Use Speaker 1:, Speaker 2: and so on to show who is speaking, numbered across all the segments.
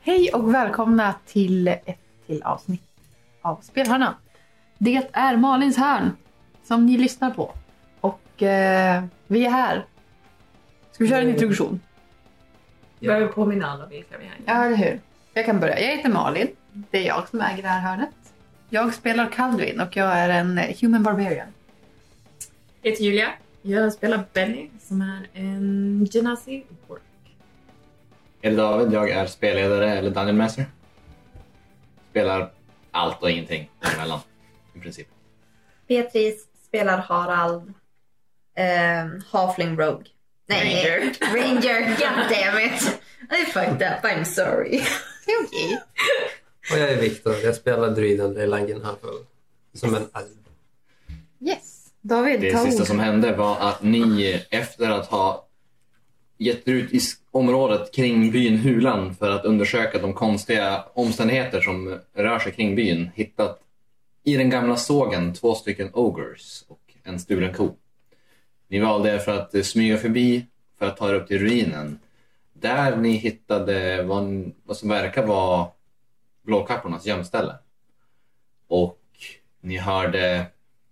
Speaker 1: Hej och välkomna till ett till avsnitt av Spelhörnan. Det är Malins hörn som ni lyssnar på. Och vi är här. Ska vi köra en introduktion?
Speaker 2: Behöver påminna alla vilka vi är.
Speaker 1: Ja, eller hur? Jag kan börja. Jag heter Malin. Det är jag som äger det här hörnet. Jag spelar Kaldwin och jag är en human barbarian.
Speaker 2: Jag heter Julia. Jag spelar Benny som är en genasi ork.
Speaker 3: Jag heter David, jag är spelledare eller Dungeon Master. Spelar allt och ingenting däremellan, i princip.
Speaker 4: Beatrice spelar Harald, Halfling Rogue. Nej, Ranger, goddammit. I fucked up, I'm sorry.
Speaker 1: Okej.
Speaker 5: Och jag är Viktor, jag spelar druiden Lelangen här som en alv.
Speaker 1: Yes. David,
Speaker 3: Det sista som hände var att ni efter att ha gett ut i området kring byn Hulan för att undersöka de konstiga omständigheter som rör sig kring byn hittat i den gamla sågen 2 stycken ogres och en stulen ko. Ni valde för att smyga förbi för att ta er upp till ruinen. Där ni hittade vad som verkar vara blåkappornas gömställe. Och ni hörde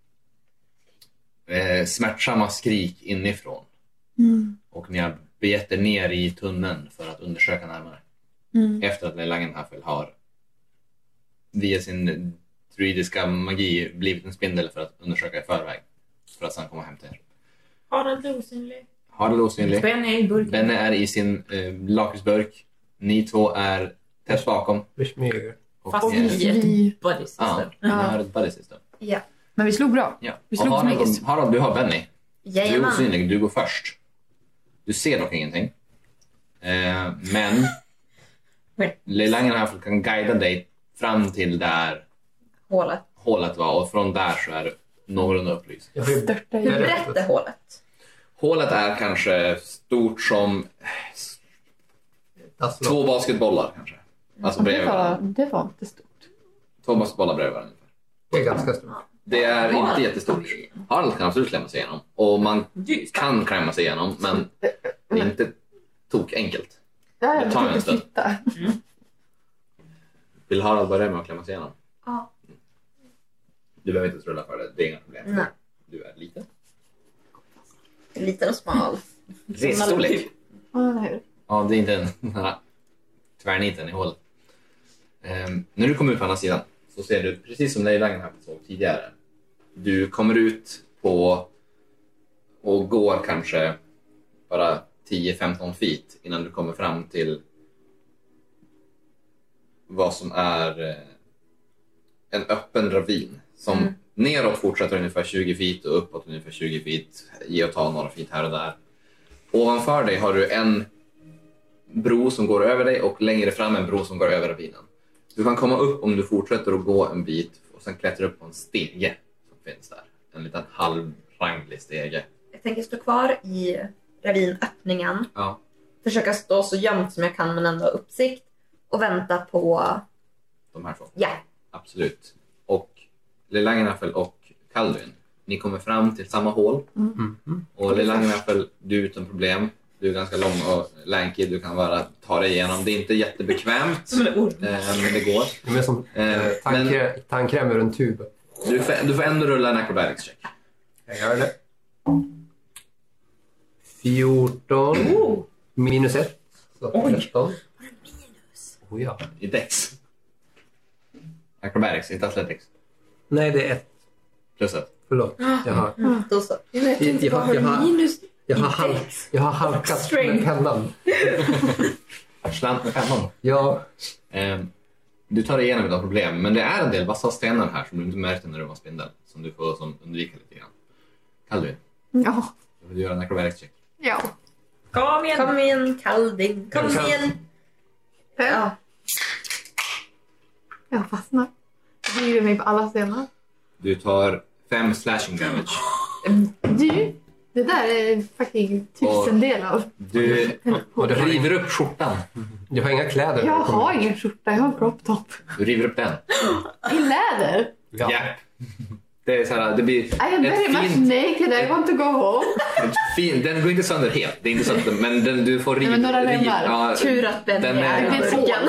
Speaker 3: smärtsamma skrik inifrån. Och ni har begett er ner i tunneln för att undersöka närmare. Efter att Langenhaffel har via sin druidiska magi blivit en spindel för att undersöka i förväg. För att sedan komma hem till er.
Speaker 2: Harald är osynlig.
Speaker 3: Harald är osynlig.
Speaker 2: Benny är i burken.
Speaker 3: Benny är i sin lakritsburk. Ni två är tätt bakom.
Speaker 5: Vi smyger.
Speaker 2: Fast i ett buddy system.
Speaker 3: Ja, ni har ett buddy system.
Speaker 4: Ja.
Speaker 1: Men vi slog bra.
Speaker 3: Ja.
Speaker 1: Vi
Speaker 3: Och
Speaker 1: slog
Speaker 3: Harald, Harald, du har Benny. Du är
Speaker 4: Jajamän.
Speaker 3: osynlig, du går först. Du ser dock ingenting. Men Langenhaffel kan guida dig fram till där hålet var. Och från där så är det någorlunda upplyst.
Speaker 5: Jag vill
Speaker 1: Störta i
Speaker 4: Hur brett är hålet?
Speaker 3: Hålet är kanske stort som 2 basketbollar kanske. Alltså bredvid varandra.
Speaker 1: det var inte stort.
Speaker 3: 2 basketbollar bredvid varandra.
Speaker 5: Det är ganska stort.
Speaker 3: Det är inte jättestort. Harald kan absolut klämma sig igenom. Och man kan klämma sig igenom, men det är inte tok enkelt.
Speaker 1: Ja,
Speaker 3: Det tar en stund.
Speaker 1: flytta.
Speaker 3: Vill Harald börja med att klämma sig igenom?
Speaker 4: Ja.
Speaker 3: Du behöver inte rulla för det, det är inga problem.
Speaker 4: Nej.
Speaker 3: Du är liten.
Speaker 4: Liten och smal.
Speaker 3: Reststorlek.
Speaker 1: Ja, eller hur?
Speaker 3: Ja, det är inte den här tvärniten i hålet. När du kommer ut på andra sidan så ser du, precis som Leilangen här såg tidigare. Du kommer ut på och går kanske bara 10-15 feet innan du kommer fram till vad som är en öppen ravin som neråt fortsätter ungefär 20 feet och uppåt ungefär 20 feet, ge och ta några feet här och där. Ovanför dig har du en bro som går över dig och längre fram en bro som går över ravinen. Du kan komma upp om du fortsätter att gå en bit och sen klättra upp på en stege som finns där. En liten halvranglig stege.
Speaker 4: Jag tänker stå kvar i ravinöppningen.
Speaker 3: Ja.
Speaker 4: Försöka stå så gömt som jag kan men ändå ha uppsikt. Och vänta på...
Speaker 3: De här två.
Speaker 4: Ja.
Speaker 3: Absolut. Och Langenhaffel och Kaldwin, ni kommer fram till samma hål. Och Langenhaffel, du utan problem. Du är ganska lång och lanky, du kan bara ta dig igenom. Det är inte jättebekvämt, men det går.
Speaker 5: Det är som tandkräm ur en tub.
Speaker 3: Du får ändå rulla en acrobatics check.
Speaker 5: Jag gör det. 14. Minus 1. Så 13. Oh, ja.
Speaker 3: I dex. Acrobatics, inte athletics.
Speaker 5: Nej, det är 1.
Speaker 3: Plus 1.
Speaker 5: Förlåt. Jag har
Speaker 4: Då så.
Speaker 5: jag har halkat med pennan.
Speaker 3: Slant med pennan.
Speaker 5: Ja.
Speaker 3: Du tar dig igenom utan problem, men det är en del vassa stenar här som du inte märkte när du var spindel. Som du får undvika lite grann. Kaldwin,
Speaker 1: Ja.
Speaker 3: du vill göra en acrobatics check.
Speaker 1: Ja.
Speaker 2: Kom igen!
Speaker 4: Kom igen, Kalding. Kom igen. Ja.
Speaker 1: Jag fastnar. Jag driver mig på alla stenar.
Speaker 3: Du tar 5 slashing damage.
Speaker 1: Du, det där är faktiskt 1000 av.
Speaker 3: Du river upp skjortan.
Speaker 5: Du har inga kläder.
Speaker 1: Jag har ingen skjorta, jag har en crop top.
Speaker 3: Du river upp den.
Speaker 1: I läder.
Speaker 5: Ja.
Speaker 3: Japp. Det är så här, det blir
Speaker 1: I am very much naked, I want to go home.
Speaker 3: den går inte sönder helt. Det är inte sönder, men du får
Speaker 1: men några remmar.
Speaker 3: ja,
Speaker 4: Tur att Benny
Speaker 3: den är-
Speaker 4: är burken.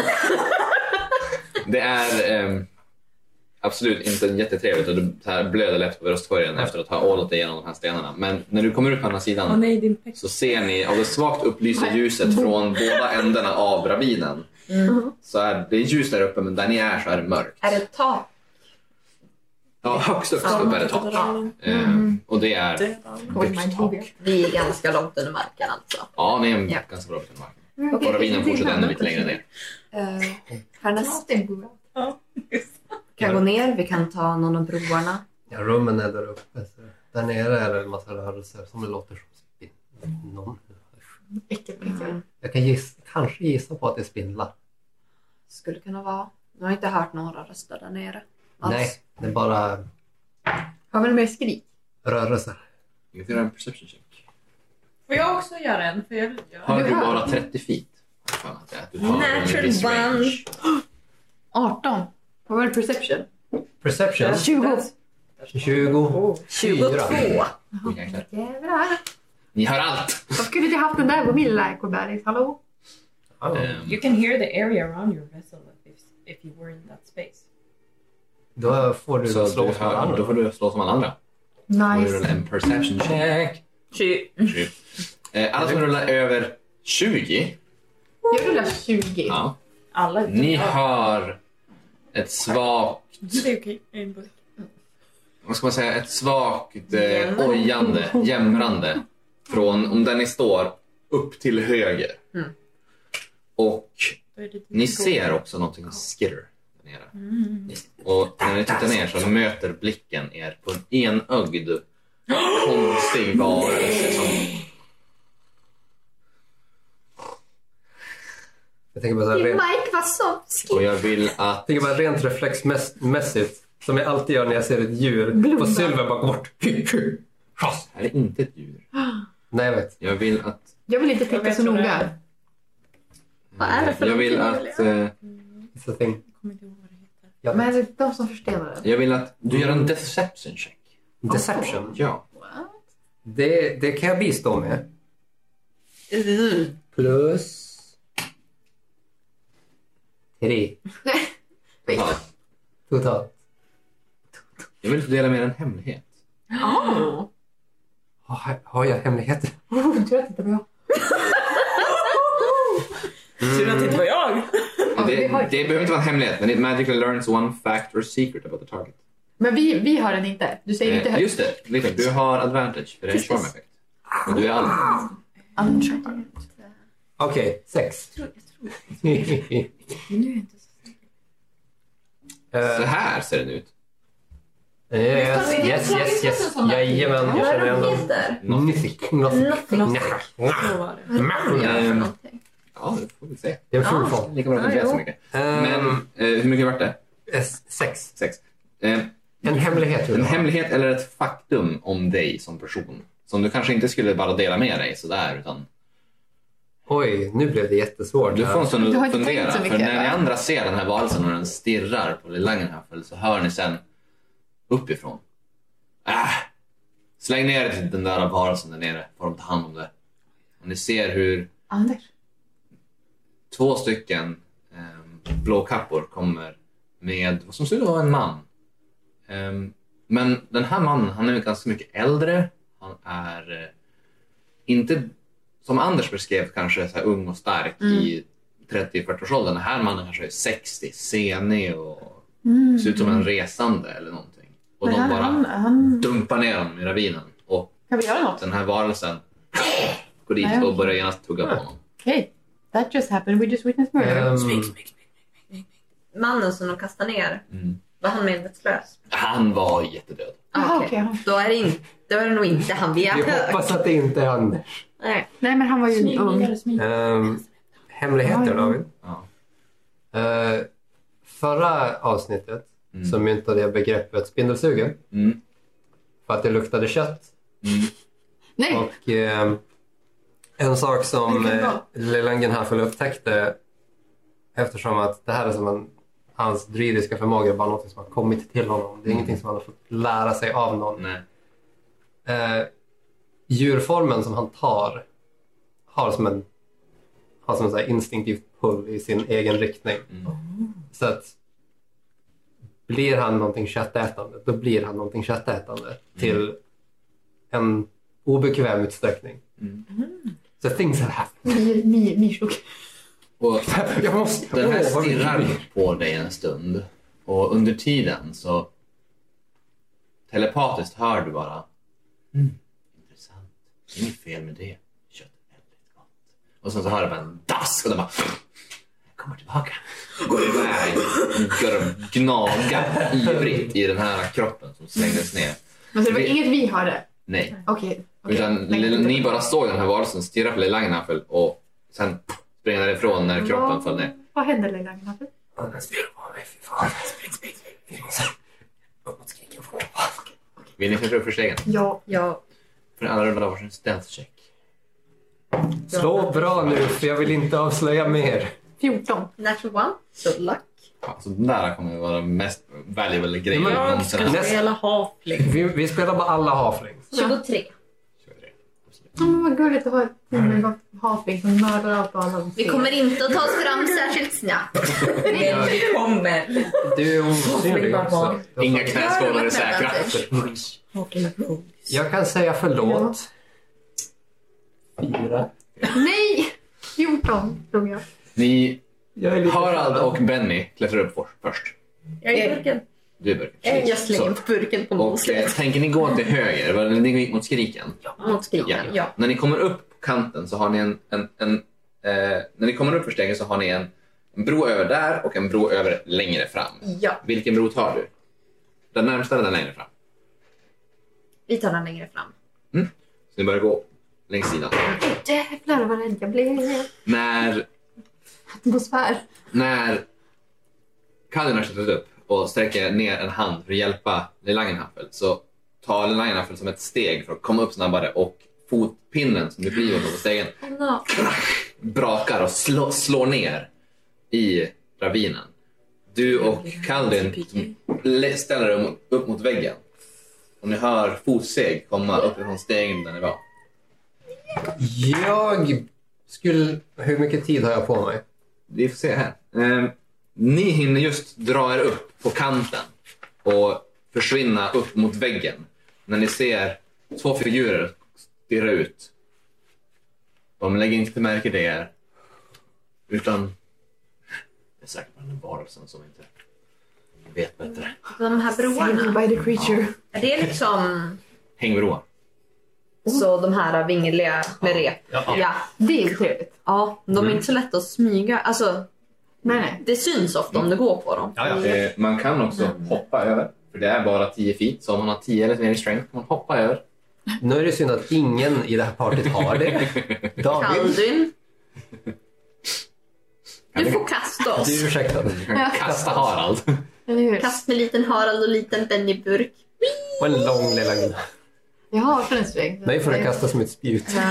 Speaker 3: det är absolut inte jättetrevligt och du så här blöder lätt på röstkorgen efter att ha ålat igenom de här stenarna. Men när du kommer ut på andra sidan
Speaker 2: Åh nej, din peck.
Speaker 3: så ser ni av det svagt upplysta ljuset från båda ändarna av ravinen. Så är det är ljus där uppe, men där ni är så är det mörkt.
Speaker 4: Är det tak?
Speaker 3: Ja, högst upp är det tak. Och det är byxtak.
Speaker 4: Vi är ganska långt under marken alltså.
Speaker 3: Ja, ni är
Speaker 4: Ja.
Speaker 3: ganska bra på marken. Och ravinen fortsätter ännu lite längre ner.
Speaker 4: Härnäst
Speaker 2: Ja.
Speaker 4: kan gå ner, vi kan ta någon av broarna.
Speaker 5: Ja, rummen är där uppe. Så där nere är det en massa rörelser som det låter som spindlar. Jag kan kanske gissa på att det är spindlar.
Speaker 4: Skulle kunna vara. Jag har inte hört några röster där nere. Alls.
Speaker 5: Nej, det är bara
Speaker 1: Har vi något mer skrik?
Speaker 5: rörelser.
Speaker 3: Vi får göra en perception check.
Speaker 2: Får jag också göra en? För jag
Speaker 3: Har du bara 30 feet? Fan, att du har en
Speaker 4: Natural
Speaker 3: viss range.
Speaker 4: one.
Speaker 1: 18. Vad var det perception?
Speaker 5: Perception
Speaker 1: 20.
Speaker 5: 24.
Speaker 4: 22.
Speaker 3: Oj, jäklar.
Speaker 1: Jävlar.
Speaker 3: Ni hör allt!
Speaker 1: Varför skulle inte haft den där på min lilla ekoberg? Hallå?
Speaker 5: Ja.
Speaker 2: You can hear the area around your vessel if you were in that space.
Speaker 5: Då får du
Speaker 3: Så
Speaker 5: slå
Speaker 3: du
Speaker 5: som alla
Speaker 3: hör,
Speaker 5: andra.
Speaker 3: då får du slå som alla andra. Och
Speaker 1: Nice.
Speaker 3: rulla en perception check.
Speaker 4: 20.
Speaker 3: Alla som rullar över 20,
Speaker 1: Jag rullar 20.
Speaker 3: ja,
Speaker 2: Alla utom
Speaker 3: ni
Speaker 2: jag.
Speaker 3: hör ett svagt,
Speaker 2: Det är okej. En burk.
Speaker 3: vad ska man säga, ett svagt ojande, jämrande från, om där ni står, upp till höger. Och
Speaker 2: Då är det lite
Speaker 3: ni ser också någonting skitter där nere. Och när ni tittar ner så möter blicken er på en enögd, konstig varelse som...
Speaker 5: Jag tänker bara så här,
Speaker 4: Mike Wazowski.
Speaker 3: Och jag vill att...
Speaker 5: jag tänker bara rent reflexmässigt, som jag alltid gör när jag ser ett djur. På Sylva bara gå bort. Schas.
Speaker 3: Det här är inte ett djur.
Speaker 5: Nej, jag vet.
Speaker 3: Jag vill att...
Speaker 1: Jag vill inte
Speaker 2: Jag
Speaker 1: titta
Speaker 2: vet
Speaker 1: så
Speaker 2: vad det
Speaker 1: noga.
Speaker 2: är.
Speaker 4: Vad är det för
Speaker 3: Jag vill
Speaker 4: någonting?
Speaker 3: att...
Speaker 5: It's a thing.
Speaker 2: Jag kommer inte ihåg vad det heter.
Speaker 5: Ja.
Speaker 1: Men är det de som förstenar den?
Speaker 3: Jag vill att du gör en deception check.
Speaker 5: Deception.
Speaker 3: Ja.
Speaker 5: Det kan jag bistå med. Plus 3
Speaker 3: Ja.
Speaker 5: totalt.
Speaker 3: Jag vill dela med en hemlighet.
Speaker 5: Har jag hemligheter?
Speaker 1: Tur att det inte var jag.
Speaker 2: Tur att det inte var jag.
Speaker 3: Det behöver inte vara en hemlighet, men it magically learns one fact or secret about the target.
Speaker 1: Men vi har den inte. Du säger inte högt.
Speaker 3: Just det, Victor, du har advantage för det är en charm effect. Och du är all...
Speaker 1: Uncharted.
Speaker 5: Okej, 6.
Speaker 2: Nu är jag inte så säker.
Speaker 3: Så här ser den ut.
Speaker 5: Yes. Jajamän, jag känner igen dem.
Speaker 4: Heter?
Speaker 5: Mythic.
Speaker 2: Så var det.
Speaker 3: Ja, det får vi se.
Speaker 5: Det är en full form.
Speaker 3: Lika bra att du vet så mycket. Men hur mycket vart det?
Speaker 5: 6.
Speaker 3: 6.
Speaker 5: En hemlighet.
Speaker 3: En hemlighet eller ett faktum om dig som person. Som du kanske inte skulle bara dela med dig sådär, utan...
Speaker 5: Oj, nu blev det jättesvårt.
Speaker 3: Du får en stund
Speaker 1: Du har
Speaker 3: att
Speaker 1: inte
Speaker 3: fundera,
Speaker 1: tänkt så
Speaker 3: för
Speaker 1: mycket,
Speaker 3: när ni
Speaker 1: va?
Speaker 3: andra ser den här varelsen och den stirrar på Langenhaffel så hör ni sen uppifrån. Släng ner den där varelsen där nere, får de ta hand om det. Och ni ser hur
Speaker 1: Anders.
Speaker 3: 2 stycken blå kappor kommer med vad som skulle vara en man. Men den här mannen, han är ganska mycket äldre. Han är inte, som Anders beskrev, kanske så här ung och stark i 30-40-årsåldern. Den här mannen kanske är 60, senig och ser ut som en resande eller någonting. Och
Speaker 1: Men
Speaker 3: de bara
Speaker 1: han...
Speaker 3: dumpar ner honom i ravinen. Och
Speaker 1: Kan vi göra något?
Speaker 3: den här varelsen går dit
Speaker 1: Nej,
Speaker 3: och börjar genast tugga på honom.
Speaker 1: Okej. That just happened. We just witnessed murder.
Speaker 4: Mannen som de kastar ner.
Speaker 3: Mm.
Speaker 4: Var han medvetslös?
Speaker 3: Han var jättedöd.
Speaker 1: Jaha,
Speaker 4: Okej.
Speaker 1: okej.
Speaker 4: Då är det nog inte han vi har
Speaker 5: Vi
Speaker 4: hört.
Speaker 5: hoppas att det inte är Anders.
Speaker 4: Nej.
Speaker 1: Nej, men han var ju ung.
Speaker 5: Hemligheter, David.
Speaker 3: Ja.
Speaker 5: Förra avsnittet så myntade jag begreppet spindelsugen.
Speaker 3: Mm.
Speaker 5: För att det luktade kött.
Speaker 1: Nej.
Speaker 5: Och en sak som Langenhaffel upptäckte, eftersom att det här är som en hans druidiska förmågor är bara något som har kommit till honom. Det är ingenting som han har fått lära sig av någon.
Speaker 3: Nej.
Speaker 5: Djurformen som han tar har som en så här instinktivt pull i sin egen riktning. Så att blir han någonting köttätande, då blir han någonting köttätande till en obekväm utsträckning. Så things have happened.
Speaker 1: Mishok.
Speaker 3: Och
Speaker 5: Jag måste...
Speaker 3: den här stirrar på dig en stund. Och under tiden så telepatiskt hör du bara intressant. Inget fel med det. Kött är väldigt gott. Och sen så hör du bara en dask och den bara jag kommer tillbaka. Går iväg. Börjar gnaga ivrigt i den här kroppen som slängdes ner.
Speaker 1: Men så det var inget vi hörde?
Speaker 3: Nej.
Speaker 1: Okej.
Speaker 3: Utan ni bara såg den här varelsen stirra på Langenhaffel och sen springa därifrån när kroppen föll ner.
Speaker 1: Vad hände Langenhaffel?
Speaker 5: Han stirrar på mig, fy fan. Spring. Vi måste upp mot skriken fort.
Speaker 3: Vill ni klättra upp för stegen?
Speaker 4: Ja.
Speaker 3: För alla rundar varsin stealth check.
Speaker 5: Slå bra nu, för jag vill inte avslöja mer.
Speaker 1: 14.
Speaker 4: Natural one. So luck.
Speaker 3: Så den där kommer att vara mest valuable grejer.
Speaker 5: Men-
Speaker 2: Spela halfling.
Speaker 5: Vi spelar bara alla halflings.
Speaker 4: 23.
Speaker 1: Vad gulligt att ha ett team med halfling som mördar allt och alla.
Speaker 4: Vi kommer inte att ta oss fram särskilt snabbt.
Speaker 2: Men vi kommer.
Speaker 5: Du är osynlig också.
Speaker 3: Inga knäskålar är säkra.
Speaker 5: Jag kan säga förlåt. 4.
Speaker 1: Nej! 14 tror jag.
Speaker 3: Ni,
Speaker 5: Jag är lite
Speaker 3: Harald
Speaker 5: förbannad.
Speaker 3: och Benny klättrar upp först.
Speaker 4: Jag är i burken.
Speaker 3: Du är burken.
Speaker 4: Jag slänger upp burken på
Speaker 3: Och
Speaker 4: monstret.
Speaker 3: tänker ni gå till höger? Ni går mot skriken?
Speaker 4: Mot skriken, ja.
Speaker 3: När ni kommer upp på kanten så har ni när ni kommer upp för stegen så har ni en bro över där och en bro över längre fram.
Speaker 4: Ja,
Speaker 3: Vilken bro tar du? Den närmsta eller den längre fram?
Speaker 4: vi tar den längre fram.
Speaker 3: Så ni börjar gå längs sidan.
Speaker 1: Jävlar vad rädd jag blev.
Speaker 3: När Kallen har klättrat upp och sträcker ner en hand för att hjälpa Langenhaffel så tar Langenhaffel som ett steg för att komma upp snabbare och fotpinnen som du kliver på stegen brakar och slår ner i ravinen. Du och Kaldin ställer dig upp mot väggen och ni hör fotsteg komma uppifrån stegen där ni var.
Speaker 5: Hur mycket tid har jag på mig?
Speaker 3: Vi får se här. Ni hinner just dra er upp på kanten och försvinna upp mot väggen när ni ser 2 figurer stirra ut. De lägger inte märke det er, utan det är säkert bara den varelsen som inte vet bättre.
Speaker 4: De här broarna,
Speaker 1: By the creature.
Speaker 4: är det liksom
Speaker 3: Hängbroar.
Speaker 4: så de här vingeliga med rep? Ja.
Speaker 1: Det är ju trevligt.
Speaker 4: Ja, de är inte så lätta att smyga. Alltså,
Speaker 1: Nej.
Speaker 4: det syns ofta om du går på dem.
Speaker 3: Man kan också hoppa över, för det är bara 10 feet, så om man har 10 eller mer i strength kan man hoppa över.
Speaker 5: Nu är det synd att ingen i det här partiet har det. David,
Speaker 4: Kaldyn. Du får kasta oss.
Speaker 5: du är ursäktad.
Speaker 3: Kasta Harald.
Speaker 1: Eller hur?
Speaker 4: Kast med liten Harald och liten Benny-burk.
Speaker 5: Och en lång lilla gunna.
Speaker 1: Jag har för en sträng.
Speaker 5: Mig får du kasta som ett spjut.
Speaker 1: Ska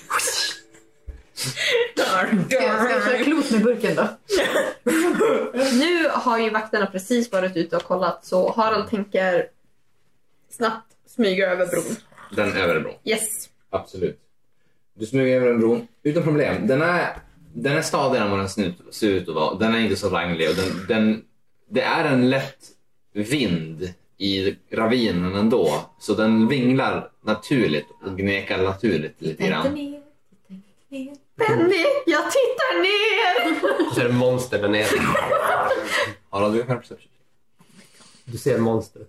Speaker 1: jag köra klot med burken då?
Speaker 4: Nu har ju vakterna precis varit ute och kollat, så Harald tänker snabbt smyga över bron.
Speaker 3: Den övre bron.
Speaker 4: Yes.
Speaker 3: Absolut. Du smyger över en bron utan problem. Den är stadigare än vad den ser ut att vara. Den är inte så ranglig. Och det är en lätt vind i ravinen ändå. Så den vinglar naturligt och gnekar naturligt lite grann.
Speaker 4: Benny, jag tittar ner!
Speaker 5: Så är det monster där nere.
Speaker 3: Harald, du kan perception.
Speaker 5: Du ser monster.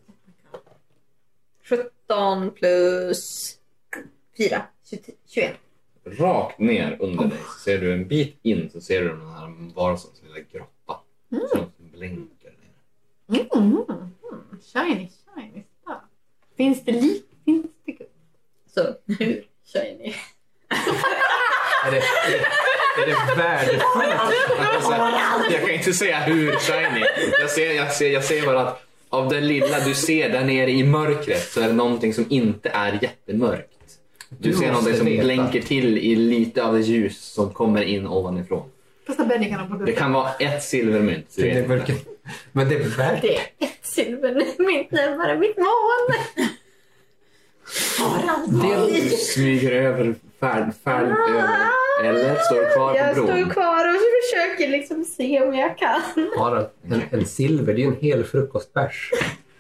Speaker 4: 17 plus 4, 21.
Speaker 3: Rakt ner under dig så ser du en bit in, så ser du den här varelsens lilla grotta. Som blinkar ner.
Speaker 1: Shiny. Finns det guld?
Speaker 4: Så, hur kör ni?
Speaker 5: Är det värdefullt?
Speaker 3: Alltså, jag kan inte säga hur shiny. Jag ser bara att av det lilla du ser där nere i mörkret så är det någonting som inte är jättemörkt. Du ser någonting som blänker till i lite av det ljus som kommer in ovanifrån.
Speaker 1: Fast Benny kan ha plockat
Speaker 3: Det
Speaker 1: upp
Speaker 3: kan vara ett silvermynt. Du vet inte.
Speaker 5: Men det är värt
Speaker 4: Det är ett silvermynt närmare mitt mål.
Speaker 3: Du smyger över, färd över. Eller står kvar
Speaker 4: Jag
Speaker 3: på bron.
Speaker 4: står kvar och försöker liksom se om jag kan.
Speaker 5: Harald. En silver, det är ju en hel frukostbärs.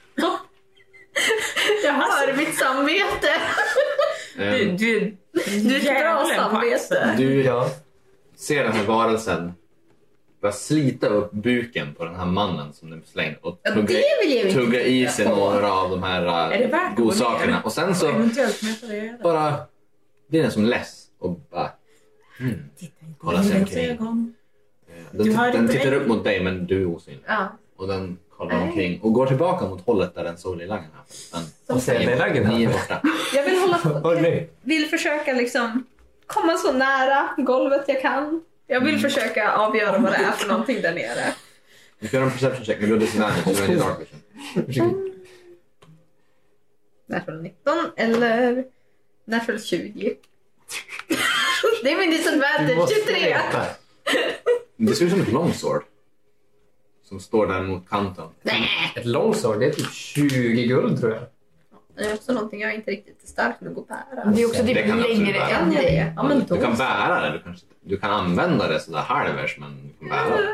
Speaker 4: Jag hör mitt samvete.
Speaker 2: Du
Speaker 4: Du är ett bra
Speaker 2: djävulen på
Speaker 4: samvete.
Speaker 2: axeln.
Speaker 3: Du
Speaker 5: Ja.
Speaker 3: ser den här varelsen börja slita upp buken på den här mannen som du slängde och
Speaker 4: Ja, det vill jag inte
Speaker 3: tugga i
Speaker 4: titta
Speaker 3: sig
Speaker 4: på.
Speaker 3: några av de
Speaker 2: Är det
Speaker 3: här
Speaker 2: värt att gå
Speaker 3: godsakerna.
Speaker 2: ner?
Speaker 3: Och sen så
Speaker 2: Eventuellt mäta det.
Speaker 3: bara blir den som less och bara
Speaker 2: Titta inte
Speaker 3: kolla sig
Speaker 2: i
Speaker 3: omkring.
Speaker 2: ögon.
Speaker 3: Den,
Speaker 2: har
Speaker 3: den
Speaker 2: inte
Speaker 3: tittar
Speaker 2: mig.
Speaker 3: upp mot dig men du är osynlig.
Speaker 4: Ja.
Speaker 3: Och den kollar omkring och går tillbaka mot hållet där den såg i langen här. Men
Speaker 5: Och säger det är lägen
Speaker 3: ni är
Speaker 5: här.
Speaker 3: borta.
Speaker 4: Jag vill
Speaker 5: Åh nej.
Speaker 4: vill försöka liksom komma så nära golvet jag kan. Jag vill försöka avgöra vad det är för någonting där nere.
Speaker 3: Du får göra en perception check med du har disadvantage så är det dark vision.
Speaker 4: Natural 19 eller natural 20. Det är min
Speaker 5: Du
Speaker 4: disadvantage,
Speaker 5: måste
Speaker 4: 23.
Speaker 5: veta.
Speaker 3: Det ser ut som ett longsword. Som står där mot kanten.
Speaker 5: Ett longsword, det är typ 20 guld tror jag.
Speaker 4: Det är också någonting jag inte riktigt är stark nog att bära.
Speaker 1: Det är också
Speaker 3: Det
Speaker 1: typ
Speaker 3: kan du absolut
Speaker 1: längre
Speaker 3: bära.
Speaker 1: än det.
Speaker 4: Ja, men då.
Speaker 3: Du kan bära det, du kan använda det sådär halvers men du kan bära det.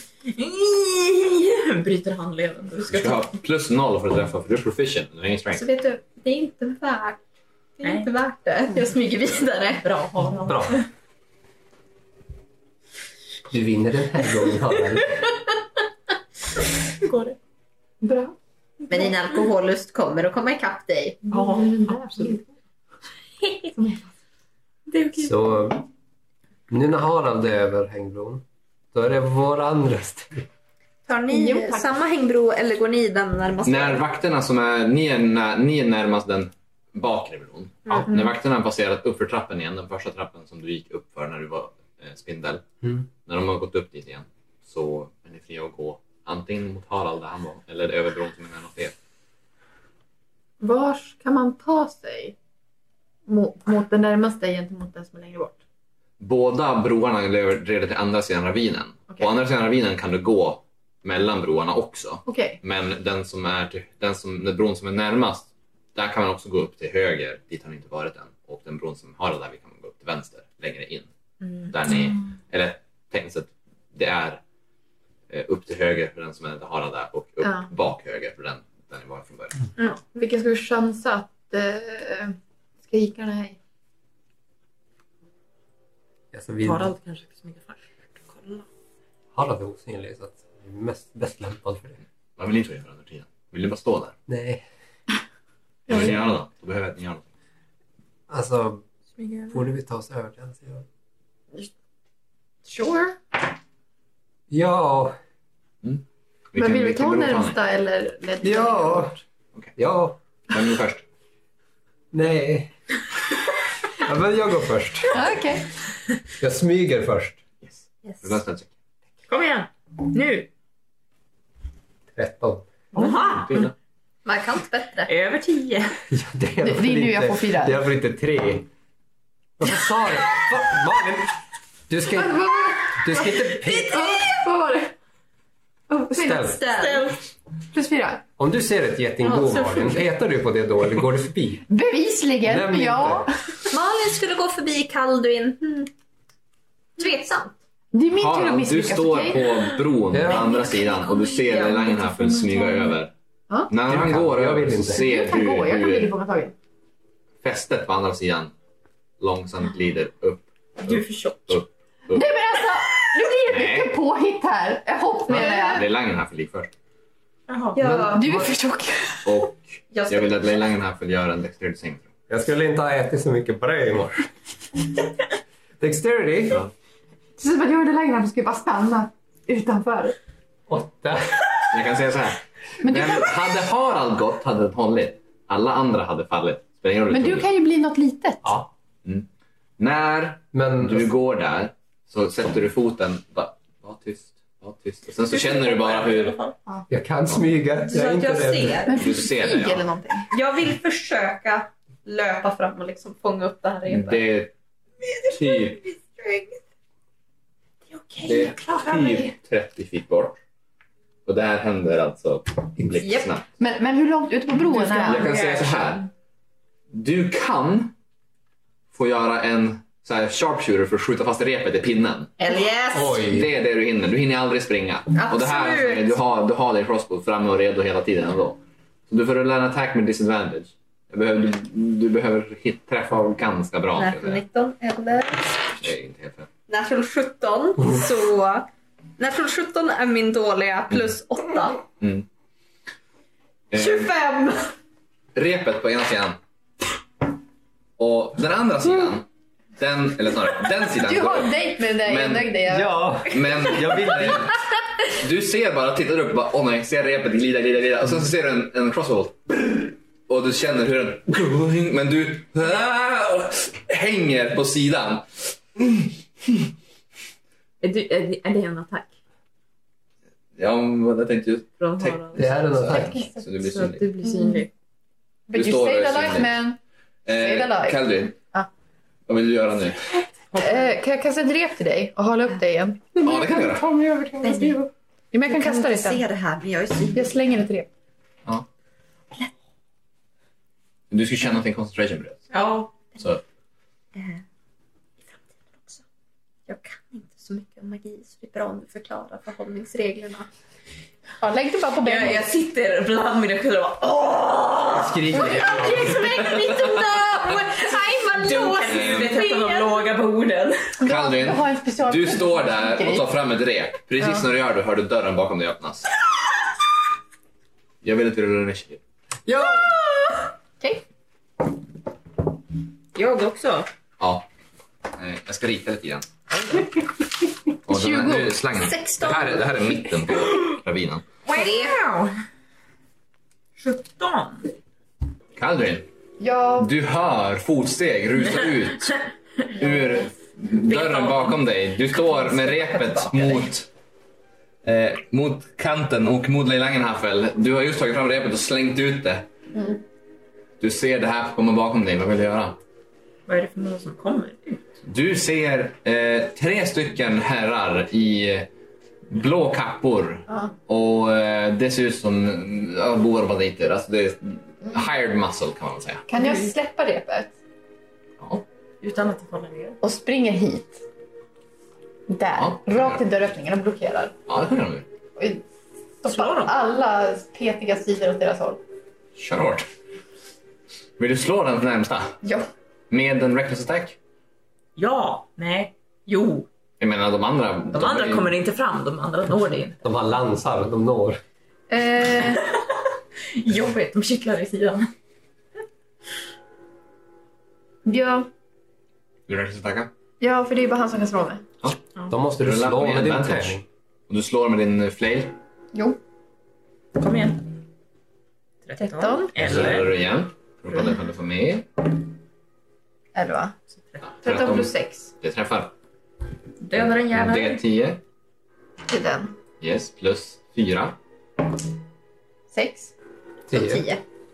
Speaker 2: Bryter handleden. Du
Speaker 3: Du
Speaker 2: ska
Speaker 3: ska
Speaker 2: ta...
Speaker 3: ha plus 0 för att träffa för du är proficient, du har ingen strength.
Speaker 4: Så vet du, det är inte värt. Det är
Speaker 2: Nej.
Speaker 4: inte värt det. Jag smyger vidare.
Speaker 2: Bra, Harald.
Speaker 5: Bra. Du vinner den här gången Harald.
Speaker 2: Går det?
Speaker 1: Bra.
Speaker 4: Men din alkohollust kommer att komma ikapp dig.
Speaker 1: Ja, absolut.
Speaker 2: Det är okej.
Speaker 5: Så nu när Harald är över hängbron, då är det vår andra steg.
Speaker 4: Tar ni
Speaker 1: Jo, tack.
Speaker 4: samma hängbro eller går ni den närmaste?
Speaker 3: När vakterna som är, ni är närmast den bakre bron. När vakterna har passerat upp för trappen igen, den första trappen som du gick upp för när du var spindel. När de har gått upp dit igen så är ni fria att gå antingen mot Harald där han var eller över bron som är närmast er.
Speaker 1: Vars kan man ta sig mot den närmaste gentemot den som är längre bort?
Speaker 3: Båda broarna leder till andra sidan ravinen.
Speaker 1: Okej.
Speaker 3: På andra sidan ravinen kan du gå mellan broarna också.
Speaker 1: Okej.
Speaker 3: Men den bron som är närmast, där kan man också gå upp till höger. Dit har ni inte varit än. Och den bron som har det där, vi kan gå upp till vänster, längre in. Där ni, eller tekniskt sett, det är upp till höger för den som är har det där och upp bak höger för den där ni var från början.
Speaker 1: Ja. Vilken ska vi chansa att skrikarna är?
Speaker 5: Alltså, vi,
Speaker 2: Harald kanske ska smyga först. Kolla.
Speaker 5: Harald är osynlig så att vi är bäst lämpad för det.
Speaker 3: Vad vill ni två göra under tiden? Vill ni bara stå där?
Speaker 5: Nej.
Speaker 3: Vad vill ni göra då? Då behöver jag inte göra något.
Speaker 5: Alltså,
Speaker 2: Smyga över.
Speaker 5: borde vi ta oss över till den sidan?
Speaker 1: Sure.
Speaker 5: Ja.
Speaker 1: Men vill vi ta
Speaker 3: vilken bro tar ni?
Speaker 1: närmsta eller längre
Speaker 5: Ja.
Speaker 1: bort?
Speaker 5: Ja.
Speaker 3: Vem går först?
Speaker 5: Nej. Ja, men jag går först.
Speaker 1: Ja, okej.
Speaker 5: Jag smyger först.
Speaker 3: Yes.
Speaker 4: Yes.
Speaker 3: Rulla stealth check.
Speaker 2: Kom igen! Nu!
Speaker 5: 13.
Speaker 2: Aha!
Speaker 3: Fyra.
Speaker 4: Markant bättre.
Speaker 2: Över 10.
Speaker 5: Ja, det är
Speaker 1: Det är nu jag får 4.
Speaker 5: Det är för inte 3. Varför sa du? Malin! Du ska inte... Du ska inte...
Speaker 1: Vad var det?
Speaker 5: Ställ.
Speaker 4: Ställ.
Speaker 1: Plus 4.
Speaker 5: Om du ser ett getingbo, Malin, petar du på det då eller går du förbi?
Speaker 1: Bevisligen,
Speaker 5: Nämn
Speaker 1: ja.
Speaker 5: inte.
Speaker 4: Malin skulle gå förbi Kalduin. Tveksamt.
Speaker 1: Det är min tur att
Speaker 3: Harald, du
Speaker 1: misslyckas,
Speaker 3: står
Speaker 1: okej?
Speaker 3: på bron
Speaker 5: Ja.
Speaker 3: på andra sidan och du ser Lelangen här för att smyga över.
Speaker 1: Ja.
Speaker 3: När han
Speaker 5: kan,
Speaker 3: går
Speaker 5: jag
Speaker 3: över
Speaker 5: vill
Speaker 3: så
Speaker 5: inte.
Speaker 3: ser
Speaker 1: Jag kan gå, jag kan bli
Speaker 3: du hur
Speaker 1: fånga tagen.
Speaker 3: fästet på andra sidan långsamt glider upp.
Speaker 2: Du är för tjock.
Speaker 3: Upp.
Speaker 1: Nej men alltså, nu blir det
Speaker 3: Nej.
Speaker 1: mycket påhitt här. Hopp menar jag.
Speaker 3: Lelangen här för lik först.
Speaker 2: Jaha.
Speaker 4: Ja.
Speaker 1: Du är för tjock.
Speaker 3: Och
Speaker 4: Jag
Speaker 3: jag vill att Lelangen här får göra en dexterity saving throw.
Speaker 5: Jag skulle inte ha ätit så mycket bröd i morse. Dexterity?
Speaker 3: Ja.
Speaker 1: Det ser ut som att jag gjorde längre, du skulle bara stanna utanför.
Speaker 5: 8.
Speaker 3: Jag kan säga så här.
Speaker 1: Men du
Speaker 3: Men
Speaker 1: kan,
Speaker 3: hade Harald gått hade det hållit. Alla andra hade fallit. Spelar ingen roll
Speaker 1: men
Speaker 3: hur
Speaker 1: du
Speaker 3: tungt.
Speaker 1: kan ju bli något litet.
Speaker 5: Ja.
Speaker 3: När
Speaker 5: Men
Speaker 3: du går där så sätter du foten bara, var tyst. Och sen så känner du bara hur
Speaker 5: jag kan smyga.
Speaker 4: Så
Speaker 5: Jag är
Speaker 4: att
Speaker 5: inte
Speaker 4: jag
Speaker 5: rädd.
Speaker 4: ser.
Speaker 1: Men
Speaker 3: du ser det,
Speaker 1: flyg
Speaker 3: ja.
Speaker 1: eller någonting.
Speaker 4: Jag vill försöka löpa fram och liksom fånga upp det här repet.
Speaker 3: Det är typ Det är typ 30 feet bort. Och det här händer alltså blixtsnabbt.
Speaker 1: Men hur långt ute på broen är
Speaker 3: Jag kan säga så här. Du kan få göra en så här sharpshooter för att skjuta fast repet i pinnen.
Speaker 4: Hell yes!
Speaker 5: Oj.
Speaker 3: Det är det du hinner. Du hinner aldrig springa.
Speaker 4: Absolut.
Speaker 3: Och det här, du har din crossbow framme och redo hela tiden ändå. Så du får rulla en attack med disadvantage. Du behöver träffa ganska bra.
Speaker 4: Natural 19 eller?
Speaker 3: Det är inte helt rätt.
Speaker 4: Natural 17. Så... Natural 17 är min dåliga plus 8.
Speaker 3: Mm.
Speaker 4: 25!
Speaker 3: Repet på ena sidan. Och den andra sidan. Den sidan.
Speaker 1: Du har en dejt med den där
Speaker 3: Men-
Speaker 1: enögde.
Speaker 5: Ja,
Speaker 3: Men
Speaker 5: jag vill det.
Speaker 3: du ser bara, tittar upp och bara, åh nej, ser repet glida. Och sen så ser du en crossbow. Och du känner hur den... Men du hänger på sidan.
Speaker 2: Är det en attack?
Speaker 3: Ja, jag tänkte ju...
Speaker 2: Från
Speaker 3: Täck-
Speaker 2: Harald?
Speaker 5: Det är en attack.
Speaker 3: Så du blir
Speaker 2: Så att
Speaker 3: synlig.
Speaker 2: du blir synlig.
Speaker 1: But
Speaker 3: Du
Speaker 1: you
Speaker 3: står
Speaker 1: stayed
Speaker 3: där
Speaker 1: alive
Speaker 3: synlig.
Speaker 1: man. Stayed alive.
Speaker 3: Calvin.
Speaker 1: Ah.
Speaker 3: Vad vill du göra nu?
Speaker 1: Kan jag kasta ett rep till dig och hålla upp dig igen?
Speaker 3: Ja, det kan du göra.
Speaker 1: Ta mig över till honom. Jo, men jag kan kasta det sen.
Speaker 4: det här, men jag är synlig.
Speaker 1: Jag slänger ett rep.
Speaker 3: Ja. Du ska känna att din concentration bröt.
Speaker 2: Ja.
Speaker 3: Så
Speaker 4: I framtiden också. Jag kan inte så mycket om magi, så det är bra om du förklarar förhållningsreglerna.
Speaker 1: Ja, lägg det bara på benen.
Speaker 2: Jag sitter bland mina kulor och bara
Speaker 3: skriker det.
Speaker 4: Expect me to know! I'm a
Speaker 2: dunkar huvudet efter de låga borden.
Speaker 3: Calvin,
Speaker 1: Jag har en special.
Speaker 3: du står där och tar fram ett rep. Precis när du gör det hör du dörren bakom dig öppnas. Jag vill inte rulla initiativ.
Speaker 5: Ja!
Speaker 1: Okej.
Speaker 2: Jag också.
Speaker 3: Ja. Jag ska rita lite grann. Och den här, nu är slangen.
Speaker 4: 16.
Speaker 3: Det här är mitten på ravinen.
Speaker 2: Wow! 17.
Speaker 3: Calvin,
Speaker 1: Ja,
Speaker 3: du hör fotsteg rusa ut ur dörren bakom dig. Du står med repet mot kanten och mot Leilangenhaffel. Du har just tagit fram repet och slängt ut det. Du ser det här komma bakom dig. Vad vill du göra?
Speaker 2: Vad är det för någon som kommer ut?
Speaker 3: Du ser 3 stycken herrar i blå kappor. Och det ser ut som bovar och banditer. Alltså det är hired muscle kan man säga.
Speaker 1: kan jag släppa repet
Speaker 3: Ja.
Speaker 2: Utan att falla ner.
Speaker 1: och springer hit? Där,
Speaker 3: Ja.
Speaker 1: rakt till dörröppningen och blockerar.
Speaker 3: Ja, det kan du.
Speaker 1: Och
Speaker 2: Slå
Speaker 1: stoppa
Speaker 2: dem.
Speaker 1: alla petiga sidor åt deras håll.
Speaker 3: Kör hårt. Vill du slå den närmsta?
Speaker 1: Ja.
Speaker 3: Med en reckless attack?
Speaker 2: Ja, nej, jo.
Speaker 3: Jag menar de andra...
Speaker 2: De andra kommer inte fram, de andra når det inte.
Speaker 5: De har lansar, de når.
Speaker 2: Jobbigt, de kittlar i sidan.
Speaker 1: Ja.
Speaker 3: Vill du reckless attacka?
Speaker 1: Ja, för det är bara han som kan slå mig.
Speaker 5: De måste du
Speaker 3: Rulla
Speaker 5: slå
Speaker 3: med
Speaker 5: med din
Speaker 3: advantage.
Speaker 5: tärning.
Speaker 3: Och du slår med din flail.
Speaker 1: Jo.
Speaker 2: Kom igen. 13.
Speaker 1: 13.
Speaker 3: Så rullar
Speaker 2: Eller
Speaker 3: du igen. Fråga dig om du får med.
Speaker 1: 11.
Speaker 3: Ja,
Speaker 1: 13 plus 6.
Speaker 3: Det träffar.
Speaker 2: dödar en jävel.
Speaker 3: D10.
Speaker 1: Det är den.
Speaker 3: Yes, plus 4.
Speaker 1: 6.
Speaker 5: 10.
Speaker 1: 10.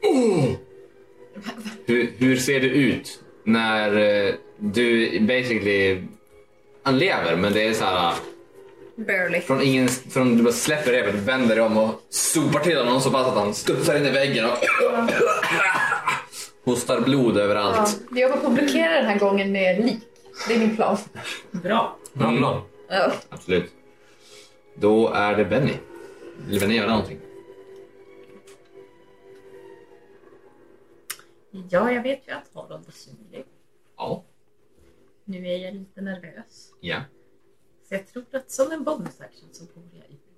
Speaker 3: Hur ser det ut när du basically... Han lever, men det är så här...
Speaker 4: Barely.
Speaker 3: Från du bara släpper repet, vänder dig om och sopar till honom så pass att han studsar in i väggen och hostar blod
Speaker 1: Ja.
Speaker 3: överallt.
Speaker 1: Vi jobbar på att blockera den här gången med lik. Det är min plan.
Speaker 2: Bra.
Speaker 5: Bra plan.
Speaker 1: Ja.
Speaker 3: Absolut. Då är det Benny. Vill Benny göra någonting?
Speaker 2: Ja, jag vet ju att Harald är synlig.
Speaker 3: Ja.
Speaker 2: Nu är jag lite nervös.
Speaker 3: Ja.
Speaker 2: Så jag tror att som en bonus action så bor jag i.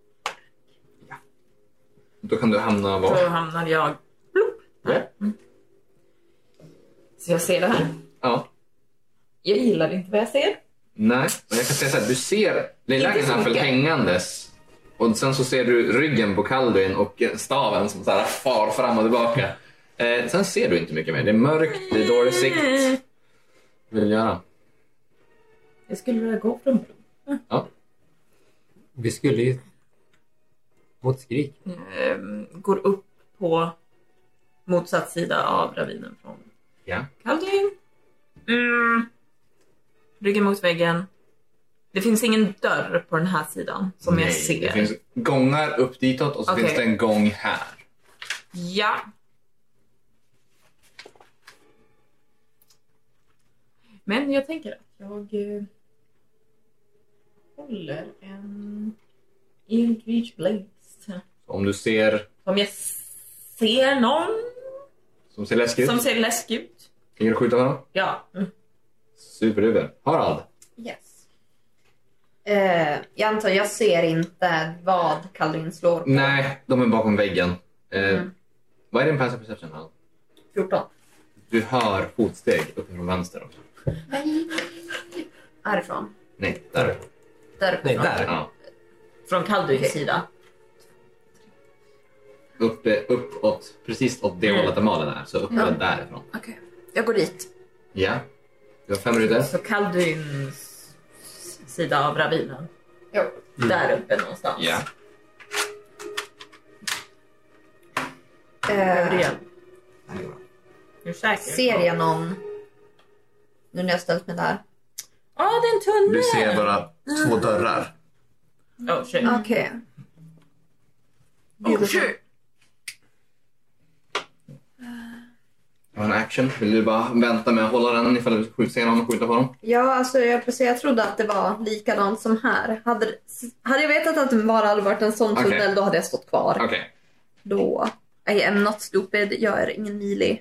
Speaker 3: Då kan du hamna
Speaker 2: Då
Speaker 3: var?
Speaker 2: hamnar jag plopp,
Speaker 3: Ja.
Speaker 2: där. Så jag ser det här.
Speaker 3: Ja.
Speaker 2: Jag gillar inte vad jag ser.
Speaker 3: Nej, men jag kan säga så här. Du ser Leilangenhaffel
Speaker 2: mycket.
Speaker 3: hängandes. Och sen så ser du ryggen på Calvin och staven som så här far fram och tillbaka. Sen ser du inte mycket mer. Det är mörkt, det är dålig sikt. Vad vill du göra?
Speaker 2: Jag skulle vilja gå från bron.
Speaker 3: Ja.
Speaker 5: Vi skulle ju mot skrik.
Speaker 2: Går upp på motsatt sida av ravinen från
Speaker 3: Ja.
Speaker 2: Kaldin. Ryggen mot väggen. Det finns ingen dörr på den här sidan som jag ser.
Speaker 3: Det finns gångar upp ditåt och så
Speaker 2: Okej.
Speaker 3: finns det en gång här.
Speaker 2: Ja. Men jag tänker att jag håller en Eldritch Blast.
Speaker 3: Om du ser
Speaker 2: Om jag ser någon
Speaker 3: som ser läskig ut,
Speaker 2: som ser läskig ut.
Speaker 3: tänker du skjuta honom?
Speaker 2: Ja. Mm.
Speaker 3: Superduper. Harald.
Speaker 4: Yes. Jag antar jag ser inte vad Kaldrin slår på.
Speaker 3: Nej, de är bakom väggen. Vad är din passive perception, Harald?
Speaker 4: 14.
Speaker 3: Du hör fotsteg uppifrån vänster också.
Speaker 4: Härifrån.
Speaker 3: Nej, där.
Speaker 4: Där.
Speaker 5: Nej, där.
Speaker 3: Ja.
Speaker 2: Från Kaldryns
Speaker 4: Okej.
Speaker 2: sida.
Speaker 3: Uppåt, precis åt det hållet där Malin är. Så uppe därifrån.
Speaker 4: Okej. Jag går dit.
Speaker 3: Ja. Du har 5 minuter.
Speaker 2: Så Kaldryns sida av ravinen.
Speaker 4: Jo.
Speaker 2: Där uppe någonstans.
Speaker 3: Ja.
Speaker 2: Gabriel.
Speaker 3: Det är bra.
Speaker 2: Är du säker?
Speaker 4: Ser jag någon nu när jag ställt mig där?
Speaker 2: Ja, det är en tunnel.
Speaker 3: Du ser bara 2 dörrar.
Speaker 2: Oh shit.
Speaker 4: Okej.
Speaker 2: Oh shit.
Speaker 3: Du har en action. Vill du bara vänta med att hålla den ifall du ser någon och skjuta på dem?
Speaker 4: Ja, alltså jag trodde att det var likadant som här. Hade jag vetat att det bara hade varit en sån
Speaker 3: Okej.
Speaker 4: tunnel, då hade jag stått kvar.
Speaker 3: Okej.
Speaker 4: Då. I am not stupid. Jag är ingen melee.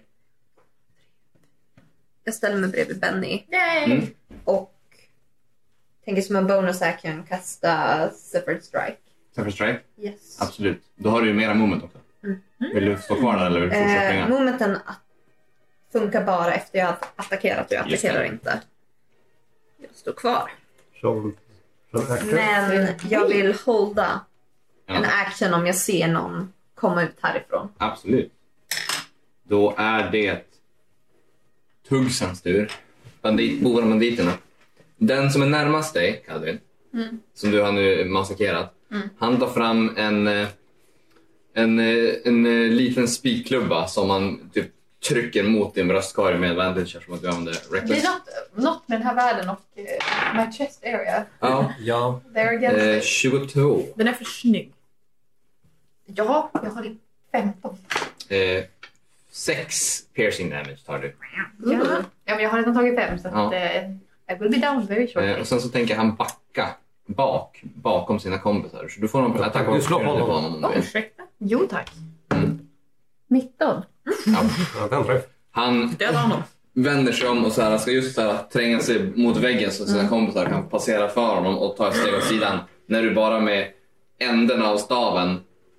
Speaker 4: Jag ställer mig bredvid Benny.
Speaker 3: Mm.
Speaker 4: Och tänker som en bonus action kasta Separate Strike.
Speaker 3: Separate strike?
Speaker 4: Yes.
Speaker 3: Absolut. Då har du ju mera moment också. Vill du stå kvar där eller vill du fortsätta springa?
Speaker 4: Momenten funkar bara efter jag har attackerat och jag
Speaker 3: Just
Speaker 4: attackerar
Speaker 3: det.
Speaker 4: inte. Jag står kvar.
Speaker 5: Från action.
Speaker 4: Men jag vill hålla en
Speaker 3: Ja,
Speaker 4: action om jag ser någon komma ut härifrån.
Speaker 3: absolut. Då är det Tuggsens tur. Bovarna och banditerna. Den som är närmast dig, Kaldrin, som du har nu massakrerat, han tar fram en liten spikklubba som han typ trycker mot din bröstkorg med advantage som att du använder
Speaker 1: Det
Speaker 3: reckless.
Speaker 1: är något med den här världen och my chest area.
Speaker 3: Ja,
Speaker 5: Ja,
Speaker 1: There against it.
Speaker 3: 22.
Speaker 2: Den är för snygg.
Speaker 1: Ja, jag har det 15.
Speaker 3: 6 piercing damage tar du.
Speaker 1: Ja, men jag har redan tagit 5 så
Speaker 3: Ja.
Speaker 1: att, I will be down very shortly.
Speaker 3: Och sen så tänker han backa bakom sina kompisar. Så du får någon attack
Speaker 5: Du slår på honom.
Speaker 3: om du vill.
Speaker 2: Ursäkta?
Speaker 1: Jo tack. 19.
Speaker 3: Ja.
Speaker 5: ja, den träff.
Speaker 3: Han
Speaker 2: Döda honom.
Speaker 3: vänder sig om och så här, ska just så här, tränga sig mot väggen så sina kompisar kan passera för honom och ta ett steg åt sidan. När du bara med änden av staven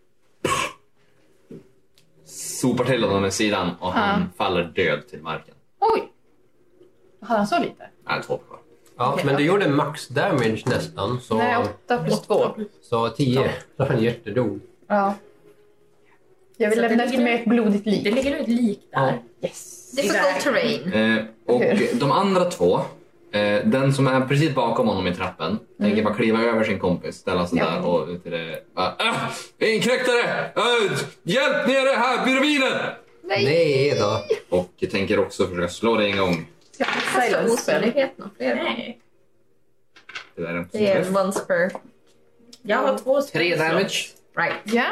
Speaker 3: sopar till honom med sidan och han faller död till marken.
Speaker 1: Oj! Hade han så lite?
Speaker 3: Nej, 2 kvar.
Speaker 5: Ja, men du gjorde max damage nästan. Så,
Speaker 1: Nej, 8 plus 2.
Speaker 5: så 10. Så han hjärtedog.
Speaker 1: Ja. Jag vill
Speaker 2: Så det
Speaker 1: lämna efter
Speaker 2: ligger-
Speaker 1: mig ett blodigt
Speaker 2: Det
Speaker 1: liv.
Speaker 2: ligger ett lik där.
Speaker 1: Yes.
Speaker 4: Difficult terrain.
Speaker 3: Och de andra 2, den som är precis bakom honom i trappen, tänker bara kliva över sin kompis, ställa sig där och till det, bara, inkräktare! Hjälp nere här vid ravinen!
Speaker 5: Nej då.
Speaker 3: Och tänker också försöka slå dig en gång.
Speaker 1: Silence spell.
Speaker 4: Osynlighet någon fler gånger.
Speaker 2: Nej.
Speaker 3: Det där är en
Speaker 4: Det är
Speaker 3: träff.
Speaker 4: once per...
Speaker 2: Jag har 2
Speaker 3: 3 damage.
Speaker 4: Right.
Speaker 1: Ja.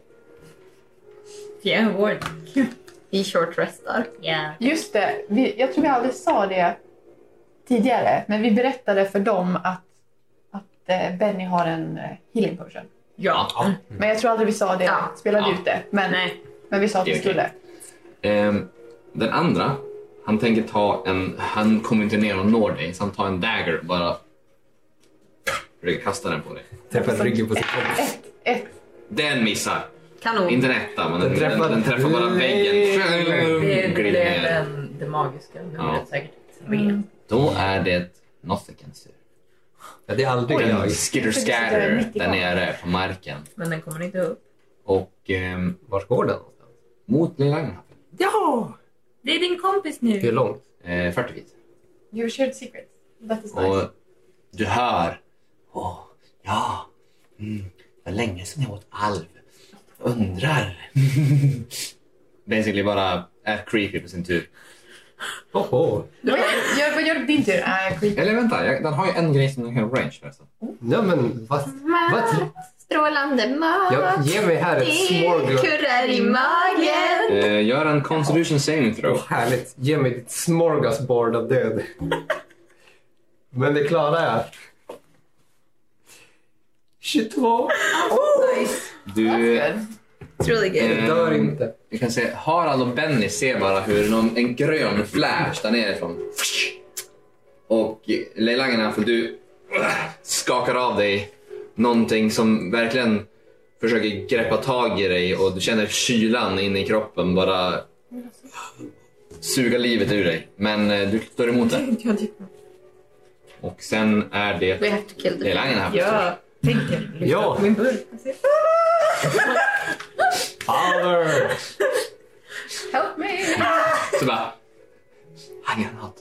Speaker 2: Fjärde vård.
Speaker 4: Vi short restar.
Speaker 2: Ja.
Speaker 1: Just det. Jag tror vi aldrig sa det tidigare. Men vi berättade för dem att Benny har en healing potion.
Speaker 2: Ja.
Speaker 1: Men jag tror aldrig vi sa det.
Speaker 4: Ja.
Speaker 1: Spelade
Speaker 3: Ja.
Speaker 1: ut det. Men vi sa att
Speaker 3: Det
Speaker 1: vi
Speaker 3: är okej.
Speaker 1: skulle.
Speaker 3: Den andra, han tänker han kommer inte ner och når dig, så han tar en dagger och bara försöker kasta den på dig.
Speaker 5: Träffar ryggen på sin kompis.
Speaker 1: Ett.
Speaker 3: Den missar.
Speaker 4: Kanon.
Speaker 3: Inte en etta, men
Speaker 5: Den träffar-
Speaker 3: den träffar bara väggen.
Speaker 2: Det
Speaker 3: Glider
Speaker 2: är
Speaker 3: ner.
Speaker 2: det magiska numret
Speaker 3: Ja.
Speaker 2: säkert.
Speaker 3: Då är det Nothicans tur.
Speaker 5: Ja, det är aldrig
Speaker 3: Den
Speaker 5: jag.
Speaker 3: skitter
Speaker 1: sitter
Speaker 3: scatter
Speaker 1: mitt i
Speaker 3: där
Speaker 1: gång.
Speaker 3: nere på marken.
Speaker 2: Men den kommer inte upp.
Speaker 3: Och
Speaker 5: Var går den någonstans?
Speaker 3: mot Lillangen.
Speaker 2: Ja! Det är din kompis
Speaker 5: Hur
Speaker 2: nu.
Speaker 5: långt?
Speaker 3: 40 feet.
Speaker 1: You shared secrets. That is nice.
Speaker 3: Och du hör. Ja. För länge sedan jag åt alv. Undrar. Basically bara är creepy på sin tur.
Speaker 5: Oho.
Speaker 1: Vad gör du på din tur?
Speaker 3: Eller vänta, den har ju en grej som den kan range förresten.
Speaker 5: Ja, men vad?
Speaker 4: Strålande mat.
Speaker 5: Jag ger mig här ett smorgasbord.
Speaker 4: kurrar i magen.
Speaker 3: Gör en constitution saving throw.
Speaker 5: Härligt. Ge mig ditt smorgasbord av död. Men det klarar jag. 22.
Speaker 4: Nice.
Speaker 3: Du,
Speaker 4: It's really good.
Speaker 5: Jag dör inte.
Speaker 3: du kan se, Harald och Benny ser bara hur en grön flash där nerifrån. Och Leilangen, för du skakar av dig någonting som verkligen försöker greppa tag i dig och du känner kylan inne i kroppen bara suga livet ur dig. Men du står emot det. Och sen är
Speaker 4: We
Speaker 3: det
Speaker 4: have to kill the
Speaker 3: Leilangen här.
Speaker 2: Jag tänker lyfta
Speaker 5: Ja.
Speaker 2: på min burk.
Speaker 5: Father!
Speaker 1: Help me!
Speaker 3: Så bara, han gör något.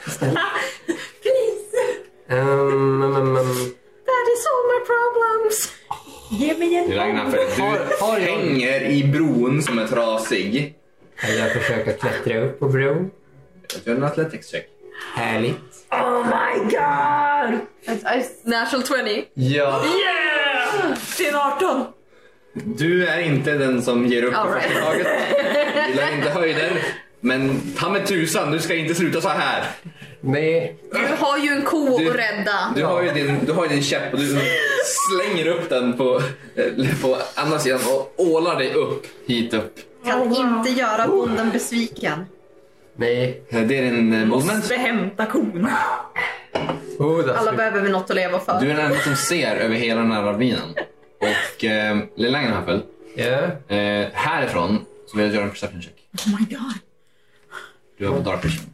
Speaker 4: That is all my problems.
Speaker 2: Ge mig en
Speaker 3: Leilangen, för
Speaker 5: Har
Speaker 3: du
Speaker 5: jag-
Speaker 3: hänger i bron som är trasig.
Speaker 5: Kan jag försöka klättra upp på bron?
Speaker 3: Gör en athletics check.
Speaker 5: Härligt.
Speaker 2: Oh my god!
Speaker 4: Natural 20.
Speaker 5: Ja.
Speaker 2: Yeah! Till 18!
Speaker 3: Du är inte den som ger upp
Speaker 4: All
Speaker 3: på
Speaker 4: right.
Speaker 3: första taget. Du lär inte höjden. Men ta med tusan, du ska inte sluta så här.
Speaker 5: Nej.
Speaker 4: Du har ju en ko
Speaker 3: Du-
Speaker 4: att rädda.
Speaker 3: Du har ju din käpp och du slänger upp den på andra sidan och ålar dig upp, hit upp.
Speaker 4: Kan inte göra bonden besviken.
Speaker 5: Nej.
Speaker 3: Det är din movement.
Speaker 2: Måste hämta kon.
Speaker 4: Alla behöver vi något att leva för.
Speaker 3: Du är den enda som ser över hela den här ravinen. Och Leilangen har följt.
Speaker 5: Ja.
Speaker 3: Härifrån så vill jag göra en perception check.
Speaker 2: Oh my god.
Speaker 3: Du har på dark vision.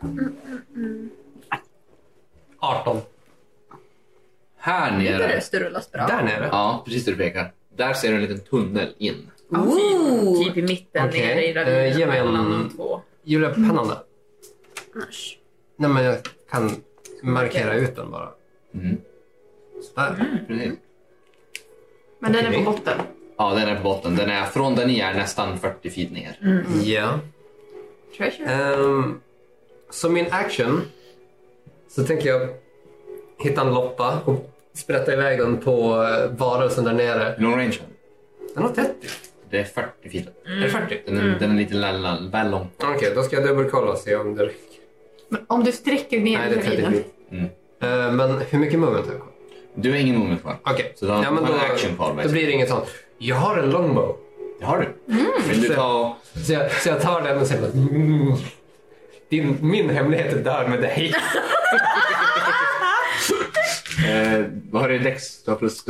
Speaker 5: 18.
Speaker 3: Här
Speaker 4: Nu börjar
Speaker 3: nere.
Speaker 4: det rullas bra.
Speaker 5: Där nere?
Speaker 3: Ja, precis där du pekar. Där ser du en liten tunnel in.
Speaker 4: Ooh.
Speaker 2: Typ i mitten
Speaker 5: Okej.
Speaker 2: nere i ravinen.
Speaker 5: Ge mig en-
Speaker 2: mellan de två.
Speaker 5: Julia, pennan där.
Speaker 4: Usch.
Speaker 5: Nej, men jag kan markera ut den bara.
Speaker 3: Mm.
Speaker 5: Sådär.
Speaker 3: Precis.
Speaker 1: Men den är
Speaker 5: Okej.
Speaker 1: på botten.
Speaker 3: Ja, den är på botten. Den är från där ni är nästan 40 feet ner.
Speaker 5: Ja.
Speaker 1: Treasure.
Speaker 5: Som min action så tänker jag hitta en loppa och sprätta iväg den på varelsen där nere.
Speaker 3: Hur lång range?
Speaker 5: Den har 30.
Speaker 3: Det är 40 feet.
Speaker 5: Är det 40?
Speaker 3: Den är lite väl lång.
Speaker 5: Okej, då ska jag dubbelkolla och se om det räcker.
Speaker 1: Men om du sträcker ner
Speaker 5: Nej, det är 30
Speaker 1: ravinen.
Speaker 5: feet.
Speaker 3: Mm.
Speaker 5: Men hur mycket movement har jag kvar?
Speaker 3: Du har ingen movement kvar.
Speaker 5: Okej,
Speaker 3: Så då har
Speaker 5: ja, men
Speaker 3: du
Speaker 5: då,
Speaker 3: en action kvar.
Speaker 5: då blir det inget sånt. Jag har en longbow.
Speaker 3: Det har du. Vill du ta...
Speaker 5: Så jag tar den och säger min hemlighet är där med dig.
Speaker 3: vad har du i dex? Du har plus...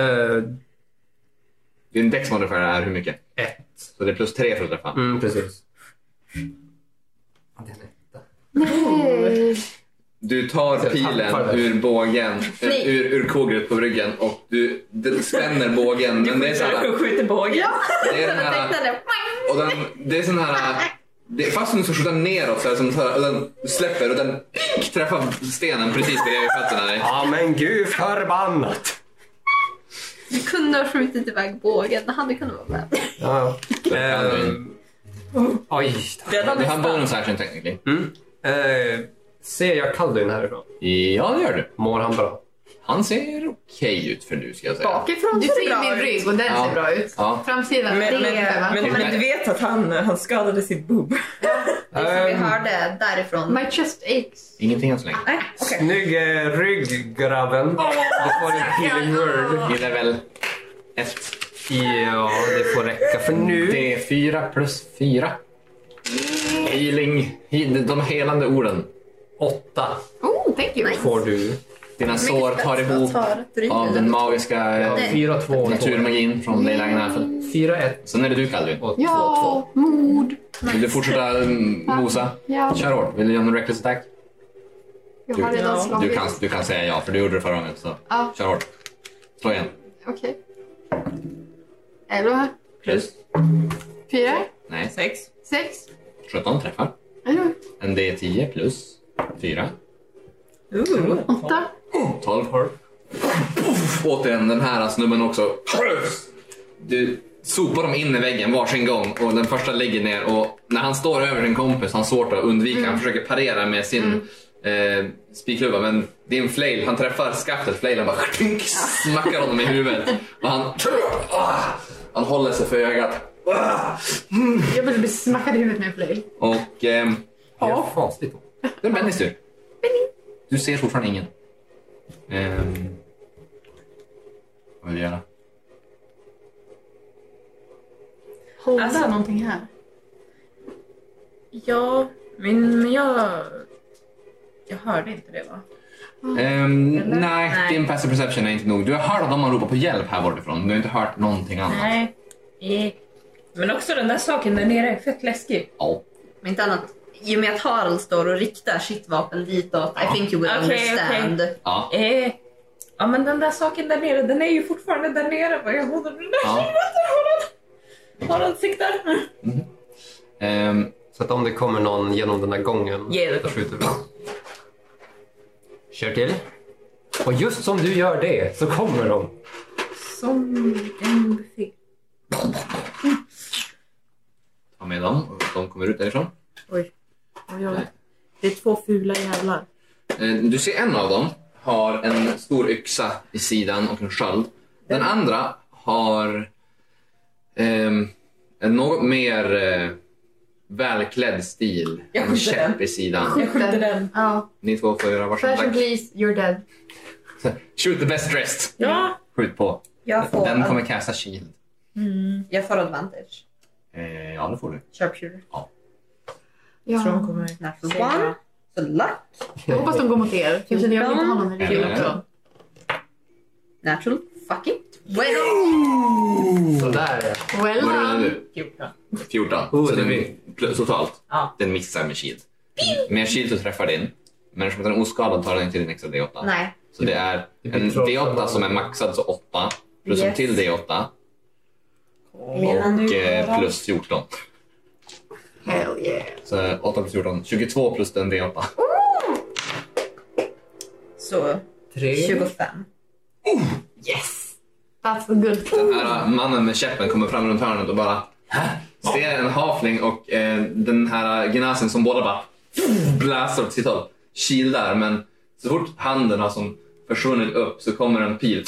Speaker 3: Din dex modifier är hur mycket?
Speaker 5: 1.
Speaker 3: Så det är plus 3 för att träffa.
Speaker 5: Precis. Det är en etta.
Speaker 1: Nej.
Speaker 3: Du tar
Speaker 5: Så jag tappar
Speaker 3: pilen
Speaker 5: det.
Speaker 3: ur bågen,
Speaker 4: Nej.
Speaker 3: ur kogret på ryggen och du spänner bågen. Men det är så här,
Speaker 2: Du skjuter bågen.
Speaker 3: det är den
Speaker 4: Jag
Speaker 3: här,
Speaker 4: tänkte det.
Speaker 3: och det är sån här, fast du ska skjuta neråt så här, och den släpper och den träffar stenen precis bredvid fötterna dig.
Speaker 5: Ja, men gud förbannat.
Speaker 4: Du kunde ha skjutit iväg bågen. Det hade kunnat vara med.
Speaker 5: Ja. Oj.
Speaker 3: Du har en bonus action technically.
Speaker 5: Ser jag Kaldun härifrån?
Speaker 3: Ja, det gör du.
Speaker 5: Mår han bra?
Speaker 3: Han ser okej ut för nu ska jag säga.
Speaker 4: Bakifrån
Speaker 1: Du
Speaker 4: ser det
Speaker 1: ser
Speaker 4: bra
Speaker 1: min
Speaker 4: ut.
Speaker 1: rygg och den
Speaker 3: Ja.
Speaker 1: ser bra ut.
Speaker 3: Ja.
Speaker 1: Framsidan.
Speaker 2: Men
Speaker 1: det
Speaker 2: du vet att han skadade sitt boob.
Speaker 4: Det som vi hörde därifrån.
Speaker 1: My chest aches.
Speaker 3: Ingenting än så länge.
Speaker 4: Nej, okej.
Speaker 5: Snygg rygg, grabben. Det får en healing word.
Speaker 3: I level 1.
Speaker 5: Ja, det får räcka för nu.
Speaker 3: Det är 4 plus 4. Healing. De helande orden.
Speaker 5: 8
Speaker 1: Oh, thank you.
Speaker 5: får du.
Speaker 3: Dina sår tar
Speaker 4: Mycket
Speaker 3: ihop
Speaker 4: spets att ta ryggen.
Speaker 3: av den magiska
Speaker 5: Ja, 4, 2,
Speaker 3: naturmagin från Leilangen här.
Speaker 5: 4, 1
Speaker 3: Sen är det du, Calvin.
Speaker 5: och 2, 2.
Speaker 1: Ja, mod.
Speaker 3: Vill du fortsätta mosa?
Speaker 1: Ja.
Speaker 3: Kör hårt. Vill du göra en reckless attack?
Speaker 1: Jag har redan
Speaker 2: Ja.
Speaker 1: slagit.
Speaker 3: Du kan säga ja, för du gjorde det förra gången. Så
Speaker 1: Ja.
Speaker 3: kör hårt. Slå igen.
Speaker 1: Okej. 11.
Speaker 3: Plus.
Speaker 1: 4.
Speaker 3: Nej.
Speaker 2: 6.
Speaker 1: 6.
Speaker 3: 17 träffar. En D10 plus 4.
Speaker 1: 8.
Speaker 3: 12 har. Återigen, den här snubben också. sopar dem in i väggen varsin gång och den första ligger ner och när han står över sin kompis har han svårt att undvika. Han försöker parera med sin spikklubba men din flail, han träffar skaftet, flailen bara smackar honom i huvudet och han håller sig för ögat.
Speaker 1: Jag vill bli smackad i huvudet med en flail.
Speaker 3: Och
Speaker 5: Det är fasligt.
Speaker 3: det är Bennys tur. Du ser fortfarande ingen. Vad vill du göra?
Speaker 1: Hålla
Speaker 2: Alltså-
Speaker 1: någonting här.
Speaker 2: Ja, men jag hörde inte det va?
Speaker 3: Nej,
Speaker 2: Nej.
Speaker 3: din passive perception är inte nog. Du har hört att de har ropat på hjälp här bortifrån. Du har inte hört någonting annat.
Speaker 2: Nej. Men också den där saken där nere är fett läskig.
Speaker 3: Ja.
Speaker 4: Men inte annat. I och med att Harald står och riktar sitt vapen ditåt. I think you will
Speaker 2: Okej,
Speaker 4: understand.
Speaker 3: Ja.
Speaker 2: Ja men den där saken där nere, den är ju fortfarande där nere. Vad jag håller den där
Speaker 3: Ja.
Speaker 2: Harald siktar.
Speaker 5: Så att om det kommer någon genom den här gången,
Speaker 2: Ge det.
Speaker 5: då skjuter vi. Kör till. Och just som du gör det så kommer de.
Speaker 2: Som en buffé.
Speaker 3: Ta med dem och de kommer ut därifrån.
Speaker 2: Oj. Det är 2 fula jävlar.
Speaker 3: Du ser en av dem har en stor yxa i sidan och en sköld. Den andra har en något mer välklädd stil.
Speaker 2: Jag
Speaker 3: En
Speaker 2: skjuter
Speaker 3: käpp
Speaker 2: den.
Speaker 3: i sidan.
Speaker 2: Jag skjuter den.
Speaker 1: Ja.
Speaker 3: Ni två får göra varsin
Speaker 1: Fashion
Speaker 3: attack.
Speaker 1: please, you're dead.
Speaker 3: Shoot the best dressed.
Speaker 2: Ja.
Speaker 3: Skjut på.
Speaker 4: Jag får,
Speaker 3: Den kommer casta shield.
Speaker 4: jag får advantage.
Speaker 3: Ja, det får du.
Speaker 4: Sharpshooter.
Speaker 1: Ja.
Speaker 2: Tror de kommer
Speaker 4: Natural
Speaker 2: säga-
Speaker 4: one. Så luck.
Speaker 1: Jag hoppas de går mot er. För jag känner jag vill inte ha någon i ryggen också.
Speaker 4: Natural fucking 20.
Speaker 5: Sådär.
Speaker 1: Well
Speaker 3: Vad är det
Speaker 1: done.
Speaker 3: nu?
Speaker 2: 14.
Speaker 3: 14.
Speaker 5: Oh,
Speaker 3: så
Speaker 5: det
Speaker 3: den
Speaker 5: blir-
Speaker 3: totalt.
Speaker 2: Ja.
Speaker 3: Den missar med shield. Med shield så träffar din. Men eftersom den är oskadad tar den inte din extra D8.
Speaker 4: Nej.
Speaker 3: Så det är
Speaker 5: Det blir
Speaker 3: en
Speaker 5: trots
Speaker 3: D8
Speaker 5: allt.
Speaker 3: som är maxad så 8. Plus en
Speaker 4: Yes.
Speaker 3: till D8.
Speaker 4: Medan
Speaker 3: Och
Speaker 4: du
Speaker 3: plus 14.
Speaker 1: Hell yeah.
Speaker 3: Så 8 plus 14. 22 plus den D8.
Speaker 4: så
Speaker 5: 3.
Speaker 4: 25.
Speaker 1: Yes. That's a good
Speaker 3: Den här mannen med käppen kommer fram runt hörnet och bara ser en hafling och den här gnasen som båda bara bläser åt sitt håll. Shieldar, men så fort handen har som försvunnit upp så kommer en pil.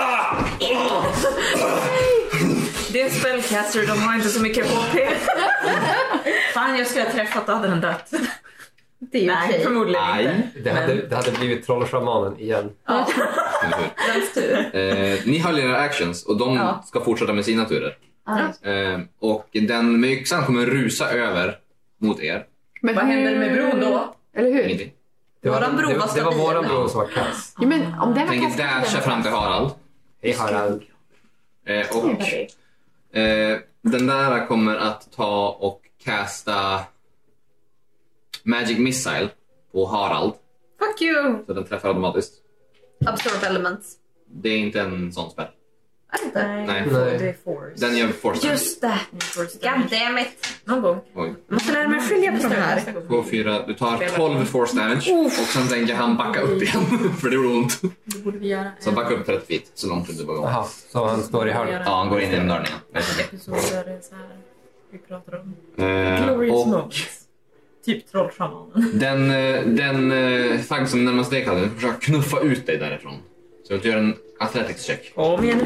Speaker 2: Det är en spellcaster, de har inte så mycket HP. Fan, jag skulle ha träffat, då hade den dött.
Speaker 4: Det är ju
Speaker 2: Nej,
Speaker 4: okej.
Speaker 2: förmodligen
Speaker 3: Nej.
Speaker 2: inte.
Speaker 5: Det hade blivit trollschamanen igen.
Speaker 2: Ja,
Speaker 3: Eller hur?
Speaker 2: dens tur.
Speaker 3: Ni har era actions och de
Speaker 4: Ja.
Speaker 3: ska fortsätta med sina turer.
Speaker 1: nice.
Speaker 3: Och den med yxan kommer rusa över mot er.
Speaker 1: Men
Speaker 2: Vad händer med
Speaker 1: hur-
Speaker 2: bron då?
Speaker 1: Eller hur?
Speaker 3: Ingenting.
Speaker 4: Våran bro var
Speaker 5: det var
Speaker 4: stabil.
Speaker 5: våran bro som var kass.
Speaker 1: Jo, men om den var
Speaker 3: Tänker
Speaker 1: kastat
Speaker 3: dasha
Speaker 1: den-
Speaker 3: fram till Harald.
Speaker 5: Hej Harald.
Speaker 3: Och den där kommer att ta och casta Magic Missile på Harald.
Speaker 4: Fuck you!
Speaker 3: Så den träffar automatiskt.
Speaker 4: Absorb elements.
Speaker 3: Det är inte en sån spel.
Speaker 4: Är det inte?
Speaker 3: Nej.
Speaker 2: Det är force.
Speaker 3: Den gör force damage.
Speaker 4: Just det! God damn it!
Speaker 2: Någon gång.
Speaker 3: Oj.
Speaker 4: Jag måste lära mig skilja på de här.
Speaker 3: 2, 4. Du tar 12 force damage. Och sen tänker han backa upp igen. För det gjorde ont.
Speaker 2: Det borde vi göra.
Speaker 3: Så backa upp 30 feet. Så långt du bara går.
Speaker 5: Jaha, så han står i hörnet.
Speaker 3: Ja, han går in i den dörren igen.
Speaker 2: Episod där det är så här. Vi pratar om glorious
Speaker 3: Och
Speaker 2: moments. Typ trollschamanen.
Speaker 3: den fang som närmast dig Kalle försöker knuffa ut dig därifrån. Så du gör en athletics check.
Speaker 2: Kom igen nu.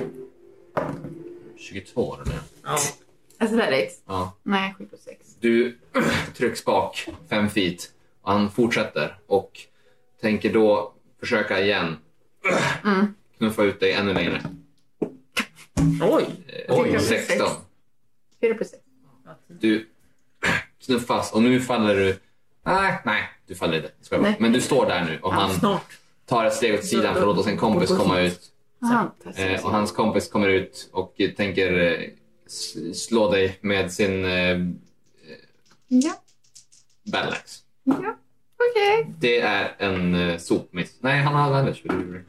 Speaker 3: 22 eller det?
Speaker 2: Ja.
Speaker 1: Athletics?
Speaker 3: Ja.
Speaker 1: Nej, 7 plus 6.
Speaker 3: Du trycks bak 5 feet och han fortsätter och tänker då försöka igen knuffa ut dig ännu längre.
Speaker 2: Oj.
Speaker 5: Oj.
Speaker 3: 16.
Speaker 1: 4 plus 6.
Speaker 3: Du knuffas och nu faller du. Nej, du faller inte. Ska jag bara.
Speaker 1: Nej.
Speaker 3: Men du står där nu och han
Speaker 2: Snart.
Speaker 3: tar ett steg åt sidan för att låta sin kompis komma ut.
Speaker 1: Aha,
Speaker 3: Och hans kompis kommer ut och tänker slå dig med sin
Speaker 1: Ja,
Speaker 3: battleaxe.
Speaker 1: ja. Okej.
Speaker 3: Det är en sopmiss. Nej, han har advantage.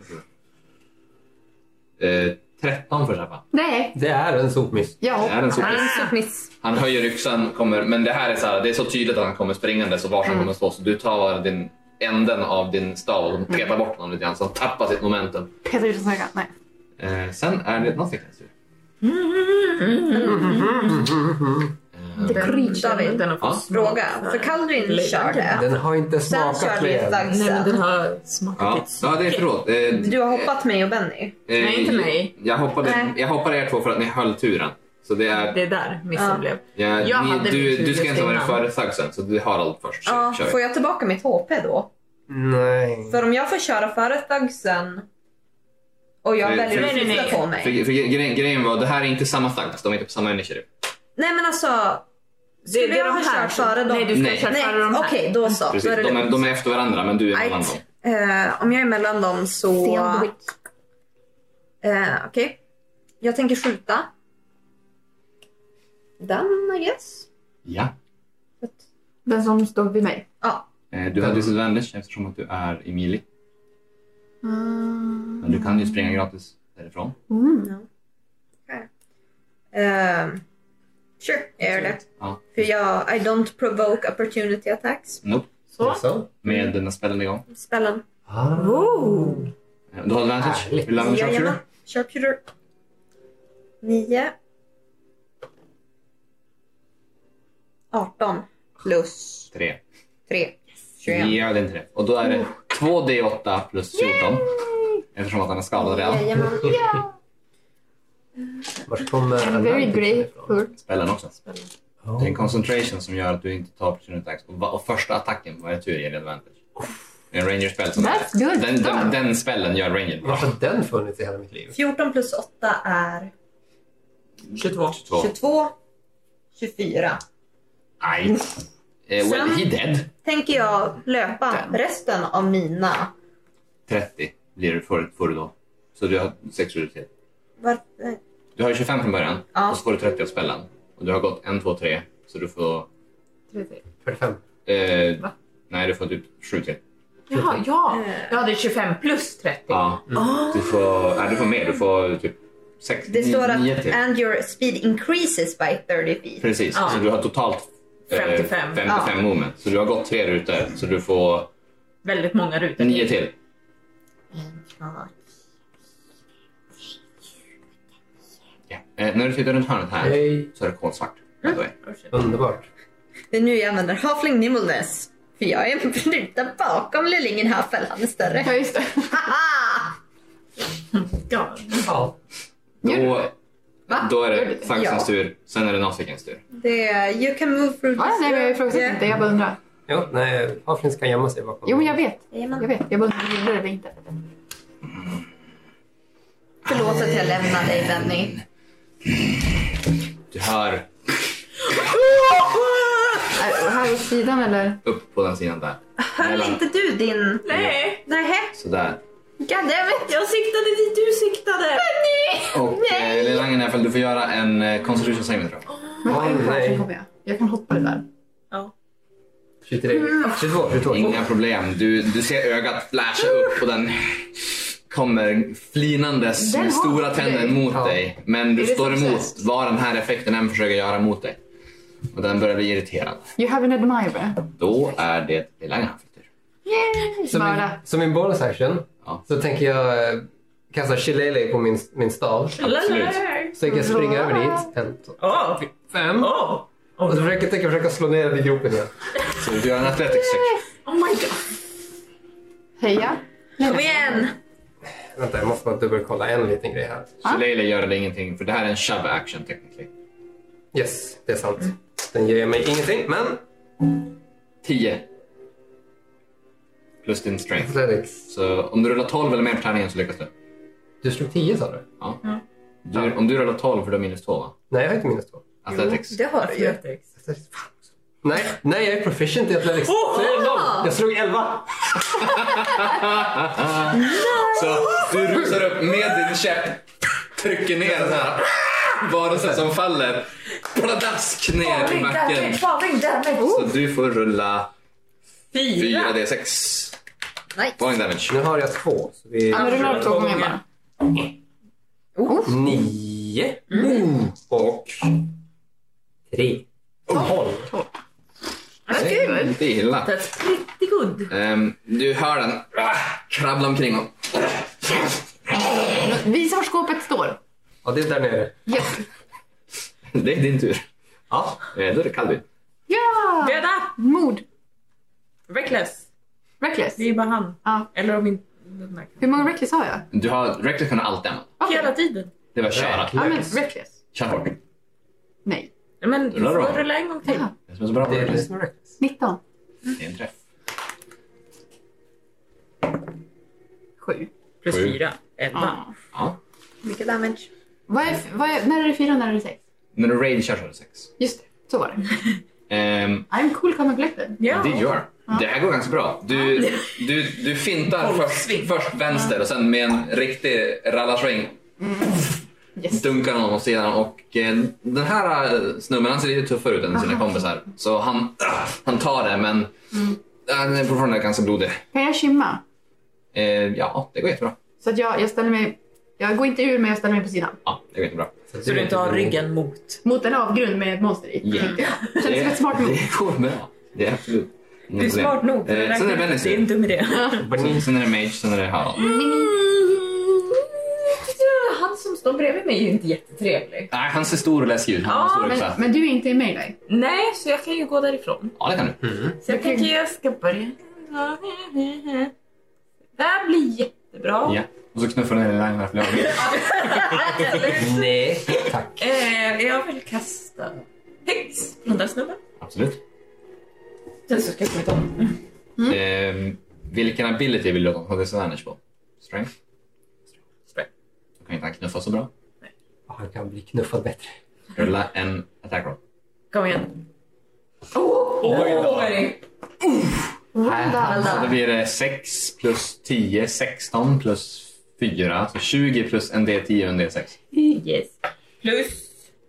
Speaker 3: 13 för träffa.
Speaker 1: Nej,
Speaker 5: Det är en sopmiss.
Speaker 3: Det är en sopmiss.
Speaker 4: Miss.
Speaker 3: Han höjer yxan, men det här är så här, det är så tydligt att han kommer springande så var han kommer stå. Så du tar änden av din stav och petar bort honom lite grann så han tappar sitt momentum.
Speaker 1: Peter ut och snöga. Nej.
Speaker 3: Sen är det Nothingness tur.
Speaker 4: David,
Speaker 2: Den har fått
Speaker 4: fråga. För Kaldrin körde.
Speaker 5: Den har inte
Speaker 4: Sen
Speaker 5: smakat
Speaker 4: körde vi
Speaker 5: med.
Speaker 4: ett
Speaker 2: Nej, men den
Speaker 4: dagsen.
Speaker 2: har smakat
Speaker 3: Ja, det är förlåt.
Speaker 4: Du har hoppat mig och Benny.
Speaker 2: Nej, inte mig.
Speaker 3: Jag hoppade er två för att ni höll turen. Så det är...
Speaker 2: Det är där missen blev.
Speaker 3: Ja,
Speaker 2: Jag hade min tur
Speaker 3: du ska
Speaker 2: just
Speaker 3: inte vara
Speaker 2: innan.
Speaker 3: företag sen, så du har allt först. Så
Speaker 4: Ja,
Speaker 3: kör vi.
Speaker 4: får jag tillbaka mitt HP då?
Speaker 5: Nej.
Speaker 4: För om jag får köra före thugsen och jag
Speaker 3: För-
Speaker 4: väljer att
Speaker 2: för-
Speaker 4: flytta
Speaker 2: nej.
Speaker 4: på mig.
Speaker 3: För grejen var, det här är inte samma thugs, de är inte på samma initiativ.
Speaker 4: Nej men alltså, skulle
Speaker 2: Det är
Speaker 4: jag
Speaker 2: de
Speaker 4: ha
Speaker 2: här
Speaker 4: kört
Speaker 2: som-
Speaker 4: före dem?
Speaker 2: Nej, du ska
Speaker 3: Nej.
Speaker 2: köra före de här.
Speaker 4: Okej, då så.
Speaker 3: Precis,
Speaker 4: Då är det
Speaker 3: de är efter varandra, men du är mellan dem.
Speaker 4: Om jag är mellan dem så... Okej. Jag tänker skjuta. Den, I guess.
Speaker 3: Ja.
Speaker 1: Den som står vid mig.
Speaker 4: Ja.
Speaker 3: Du har disadvantage eftersom att du är i melee. Men du kan ju springa gratis därifrån.
Speaker 4: Sure, jag gör det.
Speaker 3: Ja.
Speaker 4: För I don't provoke opportunity attacks.
Speaker 3: Nope.
Speaker 5: Så.
Speaker 3: Med den här spellen igång.
Speaker 4: Spellen.
Speaker 3: Du har advantage.
Speaker 5: Härligt.
Speaker 3: Vill du använda
Speaker 4: Jajamän.
Speaker 3: sharpshooter?
Speaker 4: Sharpshooter. 9. 18 plus
Speaker 3: 3.
Speaker 4: 3. 21.
Speaker 3: Ja, det är inte det. Och då är det 2d8 plus 14. Eftersom att han är skadad redan.
Speaker 4: Jajamän.
Speaker 5: Vart kommer den
Speaker 1: Very
Speaker 5: här
Speaker 1: grateful.
Speaker 3: Spellen också. Det är en concentration som gör att du inte tar opportunity attacks. Och första attacken på varje tur ger advantage. Det är en ranger-spell som
Speaker 1: That's good.
Speaker 3: den spellen gör ranger.
Speaker 5: Varför har den funnits i hela mitt liv?
Speaker 4: 14 plus 8 är
Speaker 2: 22.
Speaker 4: 22. 24.
Speaker 3: Nej. Well, he dead.
Speaker 4: Tänker jag löpa resten av mina...
Speaker 3: 30 blir det får du då. Så du har 6 rutor till.
Speaker 4: Varför?
Speaker 3: Du har ju 25 från början.
Speaker 4: Ja.
Speaker 3: Och så får du 30 av spellen. Och du har gått 1, 2, 3. Så du får...
Speaker 5: 45.
Speaker 2: Va?
Speaker 3: Nej, du får typ 7 till.
Speaker 2: Jaha, ja. Jag hade 25 plus 30.
Speaker 3: Ja. Du får mer. Du får typ 6,
Speaker 4: Det står
Speaker 3: 9
Speaker 4: att
Speaker 3: till.
Speaker 4: and your speed increases by 30 feet.
Speaker 3: Precis.
Speaker 2: Ja.
Speaker 3: Så du har totalt
Speaker 2: 55.
Speaker 3: 55 movement. Så du har gått 3 rutor. Så du får
Speaker 2: Väldigt många rutor.
Speaker 3: 9 till. Ja. När du tittar runt hörnet här
Speaker 5: Hej.
Speaker 3: så är det kolsvart. By the way.
Speaker 5: Underbart.
Speaker 4: Det är nu jag använder halfling nimbleness. För jag är flyttad bakom Lillingen Huffel. Han är större.
Speaker 1: Ja, just det.
Speaker 4: Haha!
Speaker 2: Ja.
Speaker 5: Ja.
Speaker 3: Då är det
Speaker 4: Ja.
Speaker 3: Fagsens tur. Sen är det Nasikens tur.
Speaker 4: Det är, you can move through
Speaker 1: Ja, nej, men jag ifrågasätter inte. Jag bara undrar.
Speaker 5: Jo, nej. Halflings kan gömma sig bakom.
Speaker 1: Jo, men jag vet.
Speaker 4: Jajamän.
Speaker 1: Jag vet. Jag bara undrar om du gjorde det eller inte.
Speaker 4: Förlåt att jag lämnar dig, Benny.
Speaker 3: Du hör
Speaker 1: Här åt sidan eller?
Speaker 3: upp på den sidan där.
Speaker 4: Höll inte du din...
Speaker 2: Nej,
Speaker 4: Nähä?
Speaker 3: Sådär.
Speaker 4: Goddammit!
Speaker 2: jag siktade dit du siktade.
Speaker 3: Och Lelangen är för du får göra en constitution saving throw.
Speaker 1: Men
Speaker 5: Åh,
Speaker 1: en kvar
Speaker 5: nej.
Speaker 1: så kommer jag. Jag kan hoppa det där.
Speaker 5: 23. 22.
Speaker 3: Inga problem. Du ser ögat flasha upp och den kommer flinandes
Speaker 1: Den
Speaker 3: med
Speaker 1: har
Speaker 3: stora tänder
Speaker 1: dig.
Speaker 3: mot
Speaker 5: Ja.
Speaker 3: dig. Men du
Speaker 1: Är det
Speaker 3: står emot
Speaker 1: success?
Speaker 3: vad den här effekten än försöker göra mot dig. Och den börjar bli irriterad.
Speaker 1: You have an admirer.
Speaker 3: Då är det Lelangen tur.
Speaker 1: Yay! Bara.
Speaker 5: Som min bonus action
Speaker 3: Ja.
Speaker 5: så tänker jag kasta shillelagh på min stav.
Speaker 3: Absolut.
Speaker 5: Så tänker jag springa över dit. 1, 2, 5. Och så tänker jag försöka slå ner den i gropen igen.
Speaker 3: Så du gör en athletics check.
Speaker 2: Oh my god.
Speaker 1: Heja.
Speaker 4: Kom igen!
Speaker 5: Vänta, jag måste bara dubbelkolla en liten grej här.
Speaker 3: Så Leila gör det ingenting för det här är en shove action technically.
Speaker 5: Yes, det är sant. Den ger mig ingenting, men
Speaker 3: 10. Plus din strength.
Speaker 5: athletics.
Speaker 3: Så om du rullar 12 eller mer på tärningen så lyckas du.
Speaker 5: Du slog 10 sa du?
Speaker 3: Ja. Om du rullar 12 för du har minus 2 va?
Speaker 5: Nej, jag har inte minus 2.
Speaker 3: Athletics.
Speaker 4: Det har du ju.
Speaker 5: Nej, jag är proficient i athletics. Så det är 0. Jag slog 11.
Speaker 3: Så du rusar upp med din käpp, trycker ner den här varelsen som faller pladask ner i backen. Så du får rulla 4d6
Speaker 4: Nice.
Speaker 3: point damage.
Speaker 5: Nu har jag 2. Så vi...
Speaker 1: Ja, men rulla 2 gånger bara.
Speaker 5: 9. Och 3. 12.
Speaker 3: Det är illa.
Speaker 2: That's pretty good.
Speaker 3: Du hör den krabbla omkring och
Speaker 1: Visa var skåpet står.
Speaker 5: Ja, det är där nere.
Speaker 1: Yes.
Speaker 3: Det är din tur.
Speaker 5: Ja.
Speaker 3: Då är det Calvin.
Speaker 1: Ja!
Speaker 2: Döda!
Speaker 1: Mod.
Speaker 2: Reckless.
Speaker 1: Reckless.
Speaker 2: Det är bara han.
Speaker 1: Ja.
Speaker 2: Eller om inte...
Speaker 1: Hur många reckless har jag?
Speaker 3: Du har Reckless kunna allt använda.
Speaker 1: Okej.
Speaker 2: Hela tiden.
Speaker 3: Det var köra.
Speaker 1: Ja, men reckless.
Speaker 3: Kör hårt.
Speaker 1: Nej.
Speaker 2: Men du
Speaker 3: Rullar
Speaker 2: får
Speaker 3: då.
Speaker 2: rulla en gång till.
Speaker 1: Jaha.
Speaker 3: Det som är så bra på
Speaker 5: Det är det
Speaker 3: Reckless.
Speaker 5: som är reckless.
Speaker 1: 19.
Speaker 3: Det är en träff.
Speaker 1: 7.
Speaker 2: Plus
Speaker 3: 7.
Speaker 2: 4. 11.
Speaker 1: Ja.
Speaker 3: Ja.
Speaker 4: Mycket damage.
Speaker 1: När är det 4 och när är det 6?
Speaker 3: När du raid kör så är det 6.
Speaker 1: Just det, så var det. I'm cool, calm and collected.
Speaker 2: Ja.
Speaker 3: Det gör. Det här går ganska bra. Du fintar först vänster och sen med en riktig rallarsving
Speaker 1: Yes.
Speaker 3: dunkar honom åt sidan. Och den här snubben, han ser lite tuffare ut än sina kompisar. Så han tar det, men han är fortfarande ganska blodig.
Speaker 1: Kan jag skimma?
Speaker 3: Ja, det går jättebra.
Speaker 1: Så att jag ställer mig... Jag går inte ur, men jag ställer mig på sidan.
Speaker 3: Ja, det går jättebra.
Speaker 2: Så du inte har ryggen mot.
Speaker 1: Mot en avgrund med ett monster i.
Speaker 3: Yeah.
Speaker 1: tänkte jag. Känns som ett smart move.
Speaker 3: Det går bra. Det är absolut.
Speaker 2: Du är smart nog.
Speaker 3: Sen är det Bennys
Speaker 2: Det är en
Speaker 3: tur.
Speaker 2: dum idé.
Speaker 3: Sen är det Mage, sen är det Harald.
Speaker 2: Han som står bredvid mig är ju inte jättetrevlig.
Speaker 3: Nej, han ser stor och läskig ut. Han har stor yxa.
Speaker 1: Men du är inte i melee.
Speaker 2: Nej, så jag kan ju gå därifrån.
Speaker 3: Ja, det kan du.
Speaker 2: Så jag tänker jag ska börja. Det här blir jättebra.
Speaker 3: Ja. Och så knuffar ner i line här för jag
Speaker 5: Nej, tack.
Speaker 2: Jag vill kasta häx på den där snubben.
Speaker 3: Absolut.
Speaker 2: Sen så ska jag komma om.
Speaker 3: Vilken ability vill du att de har disadvantage på? Strength?
Speaker 2: Strength.
Speaker 3: Då kan inte han knuffa så bra.
Speaker 5: Han kan bli knuffad bättre.
Speaker 3: Rulla en attack roll.
Speaker 2: Kom igen. Oj!
Speaker 3: Så då blir det 6 plus 10, 16 plus 4. Så 20 plus en D10 och en D6.
Speaker 2: Yes. Plus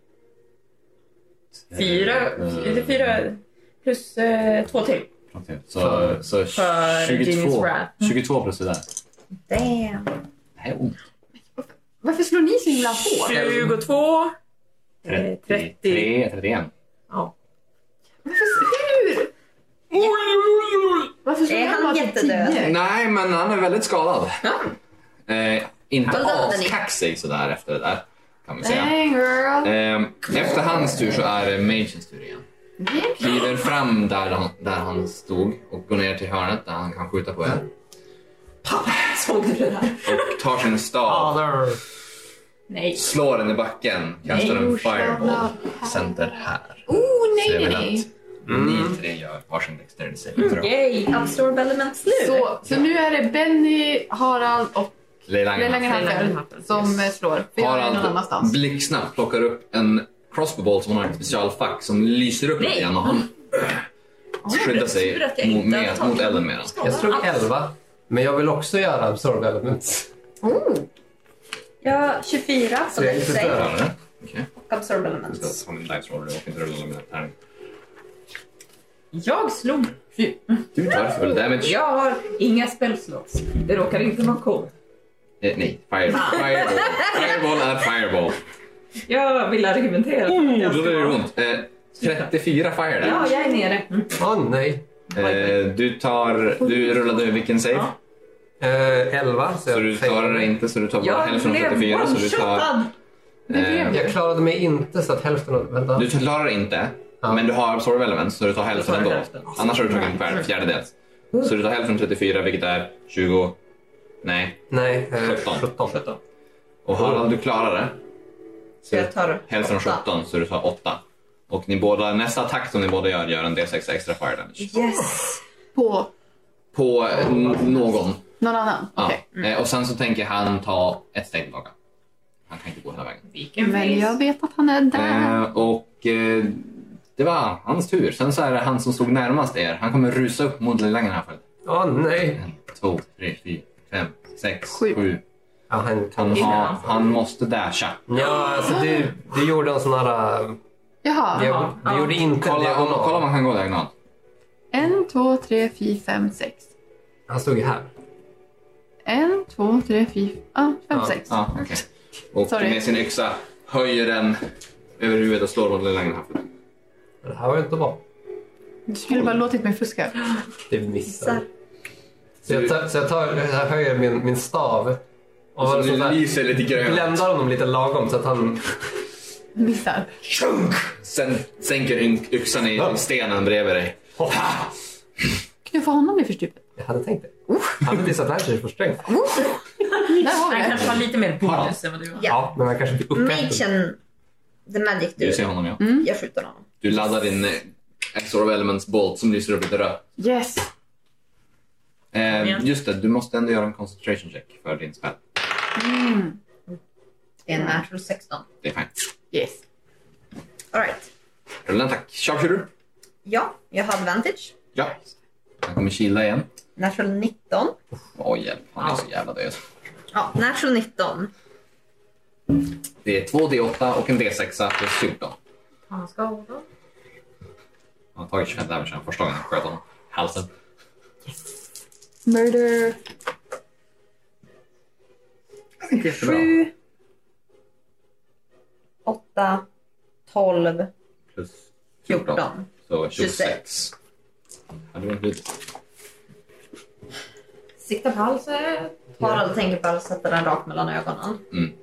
Speaker 2: 4. Är det 4 plus 2 till?
Speaker 3: Så
Speaker 2: För Genius
Speaker 3: 22.
Speaker 2: Wrath.
Speaker 3: 22 plus det där.
Speaker 4: Damn.
Speaker 3: Det här är ont.
Speaker 1: Varför slår ni så himla hårt?
Speaker 2: 22.
Speaker 3: 33, 31.
Speaker 2: Ja.
Speaker 1: Hur? Varför slår
Speaker 4: Är han
Speaker 1: bara
Speaker 4: jättedöd?
Speaker 1: 10?
Speaker 3: Nej, men han är väldigt skadad. Inte
Speaker 4: Well done, Danny.
Speaker 3: askaxig sådär efter det där, kan vi säga.
Speaker 1: Dang girl.
Speaker 3: Efter hans tur så är det Magens tur igen. Kliver fram där han stod och går ner till hörnet där han kan skjuta på er.
Speaker 2: Såg du det där?
Speaker 3: Och tar sin stav,
Speaker 2: Nej.
Speaker 3: slår den i backen, kastar en fireball center här.
Speaker 1: Oh,
Speaker 3: Så jag
Speaker 1: nej,
Speaker 3: vill
Speaker 1: nej.
Speaker 3: att ni tre gör varsin dexterity saving throw.
Speaker 2: Yay.
Speaker 4: Absorb elements nu.
Speaker 1: Så nu är det Benny, Harald och
Speaker 3: Leilangen
Speaker 1: som slår. För jag är någon
Speaker 3: Harald
Speaker 1: annanstans.
Speaker 3: blixtsnabbt plockar upp en crossbowbolt som han har ett specialfack som lyser upp lite grann och han skyddar sig
Speaker 2: tur att jag inte har tagit
Speaker 3: mot elden med den.
Speaker 5: Jag slog 11, men jag vill också göra absorb elements.
Speaker 4: Ja, 24
Speaker 5: Så
Speaker 4: som
Speaker 5: jag är
Speaker 4: det
Speaker 5: inte
Speaker 4: säger.
Speaker 5: död.
Speaker 3: Okej.
Speaker 4: Och absorb
Speaker 3: Jag
Speaker 4: elements.
Speaker 3: ska ta min dice roller och inte rulla mina tärning.
Speaker 2: Jag slog.
Speaker 3: Du tar full damage.
Speaker 2: Jag har inga spellslots. Det råkar inte vara cool.
Speaker 3: Nej, fireball. Fireball är fireball.
Speaker 2: Jag vill argumentera. för att jag
Speaker 3: Då
Speaker 2: ska
Speaker 3: är det
Speaker 2: vara-
Speaker 3: ont. 34 fire
Speaker 2: Ja,
Speaker 3: damage.
Speaker 2: jag är nere.
Speaker 5: Nej.
Speaker 3: Du rullade vilken save?
Speaker 5: 11.
Speaker 3: Så du klarar det inte, så du tar bara
Speaker 2: Jag
Speaker 3: hälften av
Speaker 2: blev
Speaker 3: 34. Så du tar...
Speaker 2: one-shotad.
Speaker 5: Jag klarade mig inte så att hälften av... Vänta.
Speaker 3: Du klarar det inte,
Speaker 5: Ja.
Speaker 3: men du har absorb elements så du tar hälften
Speaker 2: Jag tar
Speaker 3: ändå.
Speaker 2: hälften.
Speaker 3: Annars har du tagit en fjärdedels. Så du tar hälften av 34, vilket är 20... Nej,
Speaker 5: Nej,
Speaker 3: 17.
Speaker 5: 17.
Speaker 3: Och Harald, du klarar det.
Speaker 2: Så jag tar
Speaker 3: Hälften av
Speaker 2: 8.
Speaker 3: 17, så du tar 8. Och ni båda, nästa attack som ni båda gör en D6 extra fire damage.
Speaker 4: Yes.
Speaker 1: På
Speaker 3: På någon.
Speaker 1: någon annan?
Speaker 3: Ja.
Speaker 1: Okej.
Speaker 3: Och sen så tänker han ta ett steg tillbaka. Han kan inte gå hela vägen.
Speaker 2: Vilken
Speaker 1: Men jag
Speaker 2: face.
Speaker 1: vet att han är där.
Speaker 3: Det var hans tur. Sen så är det han som stod närmast er. Han kommer rusa upp mot Leilangen här för.
Speaker 5: Nej.
Speaker 3: 1, 2, 3, 4, 5, 6,
Speaker 1: Sju.
Speaker 3: 7.
Speaker 5: Ja, han kan...
Speaker 3: Han måste dasha.
Speaker 5: Ja, alltså du gjorde en sån här...
Speaker 1: Jaha.
Speaker 5: Du gjorde inte en
Speaker 3: Kolla om
Speaker 5: diagonal.
Speaker 3: man kan gå diagonalt.
Speaker 1: 1, 2, 3, 4, 5, 6.
Speaker 5: Han stod ju här.
Speaker 1: 1, 2, 3, 4, 5, 6.
Speaker 3: Ja, okej. Och
Speaker 1: Sorry.
Speaker 3: med sin yxa höjer den över huvudet och slår mot Leilangen här för.
Speaker 5: Det här var ju inte bra.
Speaker 1: Du skulle bara låtit mig fuska.
Speaker 5: Det missar. Så jag höjer min stav Och
Speaker 3: Så
Speaker 5: så
Speaker 3: det
Speaker 5: där,
Speaker 3: lyser lite grönt.
Speaker 5: bländar honom lite lagom så att han...
Speaker 1: Missar.
Speaker 3: Tjunk! Sen sänker yxan i stenen bredvid dig.
Speaker 1: Knuffa honom i förstupet.
Speaker 5: Jag hade tänkt det. Han hade disadvantage för strength.
Speaker 1: Där har vi
Speaker 2: Han
Speaker 1: det.
Speaker 2: kanske har lite mer bonus än vad du har.
Speaker 5: Ja, men han kanske blir uppäten.
Speaker 4: Magen, the magic
Speaker 3: Du
Speaker 4: du.
Speaker 3: ser honom, ja.
Speaker 4: Jag skjuter honom.
Speaker 3: Du laddar din Exor of Elements Bolt som lyser upp lite rött.
Speaker 1: Yes.
Speaker 3: Just det, du måste ändå göra en concentration check för din spel.
Speaker 4: Det är en natural 16.
Speaker 3: Det är fint.
Speaker 1: Yes.
Speaker 4: Alright.
Speaker 3: Rulla en attack. Sharpshooter.
Speaker 4: Ja, jag har advantage.
Speaker 3: Ja. Han kommer kila igen.
Speaker 4: Natural 19.
Speaker 3: Åh hjälp, han är så jävla död.
Speaker 4: Ja, natural 19.
Speaker 3: Det är 2D8 och en D6 plus 14.
Speaker 2: Han ska ha
Speaker 3: Han har tagit 25 damage första gången han sköt honom i halsen.
Speaker 1: Murder.
Speaker 3: Inte jättebra.
Speaker 4: 7, 8, 12,
Speaker 3: Plus
Speaker 4: 14.
Speaker 3: Så 26. Ja, det var inte lite.
Speaker 4: Sikta på halsen. Harald tänker på att sätta den rakt mellan ögonen.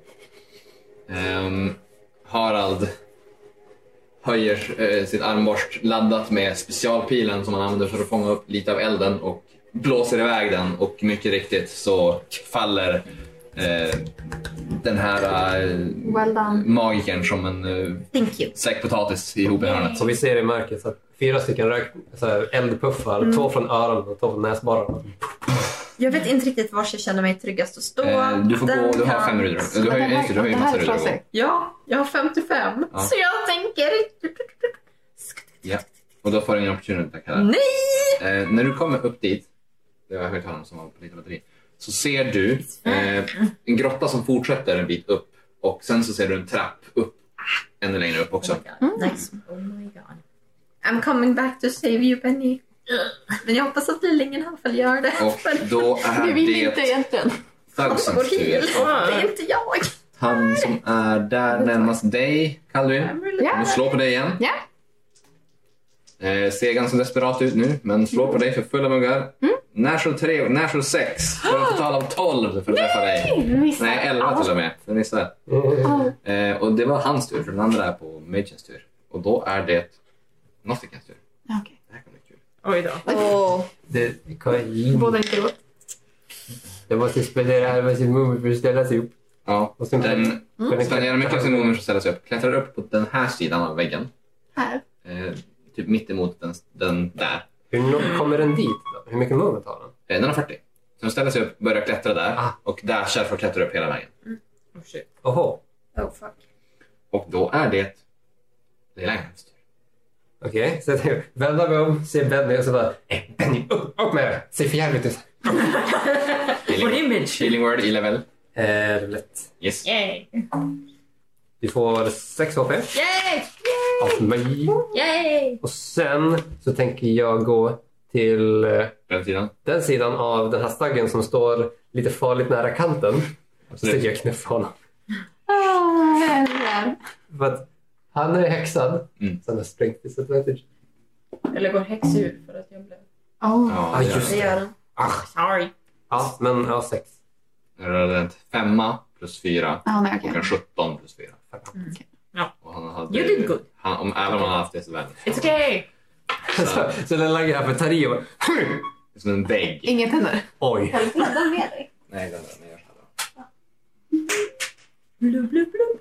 Speaker 3: Harald höjer sitt armborst laddat med specialpilen som han använder för att fånga upp lite av elden och blåser iväg den och mycket riktigt så faller den här
Speaker 1: Well done.
Speaker 3: magikern som en
Speaker 4: Thank you.
Speaker 3: säck potatis ihop i hörnet.
Speaker 5: Så vi ser i mörkret så att 4 stycken så här, eldpuffar, 2 från öronen och 2 från näsborrarna.
Speaker 4: Jag vet inte riktigt var jag känner mig tryggast att stå.
Speaker 3: Du får
Speaker 4: Den
Speaker 3: gå, du har
Speaker 4: kan-
Speaker 3: 5 rutor. Du har ju
Speaker 1: Det
Speaker 3: en
Speaker 1: här
Speaker 3: massa
Speaker 1: är
Speaker 3: rutor att gå.
Speaker 1: trasigt.
Speaker 4: Ja, jag har 55.
Speaker 3: Ja.
Speaker 4: Så jag tänker...
Speaker 3: Ja, och då får du ingen opportunity attack här.
Speaker 4: Nej!
Speaker 3: När du kommer upp dit, det var högtalaren som var på lite batteri, så ser du en grotta som fortsätter en bit upp och sen så ser du en trapp upp, ännu längre upp också.
Speaker 4: Nice. Oh my god. I'm coming back to save you, Penny. Men jag hoppas att Lillingen i alla fall gör det.
Speaker 3: Och då är
Speaker 1: Du vill inte
Speaker 3: det
Speaker 1: egentligen.
Speaker 3: Thugsons
Speaker 4: Vår
Speaker 3: tur.
Speaker 4: heal. Det är inte jag.
Speaker 3: Han som är där närmast dig, Kalduin.
Speaker 4: I'm really
Speaker 1: Ja.
Speaker 3: Du slår på dig igen.
Speaker 1: Ja.
Speaker 3: Ser ganska desperat ut nu, men slår på dig för fulla muggar. Natural 3 och Natural 6. För en total av 12 för att träffa dig.
Speaker 1: Missar.
Speaker 3: Nej, 11 till och med. Den missar. Och det var hans tur, för den andra är på Magens tur. Och då är det Nosticans tur.
Speaker 1: Ja, okej.
Speaker 3: Det här kommer bli kul.
Speaker 2: Oj då.
Speaker 4: Åh.
Speaker 1: Båda inte råd.
Speaker 5: Det måste spendera halva sin movie för att ställa sig upp.
Speaker 3: Ja,
Speaker 5: Och sen-
Speaker 3: den spenderar mycket av sin movement för att ställa sig upp. Klättrar upp på den här sidan av väggen.
Speaker 1: Här.
Speaker 3: Typ mitt emot den där.
Speaker 5: Hur kommer den dit då? Hur mycket movement har den?
Speaker 3: Den har 40. Så den ställer sig upp, börjar klättra där.
Speaker 5: Ah.
Speaker 3: Och dashar för att klättra upp hela vägen.
Speaker 2: Oh, shit.
Speaker 5: Oho.
Speaker 4: Oh fuck.
Speaker 3: Och då är det Langhams tur.
Speaker 5: Okej, så jag vänder mig om, ser Benny och så bara Benny, upp med det! Ser för jävligt ut.
Speaker 2: Vår image.
Speaker 3: Healing word i level.
Speaker 5: Lätt.
Speaker 3: Yes.
Speaker 2: Yay!
Speaker 5: Vi får 6 HP
Speaker 2: Yay!
Speaker 5: av mig.
Speaker 2: Yay!
Speaker 5: Och sen så tänker jag gå till
Speaker 3: Den sidan.
Speaker 5: den sidan av den här staggen som står lite farligt nära kanten. Så tänker jag knuffa honom.
Speaker 1: Jävlar.
Speaker 5: För att han är häxad.
Speaker 3: Mm.
Speaker 5: Så han har strength disadvantage.
Speaker 2: Eller går häx ur för att jag blev...
Speaker 3: Ja,
Speaker 5: Ah,
Speaker 3: det gör
Speaker 5: just
Speaker 4: Det gör den.
Speaker 2: Sorry.
Speaker 5: Ja, men ja, 6.
Speaker 3: det. Det är en 5 plus 4
Speaker 1: Ja, nej,
Speaker 3: och en
Speaker 1: okej.
Speaker 3: 17 plus 4.
Speaker 2: Ja.
Speaker 3: Och han hade,
Speaker 2: You did good.
Speaker 3: Även om han hade haft det så väl.
Speaker 2: It's okay!
Speaker 5: Så den lägger här för Tario.
Speaker 3: Det är som en vägg.
Speaker 1: Inget händer.
Speaker 5: Oj.
Speaker 4: Ladda med dig.
Speaker 3: Nej, den gör så här.
Speaker 2: Blub, blub, blub.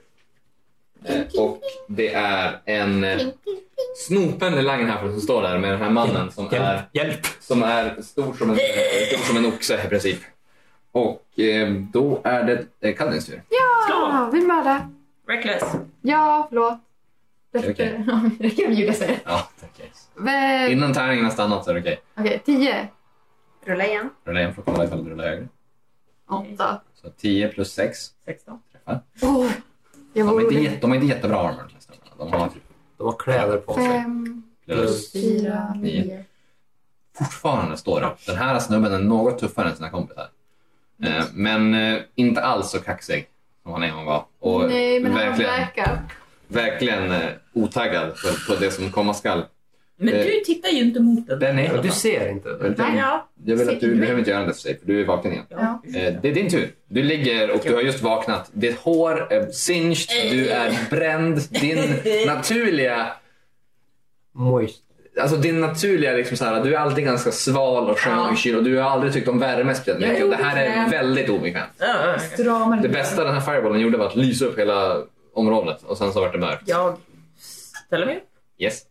Speaker 3: Och det är en snopen Langham som står där med den här mannen
Speaker 5: Hjälp.
Speaker 3: som är stor som en oxe i princip. Och då är det Kalduins tur.
Speaker 1: Ja, vi mördar.
Speaker 2: Reckless.
Speaker 1: Ja, förlåt.
Speaker 3: Okej.
Speaker 1: Räcker det Julia säger?
Speaker 3: Ja, okej.
Speaker 1: Okej,
Speaker 3: Innan tärningen har stannat så är det okej.
Speaker 1: 10.
Speaker 4: Rulla igen.
Speaker 3: Rulla igen för att kolla ifall du rullar högre.
Speaker 1: 8.
Speaker 3: Så 10 plus 6
Speaker 2: 16.
Speaker 3: träffar.
Speaker 1: Oh, jag var orolig.
Speaker 3: De har inte jättebra armor. De har typ
Speaker 5: De har kläder på sig.
Speaker 1: 5,
Speaker 3: plus
Speaker 1: 4,
Speaker 3: 9. Fortfarande står upp. Den här snubben är något tuffare än sina kompisar. Men inte alls så kaxig som han en gång var. Och
Speaker 1: Nej, men han
Speaker 3: verkligen,
Speaker 1: verkar.
Speaker 3: verkligen otaggad på det som komma skall.
Speaker 2: Men du tittar ju inte mot den.
Speaker 3: Benny.
Speaker 5: Ja, du ser inte.
Speaker 2: Ja.
Speaker 3: Jag vill att du behöver inte göra det för sig, för du är vaken igen.
Speaker 1: Ja.
Speaker 3: Det är din tur. Du ligger och du har just vaknat. Ditt hår är singed, du är bränd. Din naturliga...
Speaker 5: Moist.
Speaker 3: Alltså din naturliga liksom så här, du är alltid ganska sval och skön och kyl och du har aldrig tyckt om värme speciellt mycket. Och det här är väldigt obekvämt.
Speaker 1: Stramar
Speaker 3: Det bästa den här fireballen gjorde var att lysa upp hela området och sen så var det mörkt.
Speaker 2: Jag ställer mig upp.
Speaker 3: Yes.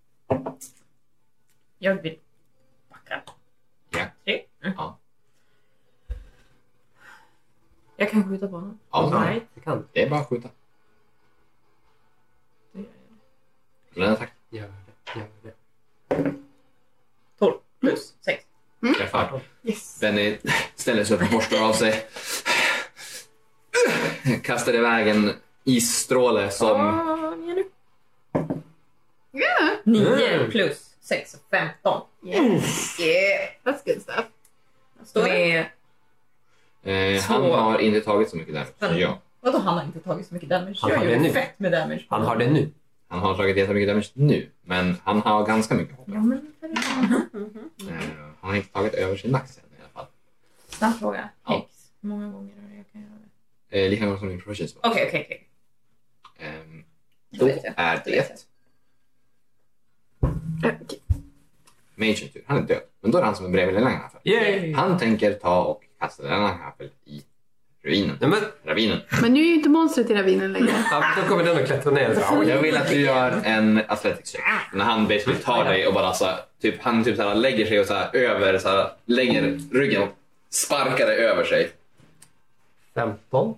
Speaker 2: Jag vill backa.
Speaker 3: Ja.
Speaker 2: 3.
Speaker 3: Ja.
Speaker 2: Jag kan skjuta på honom.
Speaker 3: Ja,
Speaker 2: Right.
Speaker 5: Det kan.
Speaker 3: det är bara att skjuta. Rulla en attack.
Speaker 5: Gör det.
Speaker 2: 12 plus 6.
Speaker 3: Träffar.
Speaker 1: Yes.
Speaker 3: Benny ställer sig upp och borstar av sig. Kastar iväg en isstråle som...
Speaker 2: nu.
Speaker 1: Yeah.
Speaker 2: 9 plus 6, 15.
Speaker 1: Yes. Yeah. That's good stuff.
Speaker 2: Står det?
Speaker 3: han har inte tagit så mycket damage. Så ja.
Speaker 2: Vadå, han har inte tagit så mycket damage?
Speaker 5: Han
Speaker 2: Jag
Speaker 5: har
Speaker 2: gör
Speaker 5: det
Speaker 2: ju
Speaker 5: nu.
Speaker 2: fett med damage.
Speaker 5: Han har det nu.
Speaker 3: Han har tagit jättemycket damage nu, men han har ganska mycket hopp.
Speaker 2: Ja, men...
Speaker 3: Han har inte tagit över sin max än i alla fall.
Speaker 2: Snabb fråga.
Speaker 3: Ja.
Speaker 2: Hex. Hur många gånger är det jag kan göra det?
Speaker 3: Lika många som din proficiency.
Speaker 2: Okej.
Speaker 3: Då
Speaker 2: vet jag.
Speaker 3: är
Speaker 2: Det vet
Speaker 3: det Magens tur. Han är död. Men då är det han som är bredvid Langhafel.
Speaker 5: Yay!
Speaker 3: Han tänker ta och kasta Langhafel i ruinen.
Speaker 5: Nej, men,
Speaker 3: Ravinen.
Speaker 1: Men nu är ju inte monstret i ravinen längre.
Speaker 5: ja, då kommer den att klättra ner. Så.
Speaker 3: Jag vill att du gör en athletics check. När han basically tar dig och bara så här, typ, han typ så här, lägger sig och så här, över, så här, lägger ryggen och sparkar dig över sig.
Speaker 5: 15.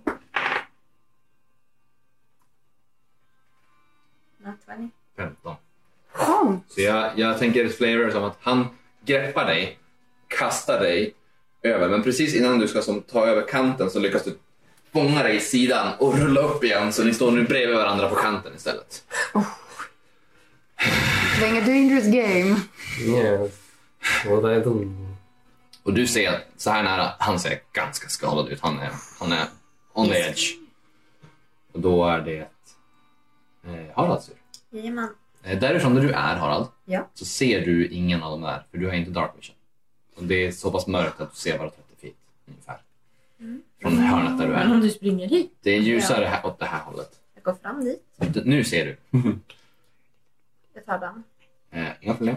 Speaker 4: Not 20.
Speaker 3: 15.
Speaker 1: Oh.
Speaker 3: Så jag tänker flavor som att han greppar dig, kastar dig över. Men precis innan du ska som, ta över kanten så lyckas du fånga dig i sidan och rulla upp igen. Så ni står nu bredvid varandra på kanten istället.
Speaker 1: Playing a dangerous game.
Speaker 5: Yes. What I do.
Speaker 3: Och du ser att så här nära, han ser ganska skadad ut. Han är on the edge. Och då är det Haralds tur.
Speaker 4: Jajamän.
Speaker 3: Därifrån där du är, Harald,
Speaker 4: Ja.
Speaker 3: så ser du ingen av dem där. För du har inte dark vision. Och det är så pass mörkt att du ser bara 30 feet ungefär. Från hörnet där du
Speaker 2: Men
Speaker 3: är.
Speaker 2: om du springer hit.
Speaker 3: Det är ljusare här, åt det här hållet.
Speaker 4: Jag går fram dit.
Speaker 3: Nu ser du.
Speaker 4: Jag tar den.
Speaker 3: Inga problem.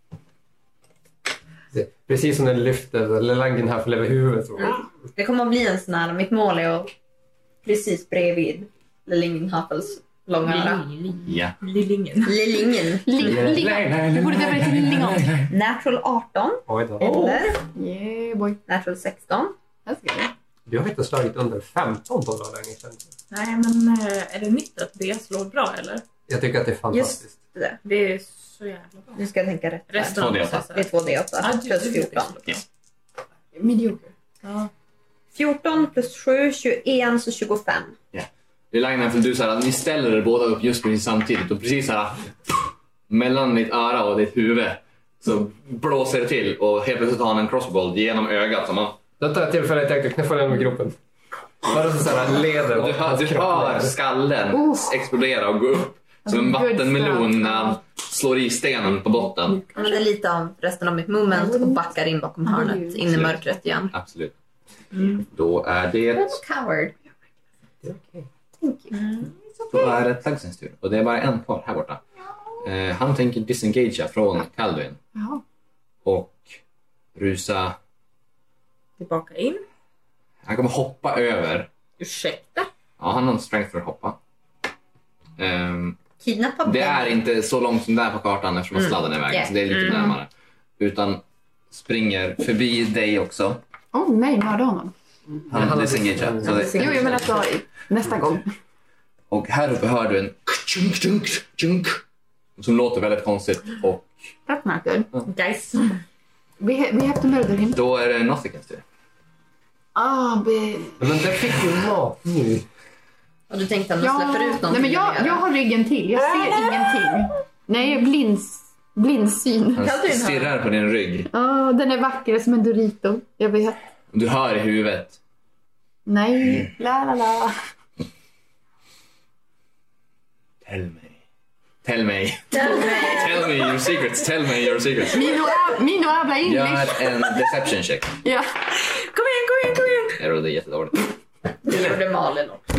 Speaker 5: Precis som den lyfter Langen här för över huvudet. Så.
Speaker 4: Det kommer att bli en sån här, mitt mål är att precis bredvid Lillinghaffels långa öra.
Speaker 3: Ja.
Speaker 2: Lillingen.
Speaker 4: Lillingen.
Speaker 1: Lingon. Du borde döpa dig till Lingon.
Speaker 4: Natural 18
Speaker 5: Oj då.
Speaker 4: eller
Speaker 1: Yeah boy.
Speaker 4: natural 16.
Speaker 1: That's good.
Speaker 5: Du har inte slagit under 15 på några länge sedan.
Speaker 2: Nej, men är det nytt att det slår bra, eller?
Speaker 5: Jag tycker att det är fantastiskt.
Speaker 4: Det.
Speaker 2: Det är så jävla bra.
Speaker 4: Nu ska jag tänka rätt.
Speaker 2: Resten av
Speaker 3: 2D8.
Speaker 2: processen.
Speaker 4: Det är 2D8 plus 14.
Speaker 3: Yes.
Speaker 1: Mediocre.
Speaker 2: Ja.
Speaker 4: 14 plus 7, 21 så 25.
Speaker 3: Det är Langen, för du så här, ni ställer er båda upp just precis samtidigt. Och precis så här, mellan ditt öra och ditt huvud så blåser det till. Och helt plötsligt har han en crossbow genom ögat. Som han,
Speaker 5: Då tar jag tillfället att knuffa den med gropen. Bara så här leder
Speaker 3: och du hör skallen explodera och gå upp. Som en vattenmelon när han slår i stenen på botten.
Speaker 4: Jag använder lite av resten av mitt moment och backar in bakom hörnet. In i mörkret igen.
Speaker 3: Absolut. Då är det...
Speaker 4: Coward.
Speaker 5: Okej.
Speaker 4: Thank you.
Speaker 3: Då är det Tugsens tur. Och det är bara en kvar här borta. Han tänker disengagea från Calduin.
Speaker 1: Jaha.
Speaker 3: Och rusa...
Speaker 2: Tillbaka in.
Speaker 3: Han kommer hoppa över.
Speaker 2: Ursäkta.
Speaker 3: Ja, han har en strength för att hoppa.
Speaker 4: Kidnappa
Speaker 3: Det
Speaker 4: Benny.
Speaker 3: är inte så långt som där på kartan eftersom sladden är iväg.
Speaker 4: Yeah.
Speaker 3: Så det är lite närmare. Utan springer förbi dig också.
Speaker 1: Oh nej, mörda honom.
Speaker 3: Han disengagear. Så det,
Speaker 1: Jo, jag menar så nästa gång.
Speaker 3: och här uppe hör du en chunk, chunk, chunk. Som låter väldigt konstigt. Och
Speaker 1: That's not good.
Speaker 2: Guys.
Speaker 1: We have to murder him.
Speaker 3: då är det Nothicans tur.
Speaker 5: Men det fick ju mat nu.
Speaker 4: Och du tänkte att du släpper ut någonting?
Speaker 1: Nej, men jag har ryggen till. Jag ser ingenting. Nej, blindsyn.
Speaker 3: Han
Speaker 4: Calduin här.
Speaker 3: stirrar på din rygg.
Speaker 1: Den är vacker som en Dorito. Jag vet.
Speaker 3: Du hör i huvudet.
Speaker 1: Nej, la la la.
Speaker 3: Tell me. Tell me your secrets. Tell me your secrets.
Speaker 1: Mino habla
Speaker 3: Gör
Speaker 1: English.
Speaker 3: en deception check.
Speaker 1: Ja.
Speaker 2: Kom igen.
Speaker 3: Jag rullade jättedåligt.
Speaker 4: Det gjorde Malin också.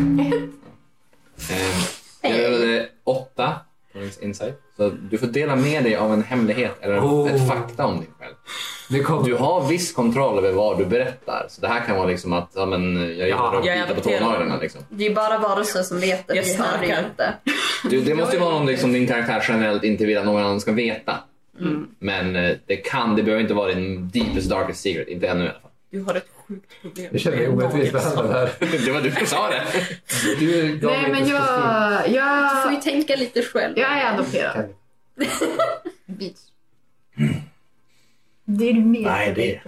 Speaker 3: Jag rullade 8 på insight. Så du får dela med dig av en hemlighet eller ett fakta om dig själv. Du har viss kontroll över vad du berättar. Så det här kan vara liksom att jag gillar att bita på tånaglarna. Liksom.
Speaker 4: Det är bara varelser som vet att vi hör det inte.
Speaker 3: Det måste ju vara om liksom, din karaktär generellt inte vill att någon annan ska veta. Men det behöver inte vara din deepest, darkest secret. Inte ännu i alla fall.
Speaker 2: Du har ett sjukt problem.
Speaker 5: Jag känner mig orättvist behandlad här.
Speaker 3: Det var du som sa det.
Speaker 1: Nej, men jag...
Speaker 4: Du får ju tänka lite själv.
Speaker 1: Jag är adopterad. Bitch. Det är du med.
Speaker 3: Nej, det.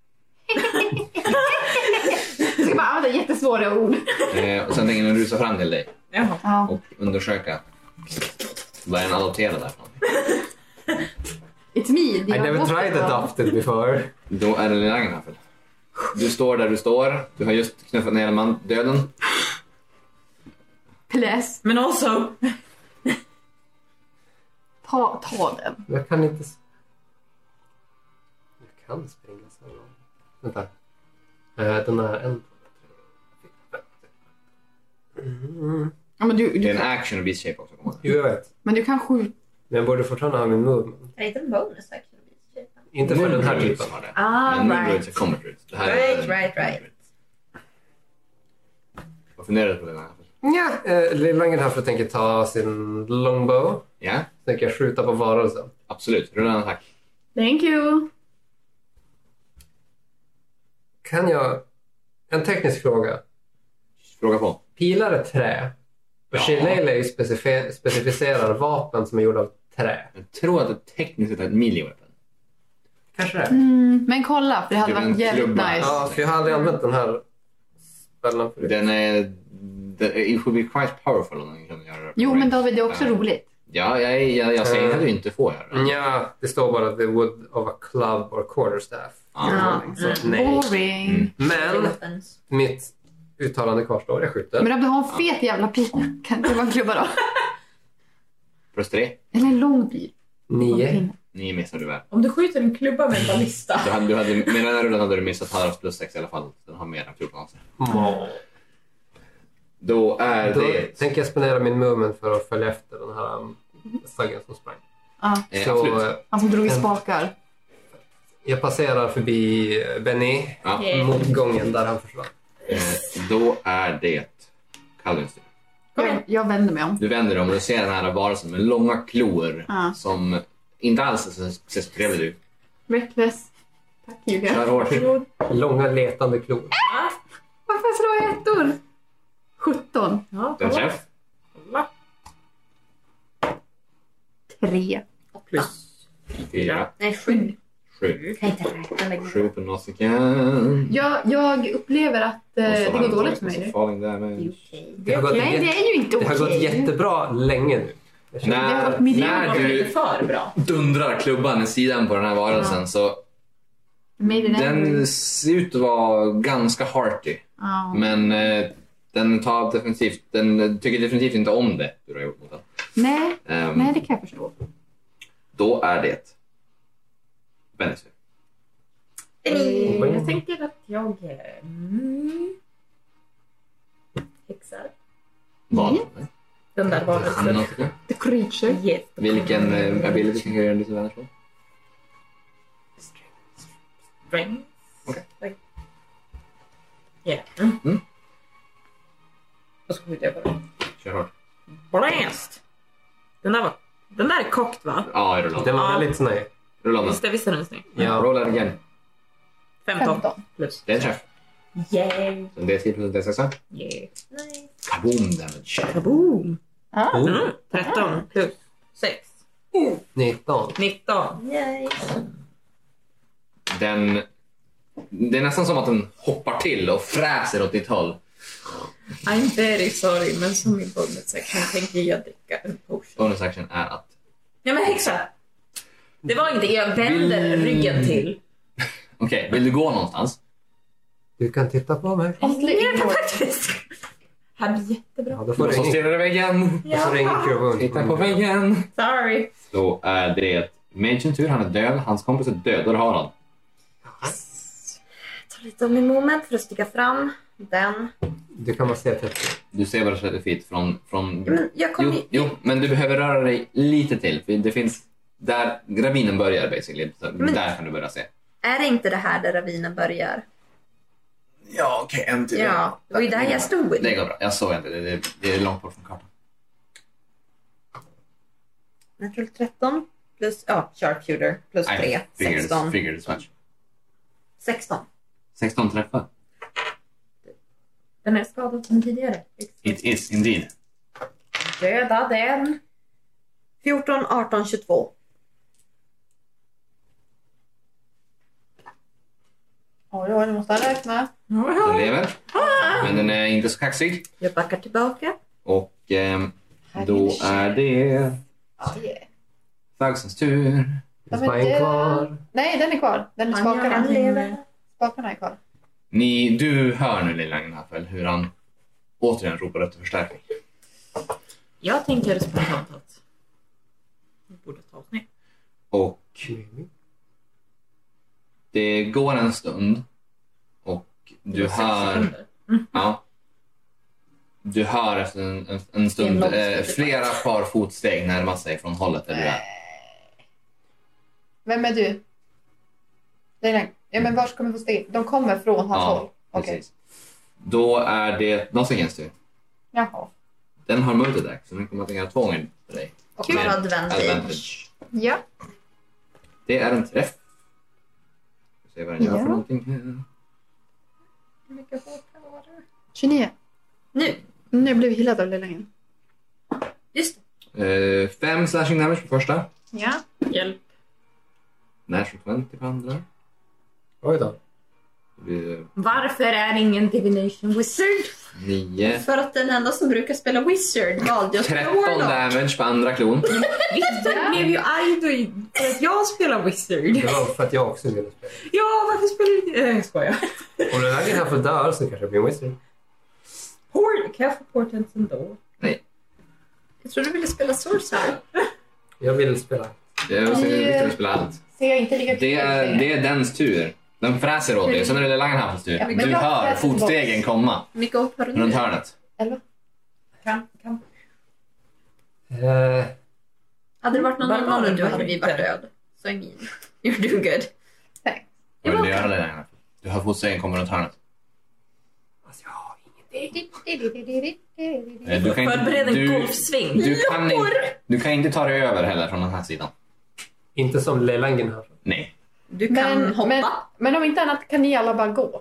Speaker 1: Jag ska bara använda jättesvåra ord.
Speaker 3: Och sen tänker jag rusa fram till dig
Speaker 2: Jaha.
Speaker 3: och undersöka vad är en adopterad där.
Speaker 1: It's me.
Speaker 5: I never tried adopted before.
Speaker 3: Då är det Lilangen här. Du står där du står. Du har just knuffat ner döden.
Speaker 1: Plus.
Speaker 2: Men också...
Speaker 1: Ta den.
Speaker 5: Jag kan inte... Jag kan springa så här långt. Vänta. Den är en...
Speaker 1: Ja, men
Speaker 3: Det är
Speaker 1: du
Speaker 3: en action och beast shape också.
Speaker 5: Jo, jag vet.
Speaker 1: men du kan skjuta.
Speaker 5: Men jag borde fortfarande ha min movement.
Speaker 4: Är det inte en bonus action?
Speaker 5: Inte för den här typen.
Speaker 3: Har det.
Speaker 4: Ah,
Speaker 3: Men
Speaker 4: right.
Speaker 3: right. Combat route. Det här är
Speaker 4: Right.
Speaker 3: Vad funderar du på den här?
Speaker 5: Ja, Lilangen här för att tänka ta sin longbow.
Speaker 3: Ja,
Speaker 5: Så tänker jag skjuta på varelsen.
Speaker 3: absolut. Rulla en attack.
Speaker 1: Thank you.
Speaker 5: Kan jag... En teknisk fråga.
Speaker 3: Fråga på.
Speaker 5: Pilar är trä. Och Shillelagh specificerar vapen som är gjorda av trä.
Speaker 3: Jag tror att det tekniskt sett är ett melee weapon.
Speaker 5: Kanske det.
Speaker 1: Men kolla, för det hade
Speaker 3: Det är
Speaker 1: varit
Speaker 3: en
Speaker 1: jävligt
Speaker 3: klubba.
Speaker 1: nice.
Speaker 5: Ja, för jag har aldrig använt den här spellen förut.
Speaker 3: It would be quite powerful om den kan göra det.
Speaker 1: Jo, men David, det är också
Speaker 3: Ja.
Speaker 1: roligt.
Speaker 3: Ja, jag säger inte att du inte får göra det.
Speaker 5: Ja, det står bara the wood of a club or quarterstaff.
Speaker 3: Ja.
Speaker 5: Så nej.
Speaker 1: Boring.
Speaker 5: Men mitt uttalande kvarstår. Jag skjuter.
Speaker 1: Men om du har en fet jävla pil, kan det vara en klubba då?
Speaker 3: Plus 3.
Speaker 1: Eller en lång pil.
Speaker 5: 9.
Speaker 3: 9 missar du väl.
Speaker 2: Om du skjuter en klubba med en ballista.
Speaker 3: Med den här rullen hade du missat Haralds plus 6 i alla fall. Den har mer än 14 alltså. Då är
Speaker 5: Då
Speaker 3: det...
Speaker 5: tänker jag spendera min movement för att följa efter den här staggen som sprang.
Speaker 1: Ja,
Speaker 5: Så
Speaker 3: absolut.
Speaker 1: han som drog i spakar.
Speaker 5: jag passerar förbi Benny
Speaker 3: Ja.
Speaker 5: mot gången där han försvann.
Speaker 3: Då är det Calvins tur.
Speaker 1: Jag vänder mig om.
Speaker 3: Du vänder dig om och du ser den här varelsen med långa klor
Speaker 1: Ja.
Speaker 3: som inte alls ser så trevlig ut.
Speaker 1: Reckless. Tack Julia.
Speaker 3: Kör hårt.
Speaker 5: Långa letande klor.
Speaker 1: Varför slår jag ettor? 17.
Speaker 2: Ja,
Speaker 3: Den träff.
Speaker 1: 3.
Speaker 2: Plus
Speaker 3: 4.
Speaker 4: Nej, 7.
Speaker 3: 7.
Speaker 4: Kan inte räkna med
Speaker 3: 7 på Nausicaa.
Speaker 1: Jag upplever att det går dåligt för mig nu.
Speaker 3: Falling damage.
Speaker 5: Det har gått,
Speaker 1: Nej, det är ju inte
Speaker 5: det har gått
Speaker 1: okej.
Speaker 5: jättebra länge nu. Jag känner-
Speaker 1: Det har gått miljoner.
Speaker 3: När
Speaker 2: Det var lite
Speaker 3: du
Speaker 2: för bra.
Speaker 3: dundrar klubban i sidan på den här varelsen så
Speaker 1: Maybe
Speaker 3: den ser ut att vara ganska hearty.
Speaker 1: Ja.
Speaker 3: Men den tycker definitivt inte om det du har gjort mot den.
Speaker 1: Nej,
Speaker 3: Ehm,
Speaker 1: det kan jag förstå.
Speaker 3: Då är det Bennys tur.
Speaker 2: Jag tänker att jag häxar.
Speaker 3: Vad?
Speaker 2: Den där varelsen.
Speaker 3: Nausicaa?
Speaker 1: The creature.
Speaker 2: Yes.
Speaker 3: Vilken ability kan jag göra en disadvantage på?
Speaker 2: Strength.
Speaker 3: Okej.
Speaker 2: Like. Yeah. Och så skjuter jag på den.
Speaker 3: Kör hårt.
Speaker 2: Blast! Den där är kokt va?
Speaker 3: Ja, rulla
Speaker 5: Den
Speaker 3: om.
Speaker 5: var väldigt snäll.
Speaker 3: Rulla om
Speaker 2: Visst är den snygg?
Speaker 5: Ja.
Speaker 3: Roll it again.
Speaker 2: 15 plus.
Speaker 3: Det är en träff.
Speaker 2: Yay!
Speaker 3: Så det är 10 plus en D6.
Speaker 2: Yeah.
Speaker 3: Kaboom damage.
Speaker 2: Kaboom!
Speaker 5: Oh,
Speaker 2: 13 plus 6.
Speaker 5: 19.
Speaker 2: 19.
Speaker 4: Yay.
Speaker 3: Det är nästan som att den hoppar till och fräser åt ditt håll.
Speaker 2: I'm very sorry, men som min bonus action tänker jag dricka en potion.
Speaker 3: Bonus action är att...
Speaker 2: Ja men häxa! Det var inte, jag vänder ryggen till.
Speaker 3: Okej, vill du gå någonstans?
Speaker 5: Du kan titta på mig.
Speaker 2: Ja, faktiskt.
Speaker 4: Här blir jättebra.
Speaker 5: Ja, då får
Speaker 3: Och så
Speaker 5: du
Speaker 3: stirrar i väggen.
Speaker 5: Då får du ingen cure wounds.
Speaker 3: Titta på väggen.
Speaker 4: Sorry.
Speaker 3: Då är det Magen tur. Han är död. Hans kompis är död. Och det har han.
Speaker 4: Ta lite av min moment för att sticka fram. Den.
Speaker 5: Du kan bara se 30.
Speaker 3: Du ser bara 30 feet från...
Speaker 4: Men jag kommer
Speaker 3: Jo, men du behöver röra dig lite till. För det finns... Där ravinen börjar basically. Så där kan du börja se.
Speaker 4: Är det inte det här där ravinen börjar?
Speaker 3: Ja, okej. En till.
Speaker 4: Ja, det var ju där jag stod.
Speaker 3: Det går bra. Jag såg inte. Det är långt bort från kartan.
Speaker 4: Natural 13 plus, sharpshooter plus 3. 16.
Speaker 3: Figured as much.
Speaker 4: 16.
Speaker 3: 16 träffar.
Speaker 4: Den är skadad som tidigare.
Speaker 3: It is indeed.
Speaker 4: Döda den. 14, 18, 22.
Speaker 1: Oj, nu måste jag räkna.
Speaker 3: Den lever. Men den är inte så kaxig.
Speaker 4: Jag backar tillbaka.
Speaker 3: Och då är det Thugsons tur.
Speaker 5: Finns bara en kvar.
Speaker 1: Nej, den är kvar. Den är
Speaker 4: Han
Speaker 1: spakarna.
Speaker 4: lever.
Speaker 1: Spakarna är kvar.
Speaker 3: Du hör nu lilla Gnafel hur han återigen ropar efter förstärkning.
Speaker 2: Jag tänker spontant att vi borde ta oss ner.
Speaker 3: Och det går en stund. Och du hör... Ja. Du hör efter en stund flera par fotsteg närma sig från hållet där du är.
Speaker 1: Vem är du? Det är den. Ja, men var ska vi få steg? De kommer från hans håll. Okej.
Speaker 3: Precis. Då är det Nossigens tur.
Speaker 1: Jaha.
Speaker 3: Den har multidack så den kommer att göra 2 gånger för dig.
Speaker 4: Och med advantage.
Speaker 1: Ja.
Speaker 3: Det är en träff. Vi ser vad den gör för någonting här.
Speaker 4: Hur mycket HP var det?
Speaker 1: 29.
Speaker 4: Nu.
Speaker 1: Nu blev vi healad av lillängen.
Speaker 4: Just det.
Speaker 3: 5 slashing damage på första.
Speaker 1: Ja.
Speaker 2: Hjälp.
Speaker 3: Natural 20 på andra.
Speaker 5: Oj då.
Speaker 3: Det blir
Speaker 2: Varför är ingen divination wizard?
Speaker 3: 9.
Speaker 4: För att den enda som brukar spela wizard valde att spela
Speaker 3: 13
Speaker 4: warlock.
Speaker 3: damage på andra klon.
Speaker 2: Victor blev ju arg då för att jag spelar wizard.
Speaker 5: Det var för att jag också ville spela.
Speaker 2: Ja, varför spelar du inte? Jag skojar.
Speaker 5: Om den här grejen här för dör så kanske det blir en wizard.
Speaker 2: Kan jag få portents ändå?
Speaker 3: Nej.
Speaker 4: Jag tror du ville spela sorcerer.
Speaker 5: Jag vill spela.
Speaker 3: Jag vill spela allt.
Speaker 1: Ser jag inte lika
Speaker 3: Det är dens tur. Den fräser åt dig. Sen är det Langenhaffens tur.
Speaker 1: Ja, men
Speaker 3: Du
Speaker 1: jag
Speaker 3: hör
Speaker 1: fräser
Speaker 3: fotstegen komma
Speaker 4: Mycket upp har du
Speaker 3: runt
Speaker 4: nu.
Speaker 3: hörnet.
Speaker 1: 11.
Speaker 2: Kan.
Speaker 4: Hade det varit någon
Speaker 2: Barbaren
Speaker 4: annan du hade
Speaker 2: var
Speaker 4: vi
Speaker 2: inte.
Speaker 4: varit död. Så är min. You're doing good.
Speaker 1: Thanks.
Speaker 3: Vad vill du göra Langenhaff? Du hör fotstegen komma runt hörnet.
Speaker 5: Alltså, jag har ingenting.
Speaker 3: Du kan inte-
Speaker 2: Förbered en
Speaker 3: du-
Speaker 2: golfsving.
Speaker 3: Du kan inte ta dig över heller från den här sidan.
Speaker 5: Inte som Leilangen här.
Speaker 3: Nej.
Speaker 4: Du kan hoppa.
Speaker 1: Men om inte annat kan ni alla bara gå.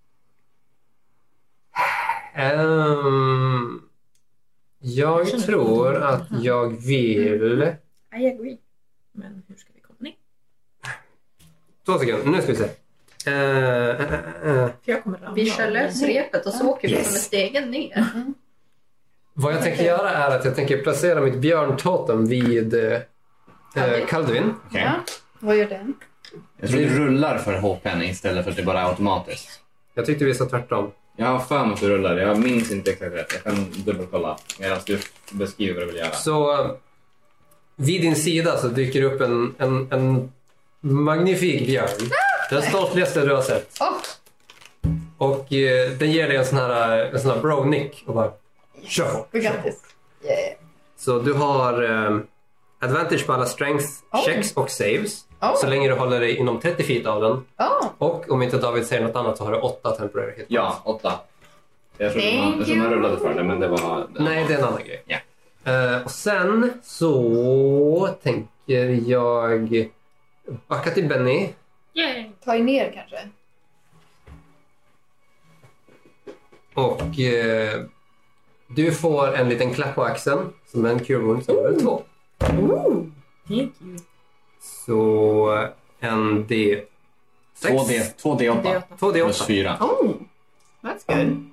Speaker 5: Jag tror att jag vill...
Speaker 4: I agree.
Speaker 2: Men hur ska vi komma ner?
Speaker 5: 2 sekunder, nu ska vi se.
Speaker 2: För jag kommer ramla.
Speaker 4: Vi kör lös repet och så åker vi från stegen ner.
Speaker 5: Vad jag tänker göra är att jag tänker placera mitt björntotem vid Kaldvin.
Speaker 3: Okej.
Speaker 1: Ja. Vad gör den?
Speaker 3: Jag tror du rullar för HPn istället för att det bara är automatiskt.
Speaker 5: Jag tyckte vi sa tvärtom.
Speaker 3: Jag har för mig att du rullar. Jag minns inte exakt rätt. Jag kan dubbelkolla medan du beskriver vad du vill göra.
Speaker 5: Så vid din sida så dyker upp en magnifik björn. Den stoltligaste du har sett.
Speaker 1: Oh.
Speaker 5: Och den ger dig en sån här bro-nick och bara kör.
Speaker 1: Grattis. Yeah.
Speaker 5: Så du har advantage på alla strength checks och saves.
Speaker 1: Oh.
Speaker 5: Så länge du håller dig inom 30 feet av den.
Speaker 1: Oh.
Speaker 5: Och om inte David säger något annat så har du 8 temporary hit points.
Speaker 3: Ja, 8. Jag tror man rullade för det, men det var...
Speaker 5: Nej, det är en annan grej.
Speaker 3: Ja.
Speaker 5: Och sen så tänker jag backa till Benny.
Speaker 2: Yay.
Speaker 1: Ta er ner kanske.
Speaker 5: Och du får en liten klapp på axeln som en cure wound som level 2.
Speaker 2: Thank you.
Speaker 5: Så en D6.
Speaker 3: 2D8.
Speaker 5: 2D8.
Speaker 3: Plus 4.
Speaker 1: Oh, that's good.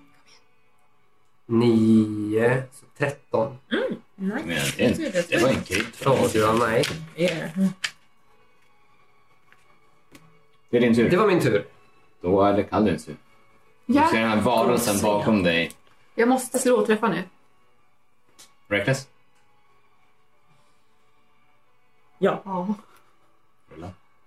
Speaker 5: 9, så 13.
Speaker 3: Men det var en krit.
Speaker 5: Åh, du har nej.
Speaker 2: Yeah.
Speaker 3: Det är din
Speaker 5: Det
Speaker 3: tur.
Speaker 5: var min tur.
Speaker 3: Då är det Kaldins tur. Du ser den här varelsen bakom dig.
Speaker 1: Jag måste slå och träffa nu.
Speaker 3: Reckless.
Speaker 2: Ja.
Speaker 1: Ja.
Speaker 3: Rulla.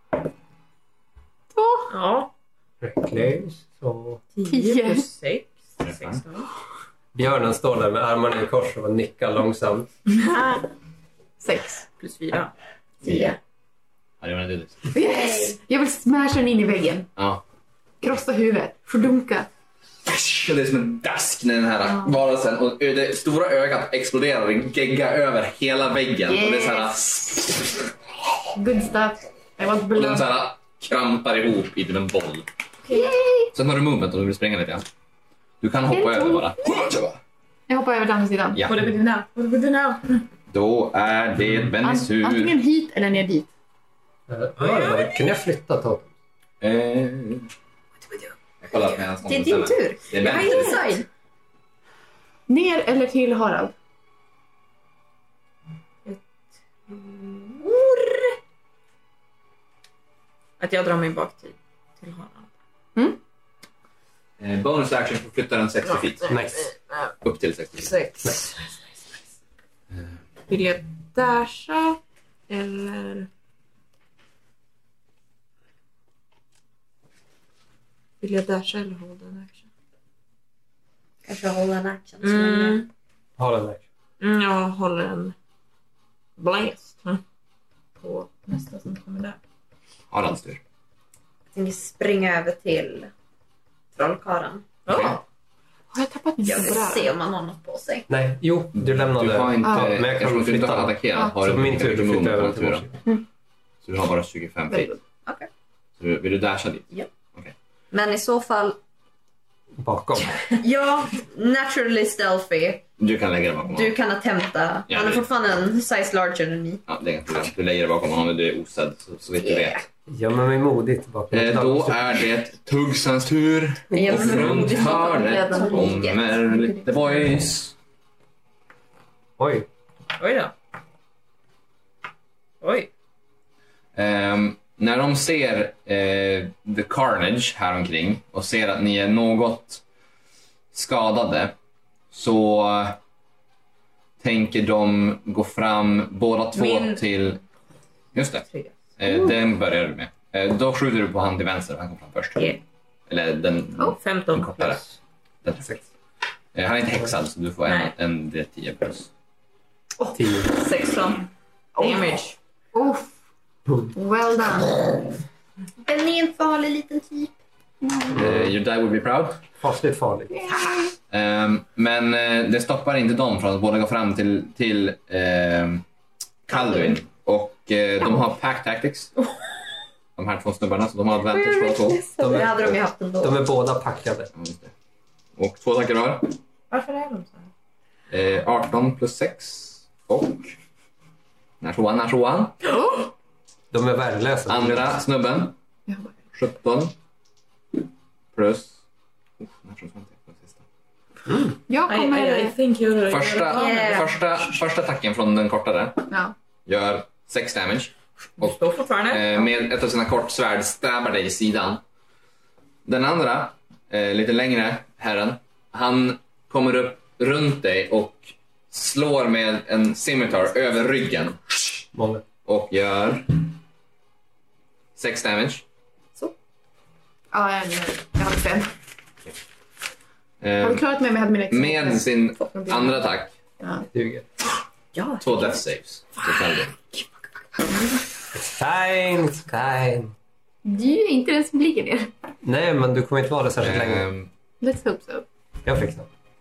Speaker 1: 2.
Speaker 2: Ja.
Speaker 5: Reckless. Så
Speaker 2: 10 plus 6.
Speaker 3: Träffar.
Speaker 2: 16.
Speaker 5: björnen står där med armarna i kors och nickar långsamt.
Speaker 1: 6.
Speaker 2: Plus 4.
Speaker 1: 10.
Speaker 3: Ja, det var en dudis.
Speaker 1: Yes! Jag vill smasha den in i väggen.
Speaker 3: Ja.
Speaker 1: Krossa huvudet. Fördunka.
Speaker 3: Det är som en dask när den här varelsen och det stora ögat exploderar och geggar över hela väggen. Och det är så här,
Speaker 1: Good stuff. I want
Speaker 3: och den
Speaker 1: blood.
Speaker 3: så här krampar ihop i en boll.
Speaker 1: Yay!
Speaker 3: Sen har du movement om du vill springa lite grann. Du kan hoppa över bara.
Speaker 1: Jag hoppar över till andra sidan.
Speaker 3: Ja.
Speaker 2: What do we do now? What do we do now?
Speaker 3: Då är det Bennys tur.
Speaker 1: Antingen hit eller ner dit.
Speaker 5: Kan jag flytta totem?
Speaker 3: Jag kollar medan någon
Speaker 4: Det är din
Speaker 3: bestämmer.
Speaker 4: tur.
Speaker 3: Det är
Speaker 4: Jag
Speaker 3: Bennys
Speaker 4: är
Speaker 3: tur.
Speaker 4: inside.
Speaker 1: Ner eller till Harald?
Speaker 2: Att jag drar mig bak till Harald.
Speaker 3: Bonus action för att flytta den 60 feet.
Speaker 5: Nice.
Speaker 3: Upp till 60 feet.
Speaker 2: 6. Vill jag dasha eller... Vill jag dasha eller hold an action?
Speaker 4: Kanske hålla en action så länge.
Speaker 5: Ha den där.
Speaker 2: Jag håller en blast på nästa som kommer där.
Speaker 3: Haralds tur.
Speaker 4: Jag tänker springa över till trollkarlen.
Speaker 2: Ja.
Speaker 1: Har jag tappat min
Speaker 4: Jag vill
Speaker 1: stora?
Speaker 4: se om han har något på sig.
Speaker 5: Nej, jo, du lämnade.
Speaker 3: Du har inte,
Speaker 1: Ja.
Speaker 5: Men jag kan
Speaker 3: eftersom du inte
Speaker 5: flytta.
Speaker 3: har attackerat har
Speaker 5: Så
Speaker 3: du
Speaker 5: min
Speaker 3: inte
Speaker 5: tur
Speaker 3: mycket
Speaker 5: att flytta över
Speaker 3: movement på
Speaker 5: till
Speaker 3: den
Speaker 5: varsin.
Speaker 3: turen. Så du har bara 25 feet.
Speaker 4: Okej.
Speaker 3: Så vill du dasha dit?
Speaker 4: Ja.
Speaker 3: Okej.
Speaker 4: Men i så fall,
Speaker 5: Bakom.
Speaker 4: ja, naturally stealthy.
Speaker 3: Du kan lägga det bakom
Speaker 4: Du
Speaker 3: honom.
Speaker 4: kan attempta.
Speaker 3: Ja,
Speaker 4: Han är
Speaker 3: det-
Speaker 4: fortfarande en size larger än ni.
Speaker 3: Ja, det är inga problem. Du lägger det bakom honom och du är osedd så vitt du
Speaker 4: Yeah.
Speaker 3: vet.
Speaker 5: Gömmer mig modigt bakom.
Speaker 3: Då är det Tuggsans tur.
Speaker 4: Ja,
Speaker 3: Och
Speaker 4: men
Speaker 3: runt
Speaker 4: modigt bakom
Speaker 3: hörnet
Speaker 4: redan
Speaker 3: kommer lite boys.
Speaker 5: Oj.
Speaker 2: Oj då. Oj.
Speaker 3: När de ser the carnage här omkring och ser att ni är något skadade så tänker de gå fram båda två
Speaker 2: Min-
Speaker 3: till... Just det, den börjar du med. Då skjuter du på han till vänster, han kom fram först.
Speaker 2: Yeah.
Speaker 3: Eller den
Speaker 2: 15
Speaker 3: kortare.
Speaker 2: plus.
Speaker 3: Den 6. Han är inte häxad så du får
Speaker 2: Nej.
Speaker 3: en D10 plus.
Speaker 5: 10.
Speaker 2: 16 damage.
Speaker 1: Oh, well done.
Speaker 4: Den är en farlig liten typ.
Speaker 3: Your die will be proud.
Speaker 5: Fasligt farligt.
Speaker 3: Men det stoppar inte dem från att båda gå fram till Calduin. Och de har pack tactics. De här två snubbarna, så de har advantage båda två.
Speaker 5: De
Speaker 4: Det hade de ju
Speaker 5: är,
Speaker 4: haft ändå.
Speaker 5: de är båda packade.
Speaker 3: Ja, just det. Och 2 attacker var.
Speaker 2: Varför är de så här?
Speaker 3: 18 plus 6. Och... När tvåan.
Speaker 5: De är värdelösa.
Speaker 3: Andra snubben. 17. Plus... när tror jag inte på sista.
Speaker 1: Jag kommer...
Speaker 2: I think you're...
Speaker 3: Första attacken från den kortare
Speaker 1: Ja.
Speaker 3: gör 6 damage.
Speaker 2: Och står fortfarande.
Speaker 3: Med ett av sina kortsvärd stäbar dig i sidan. Den andra, lite längre herren, han kommer upp runt dig och slår med en scimitar över ryggen
Speaker 5: Många.
Speaker 3: och gör 6 damage.
Speaker 1: Ja, jag hade 5. Har du klarat mig med min extra?
Speaker 3: Med sin andra attack,
Speaker 1: Ja.
Speaker 5: Duger.
Speaker 3: 2 death saves. Så kan du.
Speaker 5: Fine, fine.
Speaker 1: Du är inte den som ligger ner.
Speaker 5: Nej, men du kommer inte vara det särskilt länge.
Speaker 1: Let's hope so.
Speaker 5: Jag fixar.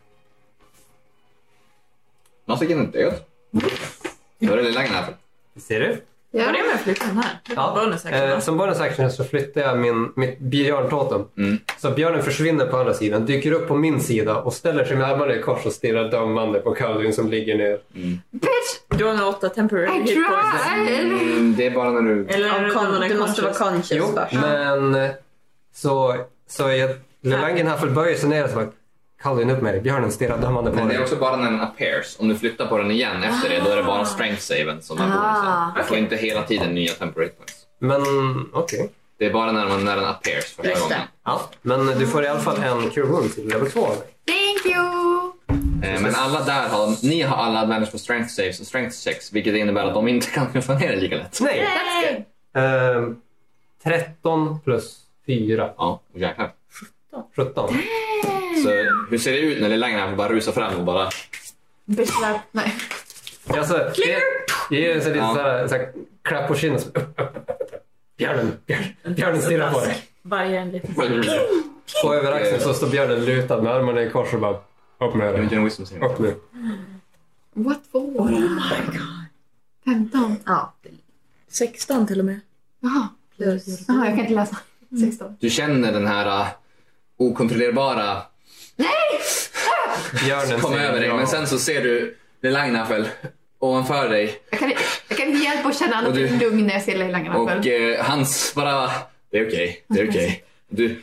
Speaker 3: Nastiken är död. Då är det lilla gnäfel.
Speaker 5: Ser du?
Speaker 1: Ja.
Speaker 2: Var det med att flytta den här?
Speaker 5: Ja.
Speaker 2: Bonus action.
Speaker 5: Som bonus action så flyttar jag mitt björntotem. Så björnen försvinner på andra sidan, dyker upp på min sida och ställer sig med armarna i kors och stirrar dömande på Calvin som ligger ner.
Speaker 1: Bitch!
Speaker 2: Du har nu 8 temporary
Speaker 1: I
Speaker 2: hit points.
Speaker 1: tried!
Speaker 3: Det är bara när du...
Speaker 2: Eller är det
Speaker 4: Du måste vara conscious
Speaker 5: Jo,
Speaker 4: först.
Speaker 5: men så Lelangen här böjer sig ner och så bara Calvin upp med dig. Björnen stirrar dömande på
Speaker 3: Men det är
Speaker 5: dig.
Speaker 3: också bara när den appears. Om du flyttar på den igen efter det, då är det bara strength saven som är bonusen. Du får inte hela tiden nya temporary points.
Speaker 5: Men okej.
Speaker 3: Det är bara när den appears första
Speaker 4: Just
Speaker 3: gången.
Speaker 4: det.
Speaker 5: Ja. Men du får i alla fall en cure wound till level 2 av mig.
Speaker 1: Thank you!
Speaker 3: men alla där ni har alla advantage på strength saves och strength checks, vilket innebär att de inte kan knuffa ner det lika lätt.
Speaker 5: Nej! 13 plus 4.
Speaker 3: Ja, jäklar.
Speaker 5: 17.
Speaker 3: Så hur ser det ut när Lilla Agnar bara rusar fram och bara...
Speaker 1: Beslag. Nej.
Speaker 5: Alltså, jag ger en så här klapp på kinden. Björnen stirrar på dig.
Speaker 2: Varje en liten.
Speaker 5: Och över axeln så står björnen lutad med armarna i kors och bara upp med
Speaker 3: Jag vill
Speaker 5: dig.
Speaker 3: inte en wisdom saving.
Speaker 5: Upp med.
Speaker 1: What for?
Speaker 2: Oh my god.
Speaker 1: 15.
Speaker 4: Ja.
Speaker 2: 16 till och med.
Speaker 1: Jaha. Jaha, jag kan inte läsa. 16.
Speaker 3: Du känner den här okontrollerbara
Speaker 5: Björnen
Speaker 3: komma
Speaker 5: säger
Speaker 3: över dig,
Speaker 5: ja.
Speaker 3: men sen så ser du Lilla Agnar ovanför dig.
Speaker 1: Jag kan inte hjälpa att känna
Speaker 3: Och
Speaker 1: något
Speaker 3: du-
Speaker 1: lugn när jag ser Lilla Agnar
Speaker 3: Och
Speaker 1: själv.
Speaker 3: hans bara... Det är okej, det är okej. Du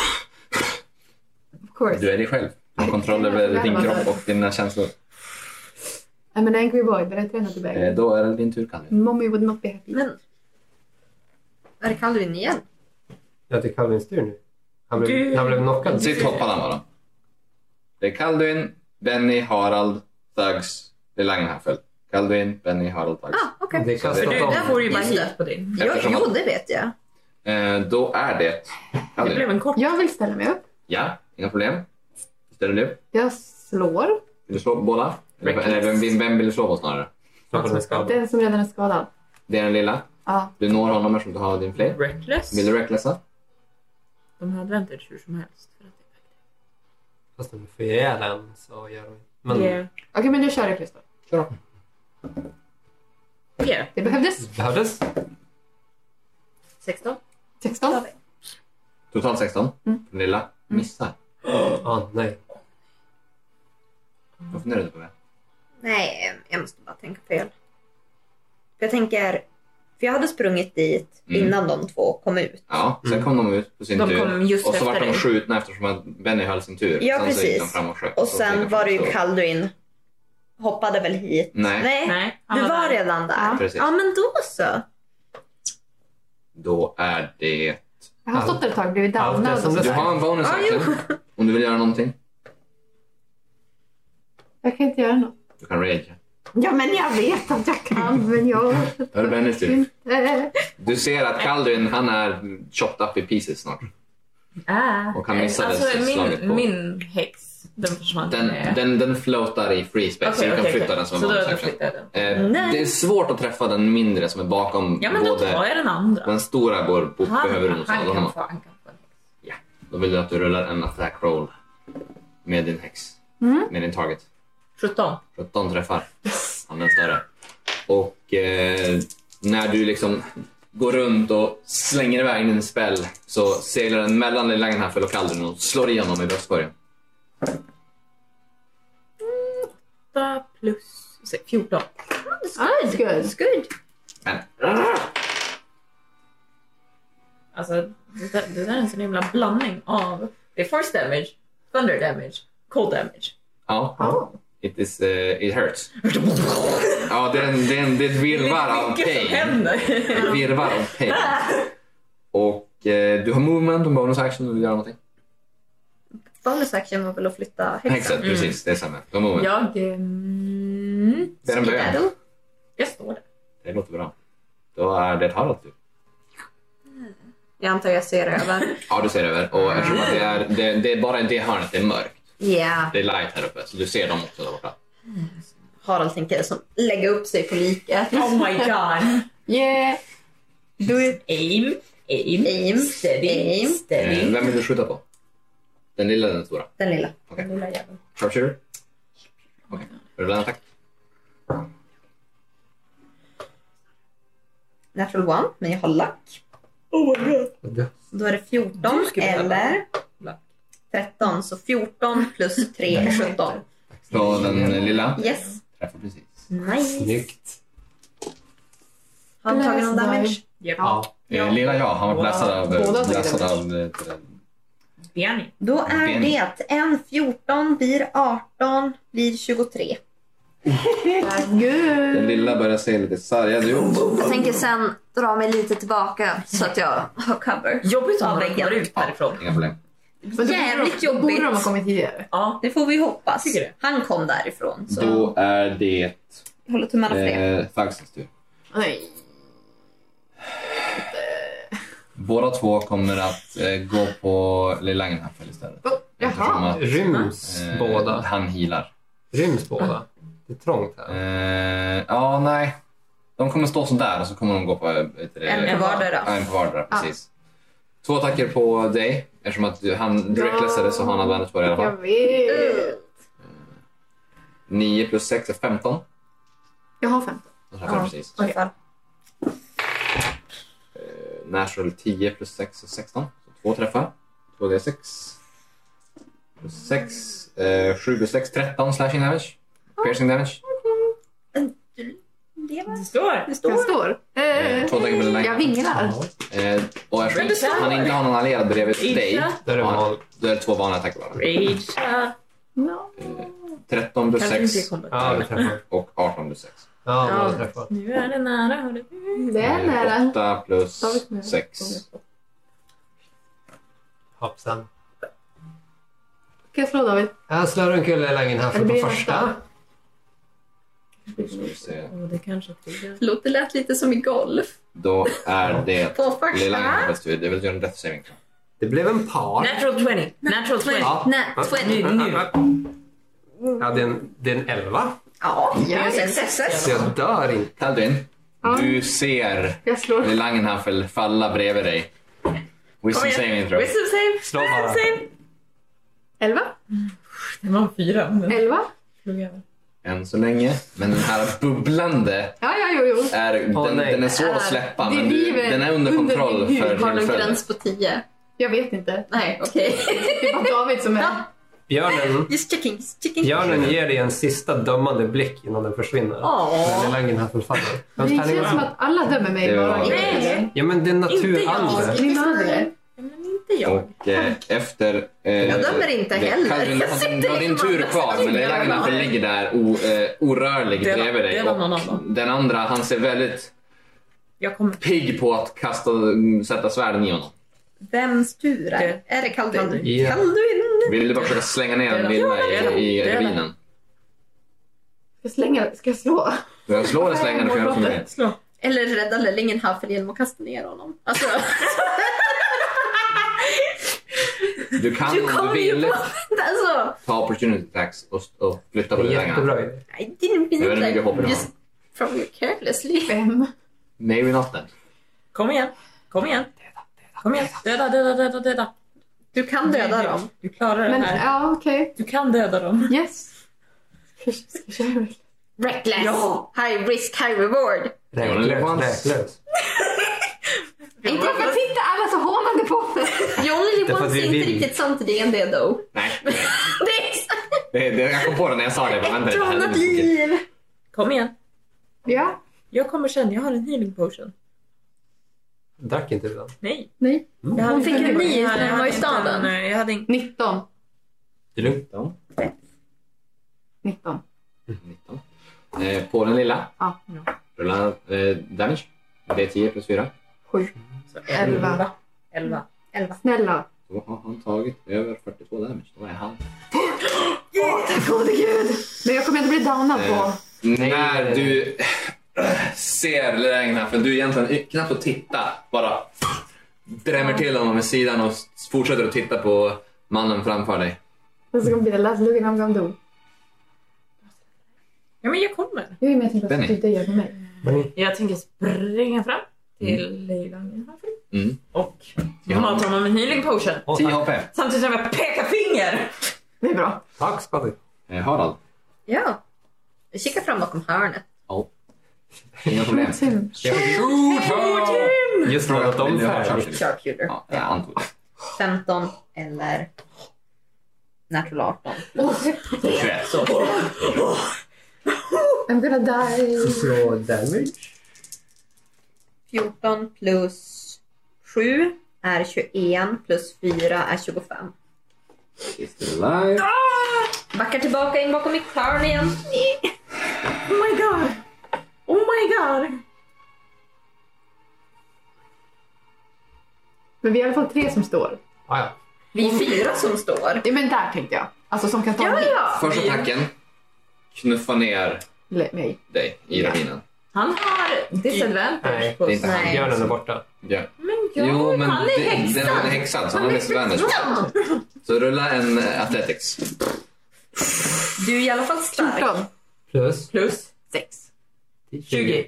Speaker 1: Of course.
Speaker 3: är dig själv. Du har kontroll över din kropp och dina känslor.
Speaker 1: I'm an angry boy, but I try not to beg.
Speaker 3: Då är det din tur, Kalle.
Speaker 1: Mommy would not be happy.
Speaker 4: Men... Är det Calvin igen?
Speaker 5: Ja, det är Calvins tur nu. Han blev knockad.
Speaker 3: Sitt hoppar han bara. Det är Kalduin, Benny, Harald, Thugs, Lilla Agnar. Kalduin, Benny, Harald, Thugs.
Speaker 4: Okej.
Speaker 5: Det är kastat
Speaker 3: Det-
Speaker 5: om.
Speaker 2: Där får du ju bara
Speaker 4: Just
Speaker 2: hit
Speaker 4: det.
Speaker 2: på din.
Speaker 3: Eftersom
Speaker 4: Jo,
Speaker 3: att-
Speaker 4: det vet jag.
Speaker 3: Då är det
Speaker 2: Det blev
Speaker 3: Kalduin.
Speaker 2: en kort.
Speaker 1: Jag vill ställa mig upp.
Speaker 3: Ja, inga problem. Ställer du upp?
Speaker 1: Jag slår
Speaker 3: Vill du slå på båda? Eller vem vill du slå på snarare?
Speaker 5: Stoppar den skadad.
Speaker 1: den som redan är skadad.
Speaker 3: Det är den lilla.
Speaker 1: Ja.
Speaker 3: Du når honom eftersom du har din fler.
Speaker 2: Reckless.
Speaker 3: Vill du recklessa?
Speaker 2: De har advantage hur som helst. För att
Speaker 5: Fast om du får ihjäl en så gör de. Men
Speaker 2: yeah.
Speaker 1: Okej, men jag kör reckless då.
Speaker 3: Kör då.
Speaker 2: Yeah.
Speaker 1: Det behövdes.
Speaker 5: behövdes.
Speaker 4: 16.
Speaker 1: 16.
Speaker 3: Totalt 16. Den lilla missar.
Speaker 5: Nej.
Speaker 3: Vad funderar du på det?
Speaker 4: Nej, jag måste bara tänka fel. För jag tänker... För jag hade sprungit dit innan de två kom ut.
Speaker 3: Ja, sen kom de ut på sin
Speaker 2: De
Speaker 3: tur.
Speaker 2: kom just
Speaker 3: och så
Speaker 2: efter
Speaker 3: var de
Speaker 2: dig.
Speaker 3: skjutna eftersom att Benny höll sin tur.
Speaker 4: Ja,
Speaker 3: sen så gick de
Speaker 4: precis.
Speaker 3: fram och sköt.
Speaker 4: Och
Speaker 3: så gick
Speaker 4: sen
Speaker 3: de
Speaker 4: var det ju
Speaker 3: fram och slog.
Speaker 4: Calduin. Hoppade väl hit?
Speaker 3: Nej.
Speaker 2: Nej, han
Speaker 4: Du
Speaker 2: var
Speaker 4: var
Speaker 2: där.
Speaker 4: redan där?
Speaker 1: Ja.
Speaker 3: Precis.
Speaker 4: Ja, men då så.
Speaker 3: Då är det...
Speaker 1: Jag har stått där ett tag, blivit
Speaker 5: Allt är
Speaker 1: downad
Speaker 5: som
Speaker 1: och
Speaker 5: det
Speaker 3: Du
Speaker 1: sådär.
Speaker 3: har en bonus action. Om du vill göra någonting.
Speaker 1: Jag kan inte göra något.
Speaker 3: Du kan rage.
Speaker 1: Ja, men jag vet att jag kan, men jag...
Speaker 3: Då är det Bennys tur.
Speaker 1: inte.
Speaker 3: Du ser att Kalduin, han är chopped up i pieces snart. Och han missade slaget på.
Speaker 2: min häx, den försvann.
Speaker 3: Den floatar i free space, så du kan flytta den som en
Speaker 2: så
Speaker 3: bonus
Speaker 2: då
Speaker 3: action.
Speaker 2: flyttar jag den.
Speaker 3: Det är svårt att träffa den mindre som är bakom.
Speaker 2: Ja, men då
Speaker 3: både
Speaker 2: tar jag den andra.
Speaker 3: den stora går upp över huvudet.
Speaker 2: Han kan få en häx.
Speaker 3: Ja, då vill du att du rullar en attack roll med din häx. Med din target.
Speaker 2: 17.
Speaker 3: 17 träffar. Han är större. Och när du liksom går runt och slänger iväg din spell så seglar den mellan Lilla Agnar och Kalduin och slår i honom i bröstkorgen.
Speaker 2: 8 plus 14.
Speaker 1: That's good.
Speaker 4: It's good.
Speaker 3: Men
Speaker 2: Alltså, det där är en sån himla blandning av... Det är force damage, thunder damage, cold damage.
Speaker 3: ja, it hurts. Ja, det är ett virrvarr av
Speaker 2: Mycket som
Speaker 3: pain.
Speaker 2: händer.
Speaker 3: Ett virrvarr av pain. Och du har movement och bonus action, du vill göra någonting.
Speaker 4: Bonus action var väl att flytta häxan.
Speaker 3: Hexet, precis, det är samma. Du har movement.
Speaker 2: Jag...
Speaker 3: Det är en början.
Speaker 4: Skedaddle.
Speaker 2: Jag står där.
Speaker 3: Det låter bra. Då är det Harald typ.
Speaker 4: Jag antar jag ser över.
Speaker 3: Ja, du ser över. Och eftersom att det är bara det hörnet, det är mörkt.
Speaker 4: Ja.
Speaker 3: Det är light här uppe, så du ser dem också där borta.
Speaker 4: Harald tänker som lägga upp sig på liket.
Speaker 2: Oh my god.
Speaker 1: Yeah. Do it.
Speaker 2: Aim.
Speaker 4: Aim.
Speaker 2: Steady.
Speaker 3: Vem vill du skjuta på? Den lilla eller den stora?
Speaker 4: Den lilla.
Speaker 2: Den lilla jäveln.
Speaker 3: Sharpshooter? Okej. Rulla en attack.
Speaker 4: Natural one, men jag har luck. Då är det 14
Speaker 2: Du ska behöva
Speaker 4: eller
Speaker 2: luck.
Speaker 4: 13. Så 14 plus 3 är 17.
Speaker 3: Så den lilla
Speaker 4: Yes.
Speaker 3: träffar precis.
Speaker 4: Nice.
Speaker 5: Snyggt.
Speaker 4: Har han tagit någon damage?
Speaker 2: Japp.
Speaker 5: Ja.
Speaker 3: Lilla ja, han var blässad av...
Speaker 1: Båda
Speaker 3: Blässad av
Speaker 2: Benny.
Speaker 4: Då är det en 14 blir 18 blir 23.
Speaker 3: den
Speaker 1: Good.
Speaker 3: lilla börjar se lite sargad ut.
Speaker 4: Jag tänker sen dra mig lite tillbaka så att jag har cover.
Speaker 2: Jobbigt om
Speaker 4: Av
Speaker 2: man
Speaker 4: väggen.
Speaker 2: kommer ut härifrån.
Speaker 3: Inga problem.
Speaker 1: Men
Speaker 4: jävligt
Speaker 1: då borde de ha
Speaker 4: jobbigt.
Speaker 1: kommit tidigare.
Speaker 2: Ja.
Speaker 4: Det får vi hoppas.
Speaker 2: Tycker det.
Speaker 4: Han kom därifrån. Så
Speaker 3: Då är det
Speaker 4: jag håller tummarna för det.
Speaker 3: Fagsens tur.
Speaker 1: Nej.
Speaker 3: Båda två kommer att gå på Lillangenhaffel istället.
Speaker 1: Jaha.
Speaker 3: Eftersom att,
Speaker 5: Ryms båda?
Speaker 3: han healar.
Speaker 5: Ryms båda? Det är trångt här.
Speaker 3: Ja, nej. De kommer stå så där och så kommer de gå på...
Speaker 4: En på vardera.
Speaker 3: Ja, en på vardera, precis. 2 attacker på dig. Eftersom att han directlessade så har han advantage på det i alla
Speaker 1: Jag
Speaker 3: fall.
Speaker 1: vet.
Speaker 3: 9 plus 6 är 15.
Speaker 1: Jag har 15.
Speaker 3: Jag träffar precis.
Speaker 4: Ungefär.
Speaker 3: Natural 10 plus 6 är 16. Så 2 träffar. 2 det är 6. Plus 6. 7 plus 6, 13 slashing damage. Piercing damage.
Speaker 2: Det står.
Speaker 4: Det
Speaker 1: Jag
Speaker 4: står.
Speaker 1: står.
Speaker 3: 2 attacker på
Speaker 1: Jag vinglar.
Speaker 3: Och eftersom han inte har någon allierad bredvid dig.
Speaker 5: Där är det
Speaker 3: Då är det 2 vanliga attacker bara.
Speaker 2: Rage.
Speaker 1: No.
Speaker 3: 13 plus
Speaker 2: Kanske inte
Speaker 3: 6
Speaker 2: kommer.
Speaker 5: Ja, det träffar.
Speaker 3: och 18 plus 6.
Speaker 5: Ja,
Speaker 2: Ja.
Speaker 5: det träffar.
Speaker 2: Nu är det nära. Hörde du?
Speaker 1: Det är nära.
Speaker 3: 8 plus
Speaker 1: Tagit med.
Speaker 3: 6.
Speaker 5: Hoppsan.
Speaker 1: Kan jag slå David?
Speaker 5: Jag slår en kulle i längden här
Speaker 1: Det
Speaker 5: för
Speaker 1: blir
Speaker 5: på första.
Speaker 1: nästa.
Speaker 3: Då ska vi se.
Speaker 2: Det kanske triggar.
Speaker 4: Förlåt, det lät lite som i golf.
Speaker 3: Då är det
Speaker 4: På första.
Speaker 3: Lillangenhaffels tur. Det vill göra en death saving.
Speaker 5: Det blev en par.
Speaker 2: Natural 20. Natural 20.
Speaker 5: Ja.
Speaker 4: Nej, 20.
Speaker 5: Ja, det är en 11.
Speaker 4: Ja,
Speaker 1: Ja,
Speaker 4: en success.
Speaker 5: Så jag dör inte.
Speaker 3: Taldrin,
Speaker 1: Ja.
Speaker 3: du ser
Speaker 1: Jag slår.
Speaker 3: Lillangenhaffel falla bredvid dig. Wisdom
Speaker 2: Kom igen.
Speaker 3: saving throw.
Speaker 2: Wisdom save.
Speaker 5: Slå bara.
Speaker 2: Wisdom save.
Speaker 1: 11?
Speaker 2: Det var en 4.
Speaker 1: 11?
Speaker 2: Slog jag.
Speaker 3: Än så länge. Men den här bubblande
Speaker 1: Ja, jo.
Speaker 3: den är svår att släppa. Men den är under
Speaker 1: under
Speaker 3: kontroll
Speaker 1: min
Speaker 3: för
Speaker 1: hud.
Speaker 4: Har du någon
Speaker 3: tillfället.
Speaker 4: gräns på 10?
Speaker 1: Jag vet inte.
Speaker 4: Nej, okej.
Speaker 1: Det är bara David som är...
Speaker 5: Björnen,
Speaker 4: Just checking.
Speaker 5: björnen ger dig en sista dömande blick innan den försvinner.
Speaker 4: Åh.
Speaker 5: När längden här faller.
Speaker 1: Det känns som att alla dömer mig
Speaker 3: Det var-
Speaker 1: bara.
Speaker 2: Nej.
Speaker 5: Ja, men det är naturande.
Speaker 1: Min madre.
Speaker 2: Men inte jag.
Speaker 3: Och efter...
Speaker 4: Jag dömer inte heller.
Speaker 3: Calvin,
Speaker 4: Jag sitter
Speaker 3: du har din
Speaker 4: liksom
Speaker 3: tur
Speaker 4: bara-
Speaker 3: kvar, men Lillangenhaffel ligger där orörlig
Speaker 2: Det var-
Speaker 3: bredvid dig.
Speaker 2: det var någon
Speaker 3: Och
Speaker 2: annan.
Speaker 3: den andra, han ser väldigt
Speaker 2: Jag kommer...
Speaker 3: pigg på att sätta svärden i honom.
Speaker 4: Vems tur är
Speaker 2: Det-
Speaker 4: det? Är det Kalduin?
Speaker 2: Kalduin.
Speaker 5: Ja.
Speaker 4: Kalduin!
Speaker 3: Vill du bara försöka slänga ner en vilma i ravinen?
Speaker 1: Ska jag slå?
Speaker 3: Jag slår eller slänga, du får göra som du vill.
Speaker 2: Slå.
Speaker 4: Eller rädda Lillingenhaffel genom att kasta ner honom. Alltså,
Speaker 3: Du kan
Speaker 4: du
Speaker 3: om
Speaker 4: kommer
Speaker 3: du
Speaker 4: ju
Speaker 3: vill
Speaker 4: på... Alltså,
Speaker 3: ta opportunity attacks och flytta på
Speaker 5: Det är
Speaker 3: Lillangenhaffel.
Speaker 5: jättebra idé.
Speaker 4: I didn't mean
Speaker 3: Jag vet inte hur mycket hopp du har.
Speaker 4: Just from you carelessly.
Speaker 1: 5.
Speaker 3: Maybe not then.
Speaker 2: Kom igen. Kom igen. Kom igen. Döda.
Speaker 4: Du kan döda dem.
Speaker 2: Du klarar det
Speaker 1: Men
Speaker 2: här.
Speaker 1: ja, okej.
Speaker 2: Du kan döda dem.
Speaker 1: Yes. Ska jag köra?
Speaker 4: Reckless.
Speaker 2: Ja.
Speaker 4: High risk, high reward.
Speaker 5: Räklös.
Speaker 1: Inte för att titta alla så hånande på mig.
Speaker 4: You only
Speaker 5: Därför
Speaker 4: once
Speaker 5: att
Speaker 4: är
Speaker 5: vi
Speaker 4: inte
Speaker 5: vill.
Speaker 4: riktigt sant i D&D though.
Speaker 3: Nej.
Speaker 4: Det är exakt
Speaker 3: Jag kom på det när jag sa det. Vänta
Speaker 4: ett
Speaker 3: lite, här är
Speaker 4: annat
Speaker 3: det mycket.
Speaker 4: liv.
Speaker 2: Kom igen.
Speaker 1: Ja.
Speaker 2: Jag kommer sen. Jag har en healing potion.
Speaker 5: Drack inte redan.
Speaker 2: Nej.
Speaker 1: Nej.
Speaker 4: Hon fick en ny
Speaker 2: Jag
Speaker 4: när hon var i
Speaker 2: hade
Speaker 4: staden.
Speaker 2: inte jag hade inte...
Speaker 1: 19.
Speaker 5: Det är lugnt.
Speaker 1: 19.
Speaker 3: 19. På den lilla.
Speaker 1: Ja.
Speaker 3: Rulla damage. Det är 10 plus 4.
Speaker 1: 7. 11.
Speaker 2: 11.
Speaker 1: Snälla.
Speaker 3: Då har han tagit över 42 damage. Då är han.
Speaker 1: Tack gode gud. Men jag kommer inte bli downad på.
Speaker 3: När du ser Lillangenhaffel, du egentligen knappt att titta. Bara drämmer till honom med sidan och fortsätter att titta på mannen framför dig.
Speaker 1: This is gonna be the last look I'm gonna do.
Speaker 2: Ja, men jag kommer.
Speaker 1: Jag är med till
Speaker 3: Benny.
Speaker 1: att du gör på mig.
Speaker 2: Jag tänker springa fram till Lillangenhaffel.
Speaker 3: Mm.
Speaker 2: Och
Speaker 3: Ja.
Speaker 2: mata honom med en healing potion.
Speaker 3: 10 HP.
Speaker 2: Samtidigt som jag pekar finger.
Speaker 1: Det är bra.
Speaker 5: Tack Spatty.
Speaker 3: Harald.
Speaker 4: Ja. Jag kikar fram bakom hörnet.
Speaker 3: Ja. Inga problem.
Speaker 1: Tim.
Speaker 5: Just frågat om
Speaker 3: Vill du ha
Speaker 5: färg.
Speaker 3: sharpshooter?
Speaker 4: Sharpshooter.
Speaker 3: Ja, jag antog det.
Speaker 4: 15 eller natural 18.
Speaker 3: 21.
Speaker 1: I'm gonna die.
Speaker 5: Slå damage.
Speaker 4: 14 plus 7 är 21 plus 4 är 25.
Speaker 3: Is still alive.
Speaker 4: Backar tillbaka in bakom mitt hörn igen.
Speaker 2: Oh my god. Oh my god.
Speaker 1: Men vi är i alla fall 3 som står.
Speaker 5: Ah, ja.
Speaker 4: Vi är 4 som står.
Speaker 1: Ja, men där tänkte jag. Alltså som kan ta en hit.
Speaker 3: Första attacken knuffar ner
Speaker 1: Nej.
Speaker 3: dig i ravinen.
Speaker 2: Han har disadvantage
Speaker 5: Nej,
Speaker 2: på
Speaker 3: det är inte han.
Speaker 2: sig.
Speaker 5: Björnen är borta.
Speaker 3: Ja.
Speaker 2: Men ja,
Speaker 3: Jo, men
Speaker 2: han är häxad.
Speaker 3: den är häxad så han har disadvantage. Så rulla en athletics.
Speaker 4: Du är i alla fall stark.
Speaker 1: 14.
Speaker 2: Plus
Speaker 1: 6.
Speaker 2: 20.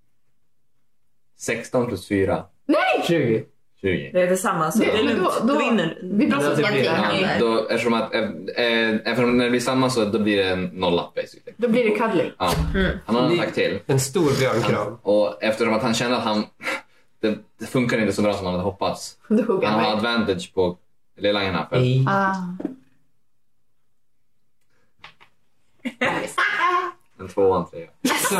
Speaker 3: 16 plus 4.
Speaker 5: 20.
Speaker 3: 20.
Speaker 2: Det är detsamma, så det är
Speaker 1: Men
Speaker 2: lugnt.
Speaker 1: då
Speaker 2: Du vinner.
Speaker 1: Vi
Speaker 5: Ja,
Speaker 1: brottas
Speaker 5: det
Speaker 1: igen
Speaker 5: blir
Speaker 1: till.
Speaker 5: det.
Speaker 3: Ja, då, eftersom när det blir samma så då blir det en nolla basically.
Speaker 1: Då blir det cuddling.
Speaker 3: Ja. Han har en attack till.
Speaker 5: En stor björnkram.
Speaker 3: Och eftersom att han känner att det funkar inte så bra som han hade hoppats.
Speaker 1: Då hugger
Speaker 3: Han har
Speaker 1: han mig.
Speaker 3: advantage på lelangerna. För en 2 och en 3.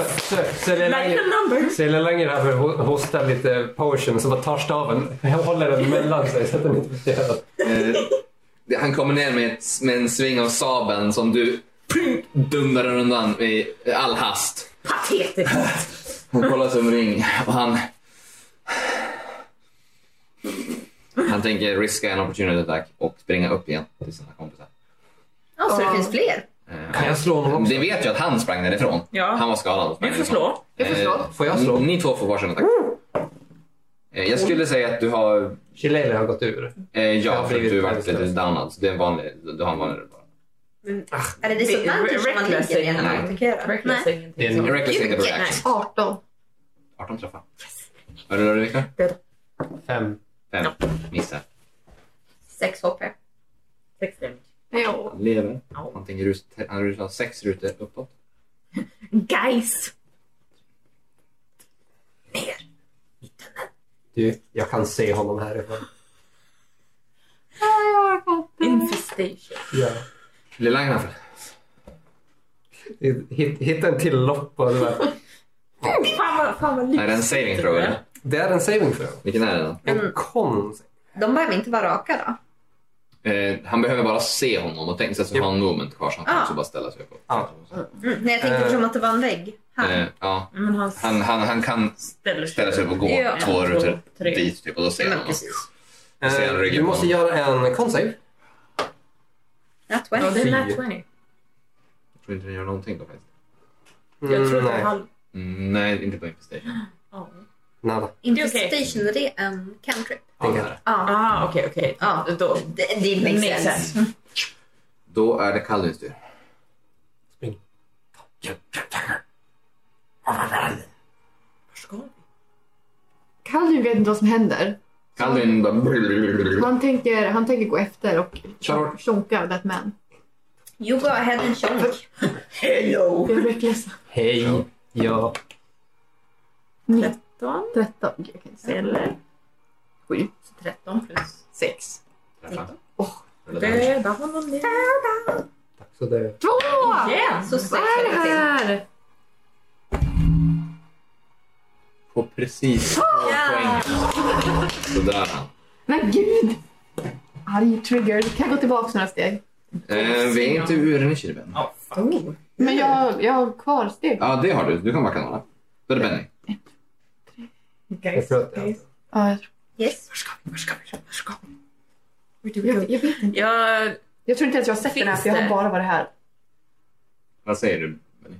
Speaker 5: Så Langer här hostar lite potion så bara tar staven. Jag håller den mellan sig så att den inte blir dödad.
Speaker 3: Han kommer ner med en sving av sabeln som du dundrar undan i all hast.
Speaker 2: Patetiskt.
Speaker 3: Han kollar sig omring och han tänker riska en opportunity attack och springa upp igen till sina kompisar.
Speaker 4: Ja, så det finns fler.
Speaker 5: Kan jag slå honom också?
Speaker 3: Det vet ju att han sprang därifrån.
Speaker 2: Ja.
Speaker 3: Han var skadad.
Speaker 2: Vi får slå.
Speaker 1: Jag får slå.
Speaker 5: Får jag slå?
Speaker 3: Ni två får varsin attack. Jag skulle säga att du har...
Speaker 5: Chilele har gått ur.
Speaker 3: Ja, för att du har varit lite downad. Så det är en vanlig... Du har en vanlig bara.
Speaker 4: Är det disadvantage som man
Speaker 2: Reckless
Speaker 4: ligger i när man
Speaker 3: nej.
Speaker 4: attackerar?
Speaker 2: Reckless är
Speaker 4: Nej.
Speaker 2: ingenting.
Speaker 5: Det är en
Speaker 2: som-
Speaker 3: Reckless inte
Speaker 4: Gud,
Speaker 3: reaction.
Speaker 1: 18.
Speaker 3: 18 träffar. Vad är det du Rickard?
Speaker 5: 5.
Speaker 3: 5. Missar.
Speaker 4: 6 HP.
Speaker 2: 6 damage.
Speaker 1: Ja.
Speaker 3: Han lever.
Speaker 2: Ja.
Speaker 3: Han rusar 6 rutor uppåt.
Speaker 2: Guys!
Speaker 5: Du, jag kan se honom härifrån.
Speaker 2: Infestation.
Speaker 5: Ja.
Speaker 3: Lelangerna.
Speaker 5: Hitta en till lopp och det där.
Speaker 2: Fan vad lyxigt.
Speaker 3: Är det en saving throw eller?
Speaker 5: Det är en saving throw.
Speaker 3: Vilken är det då?
Speaker 5: En kon.
Speaker 4: De behöver inte vara raka då.
Speaker 3: Han behöver bara se honom och tänka sig att han har en movement kvar så han kan också bara ställa sig upp.
Speaker 5: Ja.
Speaker 4: Nej, jag tänkte som att det var en vägg här.
Speaker 3: Ja.
Speaker 2: Men
Speaker 3: Han kan
Speaker 2: ställer
Speaker 3: ställa sig upp och gå
Speaker 4: Ja.
Speaker 3: 2 rutor
Speaker 2: 3.
Speaker 3: dit typ, och då ser han
Speaker 4: Men
Speaker 3: honom.
Speaker 4: precis.
Speaker 3: ser en ryggen
Speaker 5: Du
Speaker 3: på
Speaker 5: måste
Speaker 3: honom.
Speaker 5: göra en con-save.
Speaker 4: That's
Speaker 2: Ja,
Speaker 4: well.
Speaker 2: det är
Speaker 5: Fy.
Speaker 2: nat 20.
Speaker 3: Jag tror inte den gör någonting då faktiskt.
Speaker 2: Jag tror det är
Speaker 5: Nej,
Speaker 2: halv...
Speaker 3: Nej, inte på infestation.
Speaker 2: Ja.
Speaker 5: nada.
Speaker 4: Infestation, är det en cantrip?
Speaker 3: Ja, det är det.
Speaker 4: Ja.
Speaker 2: Okej.
Speaker 4: Ja.
Speaker 2: Då...
Speaker 4: Det makes sense.
Speaker 3: Då är det Kallins tur.
Speaker 5: Spring.
Speaker 2: Var ska vi?
Speaker 1: Kalvin vet inte vad som händer.
Speaker 3: Kallin bara...
Speaker 1: Han tänker gå efter och
Speaker 3: Kör.
Speaker 1: tjonka that man.
Speaker 4: You go ahead and chunk.
Speaker 2: Hello!
Speaker 1: Jag är reckless.
Speaker 5: Hej. Ja.
Speaker 2: 13.
Speaker 1: 13. Gud, jag kan inte se.
Speaker 2: Eller
Speaker 1: 7.
Speaker 2: så 13 plus 6.
Speaker 3: Träffa.
Speaker 2: Döda honom nu.
Speaker 5: Tack så det.
Speaker 1: 2!
Speaker 2: Igen!
Speaker 4: Så 6
Speaker 1: Vad är det här?
Speaker 3: På precis 2 poäng. Så dör han.
Speaker 1: Men gud! Arg triggered. Kan jag gå tillbaka några steg?
Speaker 3: Vi är inte ur initiativen.
Speaker 2: Oh, fuck.
Speaker 1: Men jag har kvar steg.
Speaker 3: Ja, det har du. Du kan backa några. Då är det Benny.
Speaker 2: Guys,
Speaker 5: Jag tror att
Speaker 2: guys.
Speaker 1: Ja, jag tror.
Speaker 4: Yes.
Speaker 2: Var ska vi?
Speaker 1: Jag vet inte.
Speaker 2: Jag...
Speaker 1: Jag tror inte ens jag har sett den här för jag har bara varit här.
Speaker 3: Vad säger du, Benny?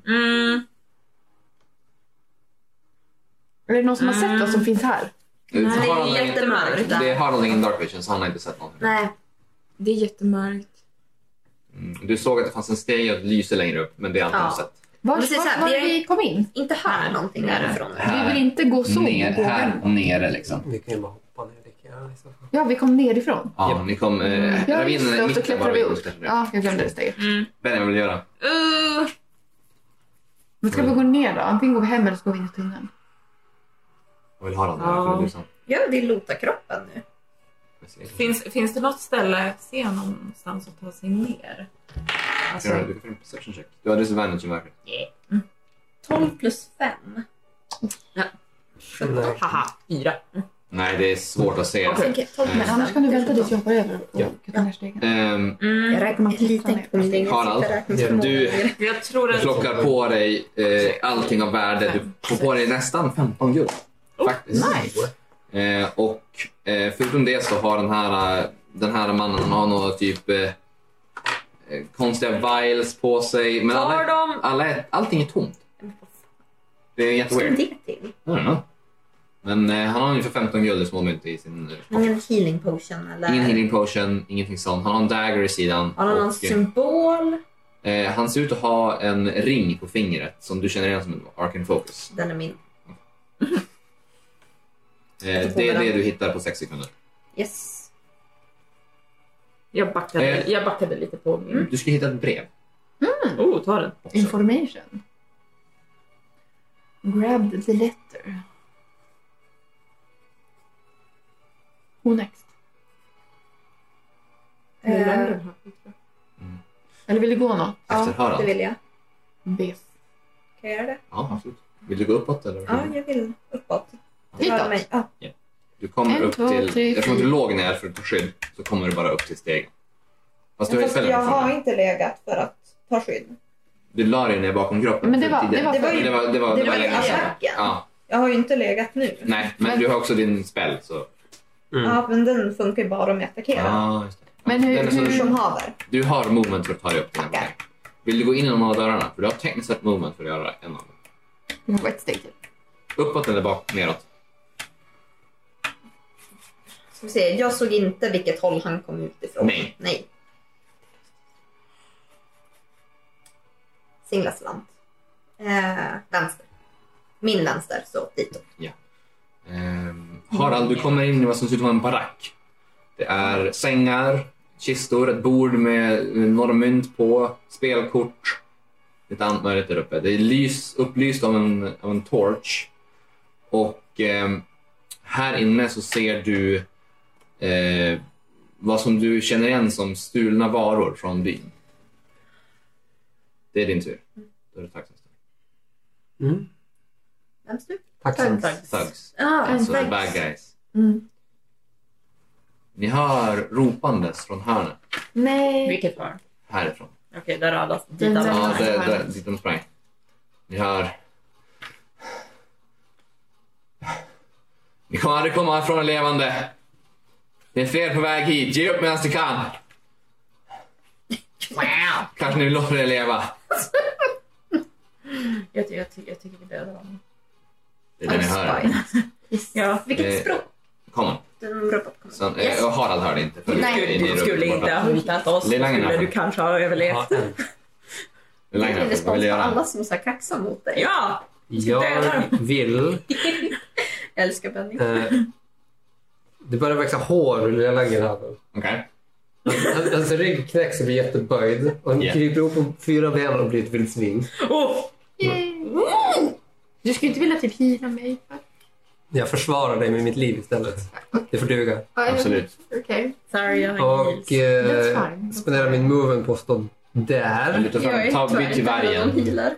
Speaker 1: Är det någon som har sett vad som finns här?
Speaker 4: Det
Speaker 3: Harald
Speaker 4: är
Speaker 3: har
Speaker 4: jättemörkt.
Speaker 3: inte- Det är Harald ingen Dark Vision så han har inte sett någonting.
Speaker 4: Nej.
Speaker 2: Det är jättemörkt.
Speaker 3: Du såg att det fanns en steg och ett lyse längre upp, men det har han
Speaker 4: Ja.
Speaker 3: inte sett.
Speaker 1: Var
Speaker 4: Men det är så här,
Speaker 1: var
Speaker 4: vi är-
Speaker 1: vi kom in?
Speaker 4: Inte hör någonting därifrån.
Speaker 1: Vi vill inte gå så.
Speaker 3: Ner,
Speaker 1: gå
Speaker 3: här
Speaker 1: hem.
Speaker 3: nere liksom.
Speaker 5: Vi kan ju bara hoppa ner lika grann i så fall.
Speaker 1: Ja, vi kom nerifrån.
Speaker 3: Ja, ni kom...
Speaker 1: Ja, just
Speaker 3: ravinen
Speaker 1: det. Och så
Speaker 3: mitten
Speaker 1: klättrar
Speaker 3: bara
Speaker 1: vi
Speaker 3: och
Speaker 1: upp.
Speaker 3: klättrar ner.
Speaker 1: Ja, jag glömde det steget.
Speaker 3: Benny, vad vill du göra?
Speaker 1: Men ska vi gå ner då? Antingen går vi hem eller så går vi in i tunneln.
Speaker 3: Vad vill Harald göra? För det är du som...
Speaker 4: Jag vill lota kroppen nu.
Speaker 2: Finns det något ställe, se någonstans att ta sig ner? Alltså,
Speaker 3: Du kan få en perception check. Du har disadvantage i mörkret.
Speaker 4: 12 plus 5.
Speaker 5: Nej.
Speaker 2: haha, 4.
Speaker 3: Nej, det är svårt att se.
Speaker 4: Jag tänker 12 plus
Speaker 1: Men
Speaker 4: 5.
Speaker 1: annars kan du vänta tills jag hoppar över och
Speaker 5: Ja.
Speaker 1: kuttar ner stegen.
Speaker 4: Jag räknar lite inte på min egen
Speaker 3: Harald,
Speaker 4: sifferräkningsförmåga.
Speaker 3: du
Speaker 2: Jag tror att...
Speaker 3: plockar på dig allting av värde. Du får på dig nästan 15 guld. Faktiskt.
Speaker 1: Nice.
Speaker 3: Och förutom det så har den här den här mannen har några typ konstiga vials på sig. Men allting är tomt. Det är jätteweird.
Speaker 4: det till?
Speaker 3: I don't know. Men han har ungefär 15 guld i småmynt i sin
Speaker 4: Ingen healing potion eller?
Speaker 3: Ingen healing potion, ingenting sånt. Han har en dagger i sidan.
Speaker 4: Har han någon symbol?
Speaker 3: Han ser ut att ha en ring på fingret som du känner igen som en Arcane Focus.
Speaker 4: Den är min.
Speaker 3: Det är det du hittar på 6 sekunder.
Speaker 4: Yes.
Speaker 2: Jag backade lite på min.
Speaker 3: Du ska hitta ett brev.
Speaker 2: Ta den.
Speaker 3: Också.
Speaker 1: Information. Grabbed the letter. Who next? Eller vill du gå något?
Speaker 3: Efter
Speaker 4: Ja,
Speaker 3: Harald.
Speaker 4: det vill jag.
Speaker 1: Bes.
Speaker 4: Kan jag göra det?
Speaker 3: Ja, absolut. Vill du gå uppåt eller?
Speaker 4: Ja, jag vill uppåt.
Speaker 1: Hitåt?
Speaker 4: Mig. Ja.
Speaker 3: Du kommer
Speaker 1: 1,
Speaker 3: upp
Speaker 1: 2,
Speaker 3: till...
Speaker 1: 3,
Speaker 3: Eftersom du låg ner för att ta skydd så kommer du bara upp till stegen. Fast du har ju
Speaker 4: Fast
Speaker 3: spelare
Speaker 4: jag har
Speaker 3: fortfarande.
Speaker 4: inte legat för att ta skydd.
Speaker 3: Du la dig ner bakom kroppen.
Speaker 1: Men det
Speaker 3: för
Speaker 1: var-
Speaker 3: tidigare.
Speaker 1: det var-
Speaker 3: det var
Speaker 4: Det var ju
Speaker 3: länge sedan.
Speaker 4: attacken.
Speaker 3: Ja,
Speaker 4: Jag har ju inte legat nu.
Speaker 3: nej, men du har också din spell så...
Speaker 4: Ja, men den funkar ju bara om jag attackerar.
Speaker 3: Ja, just det.
Speaker 1: Men hur-
Speaker 3: Den är så-
Speaker 1: hur-
Speaker 4: Som haver.
Speaker 3: Du har movement för att ta dig upp till den.
Speaker 4: Tackar.
Speaker 3: Vill du gå in genom alla dörrarna? För du har tekniskt sett movement för att göra en av dem.
Speaker 1: Du har ett steg till.
Speaker 3: Uppåt eller bak, neråt?
Speaker 4: Ska vi se, jag såg inte vilket håll han kom ut ifrån.
Speaker 3: Nej.
Speaker 4: Singla slant. Vänster. Min vänster, så ditåt.
Speaker 3: Harald, du kommer in i vad som ser ut som en barack. Det är sängar, kistor, ett bord med några mynt på, spelkort. Lite annat möjligt där uppe. Det är upplyst av en torch. Och här inne så ser du vad som du känner igen som stulna varor från byn. Det är din tur. Då är det tacksam.
Speaker 4: Vems du?
Speaker 5: Tack.
Speaker 3: Thugs. Alltså
Speaker 4: Thanks.
Speaker 3: bad guys.
Speaker 1: Mm.
Speaker 3: Ni hör ropandes från hörnet.
Speaker 1: Nej.
Speaker 2: Vilket var?
Speaker 3: Härifrån.
Speaker 2: Okej, där är alla.
Speaker 1: Den
Speaker 2: Dit
Speaker 1: där.
Speaker 2: alla.
Speaker 3: Ja, dit de sprang. Ni hör... Ni kommer aldrig komma ifrån levande. Det är fler på väg hit. Ge upp medan du kan.
Speaker 2: Wow.
Speaker 3: Kanske ni vill låta er leva.
Speaker 2: Jag tycker vi dödar honom.
Speaker 3: Det är det ni hör.
Speaker 2: Ja.
Speaker 4: Vilket språk?
Speaker 3: Kom on.
Speaker 4: Den uppåt kommer.
Speaker 3: Så, och Harald hörde inte. För
Speaker 4: Nej.
Speaker 3: ni är
Speaker 2: Du skulle
Speaker 3: borta.
Speaker 2: inte ha hotat oss.
Speaker 3: Lilangen
Speaker 2: Skulle
Speaker 3: här.
Speaker 2: du kanske ha överlevt.
Speaker 5: Ja,
Speaker 3: Lilangen här, vad
Speaker 4: respons
Speaker 3: vill
Speaker 4: på
Speaker 3: du göra?
Speaker 4: alla som så här kaxar mot dig.
Speaker 2: Ja!
Speaker 5: jag vill...
Speaker 4: Jag älskar Benny.
Speaker 5: Det börjar växa hår ur lilla laggen här.
Speaker 3: Okej.
Speaker 5: Hans rygg knäcks och blir jätteböjd. Och han
Speaker 3: Yeah.
Speaker 5: kryper upp på 4 ben och blir ett vildsvin.
Speaker 2: Oh!
Speaker 1: Du skulle inte vilja typ hila mig?
Speaker 5: Jag försvarar dig med mitt liv istället. Det får duga.
Speaker 3: Absolut.
Speaker 1: Okej.
Speaker 2: Sorry, jag har ingen
Speaker 5: Och
Speaker 2: heals.
Speaker 1: That's fine.
Speaker 5: spenderar min moven på att stå
Speaker 3: Men
Speaker 5: där.
Speaker 3: du tar fram, ta byt till vargen.
Speaker 4: Healer.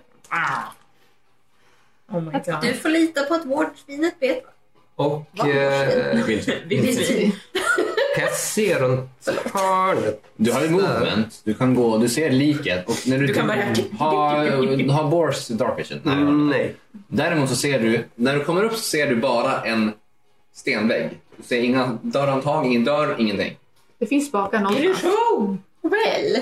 Speaker 2: Oh my god.
Speaker 4: Du får lita på att vårdsvinet vet.
Speaker 5: Och
Speaker 2: Vildsvin.
Speaker 5: kan jag se runt hörnet?
Speaker 3: Du har ju movement. Du kan gå, du ser liket. Och när
Speaker 2: Du kan bara...
Speaker 3: har Bors Dark Vision? Nej.
Speaker 5: Nej.
Speaker 3: Däremot så ser du, när du kommer upp så ser du bara en stenvägg. Du ser inga dörrantag, ingen dörr, ingenting.
Speaker 1: Det finns spakar någonstans.
Speaker 2: Illusion!
Speaker 4: Well.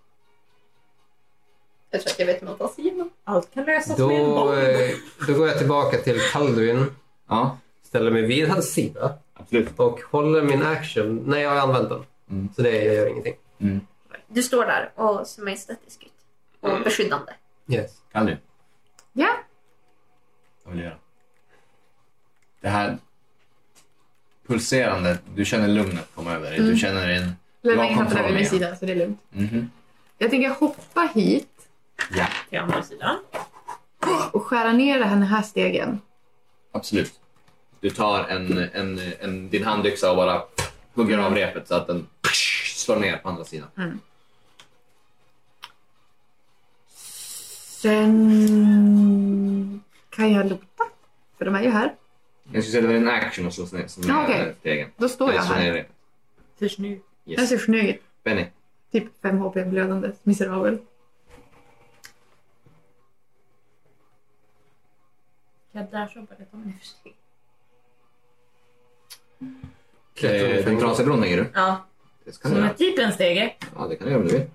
Speaker 4: Jag tror att jag vet hur man tar sig igenom.
Speaker 2: Allt kan lösas
Speaker 5: Då,
Speaker 2: med en boll.
Speaker 5: då går jag tillbaka till Kalduin.
Speaker 3: Ja,
Speaker 5: Ställer mig vid hans sida.
Speaker 3: absolut.
Speaker 5: Och håller min action. Nej, jag har använt den. Så det gör ingenting.
Speaker 4: Du står där och ser majestätisk ut. Och beskyddande.
Speaker 5: Yes.
Speaker 3: Kan du?
Speaker 1: Ja.
Speaker 3: Vad vill du göra? Det här pulserande, du känner lugnet komma över dig. Du känner en...
Speaker 1: Lämna
Speaker 3: Ja,
Speaker 1: in handen över min
Speaker 3: kontroll
Speaker 1: sida så det är lugnt.
Speaker 3: Mhm.
Speaker 1: Jag tänker hoppa hit
Speaker 3: Ja,
Speaker 2: Till andra sidan.
Speaker 1: och skära ner den här stegen.
Speaker 3: absolut. Du tar din handyxa och bara hugger av repet så att den slår ner på andra sidan.
Speaker 1: Sen kan jag lota. För de är ju här.
Speaker 3: Jag skulle säga att det var en action att slå ner
Speaker 1: Ja, okej.
Speaker 3: stegen.
Speaker 1: Då står jag
Speaker 3: Eller slå ner
Speaker 1: här.
Speaker 3: repet.
Speaker 2: För snygg.
Speaker 1: Jag
Speaker 3: Yes.
Speaker 1: ser snygg ut.
Speaker 3: Benny.
Speaker 1: Typ 5 HP blödande. Miserabel.
Speaker 2: Jag där så bara ta mig för sig.
Speaker 3: Den trasiga bron tänker du?
Speaker 2: Ja.
Speaker 3: Det ska du
Speaker 2: Som
Speaker 3: göra.
Speaker 2: är typ en stege.
Speaker 3: Ja, det kan du göra om du vill.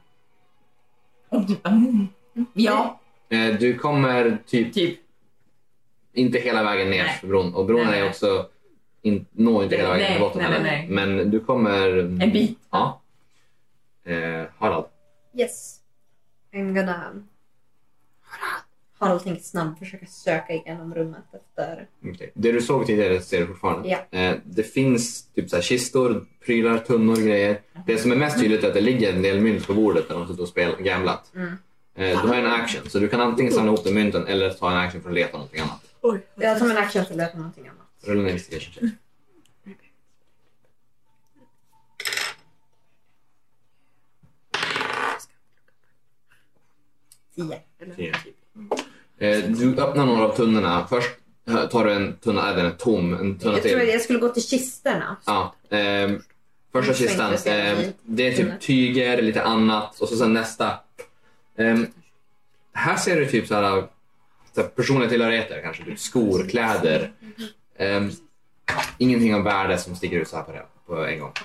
Speaker 2: Ja,
Speaker 3: Du kommer typ inte hela vägen ner
Speaker 2: Nej.
Speaker 3: för bron. Och bron
Speaker 2: Nej.
Speaker 3: är också når inte hela vägen
Speaker 2: Nej,
Speaker 3: till botten
Speaker 2: nej,
Speaker 3: heller.
Speaker 2: nej.
Speaker 3: Men du kommer...
Speaker 2: En bit.
Speaker 3: Ja. Harald.
Speaker 4: Yes. I'm gonna... Harald tänker snabbt försöka söka igenom rummet efter...
Speaker 3: Okay. Det du såg tidigare ser du fortfarande.
Speaker 4: Ja.
Speaker 3: Det finns typ så här kistor, prylar, tunnor, grejer. Det som är mest tydligt är att det ligger en del mynt på bordet där de sitter och gamblat. Du har en action, så du kan antingen samla ihop de mynten eller ta en action för att leta någonting annat.
Speaker 4: Jag tar en action för att leta någonting annat.
Speaker 3: Rulla en investigation check.
Speaker 4: 10.
Speaker 3: Du öppnar några av tunnorna. Först tar du en tunna, den är tom. En tunna
Speaker 4: Jag tror
Speaker 3: till.
Speaker 4: att jag skulle gå till kisterna.
Speaker 3: Ja, första
Speaker 4: Jag är
Speaker 3: kistan,
Speaker 4: intresserad i
Speaker 3: det är
Speaker 4: tunnor.
Speaker 3: typ tyger, lite annat. Och så sen nästa. Här ser du typ så här personliga tillhörigheter, kanske typ skor, kläder. Ingenting av värde som sticker ut så här på en gång.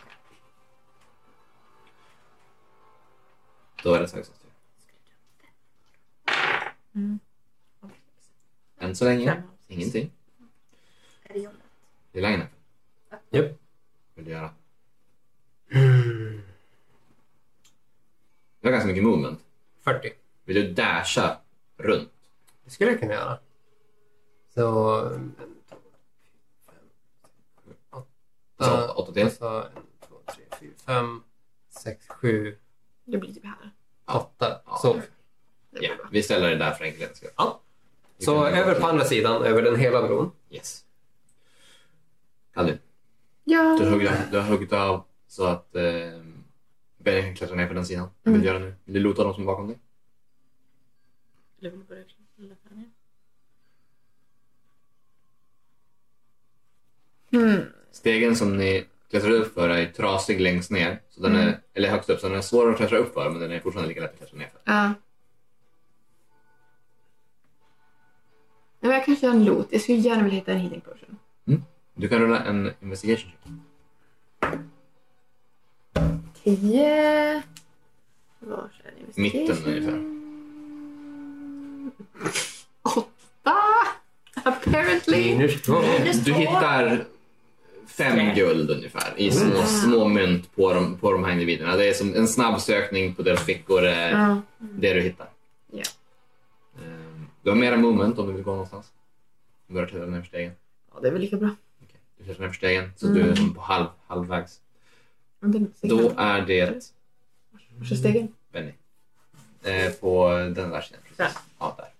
Speaker 3: Då är det så här. Än så länge, ingenting.
Speaker 4: Är det jobbet?
Speaker 3: Det är längre.
Speaker 5: Japp.
Speaker 3: Vill du göra? Du har ganska mycket movement.
Speaker 5: 40.
Speaker 3: Vill du dasha runt?
Speaker 5: Det skulle jag kunna göra. Så... 8.
Speaker 3: 8 till.
Speaker 5: Och så 1, 2, 3, 4, 5, 6, 7,
Speaker 2: det blir typ här.
Speaker 5: 8.
Speaker 3: Ja.
Speaker 5: Så,
Speaker 3: Ja, vi ställer det där för enkelhetens skull.
Speaker 5: ja. Så över på andra sidan, över den hela bron.
Speaker 3: Yes. Kalli,
Speaker 1: Ja.
Speaker 3: du har huggit av så att Benny kan klättra ner på den sidan. Vad vill du göra nu? Vill du lota de som är bakom dig?
Speaker 2: Eller vill du börja klättra ner?
Speaker 3: Stegen som ni klättrar upp för är trasig längst ner. Så den är, eller högst upp, så den är svårare att klättra upp för, men den är fortfarande lika lätt att klättra ner för.
Speaker 1: Ja. Men jag kan köra en loot. Jag skulle gärna vilja hitta en healing potion.
Speaker 3: Du kan rulla en investigation check.
Speaker 1: 10. Var är det?
Speaker 3: Mitten ungefär.
Speaker 1: 8. Apparently.
Speaker 5: Minus 2.
Speaker 3: Du hittar 5 guld ungefär i små mynt på de här individerna. Det är som en snabb sökning på deras fickor,
Speaker 1: Ja.
Speaker 3: det du hittar.
Speaker 1: Ja.
Speaker 3: Du har mera movement om du vill gå någonstans. Du börjar klättra ner för stegen.
Speaker 1: Ja, det är väl lika bra.
Speaker 3: Okej. Du klättrar ner för stegen, så du är som på halvvägs. Då är det
Speaker 1: Första stegen.
Speaker 3: Benny. På den där sidan. Precis.
Speaker 2: Där.
Speaker 3: Ja, där.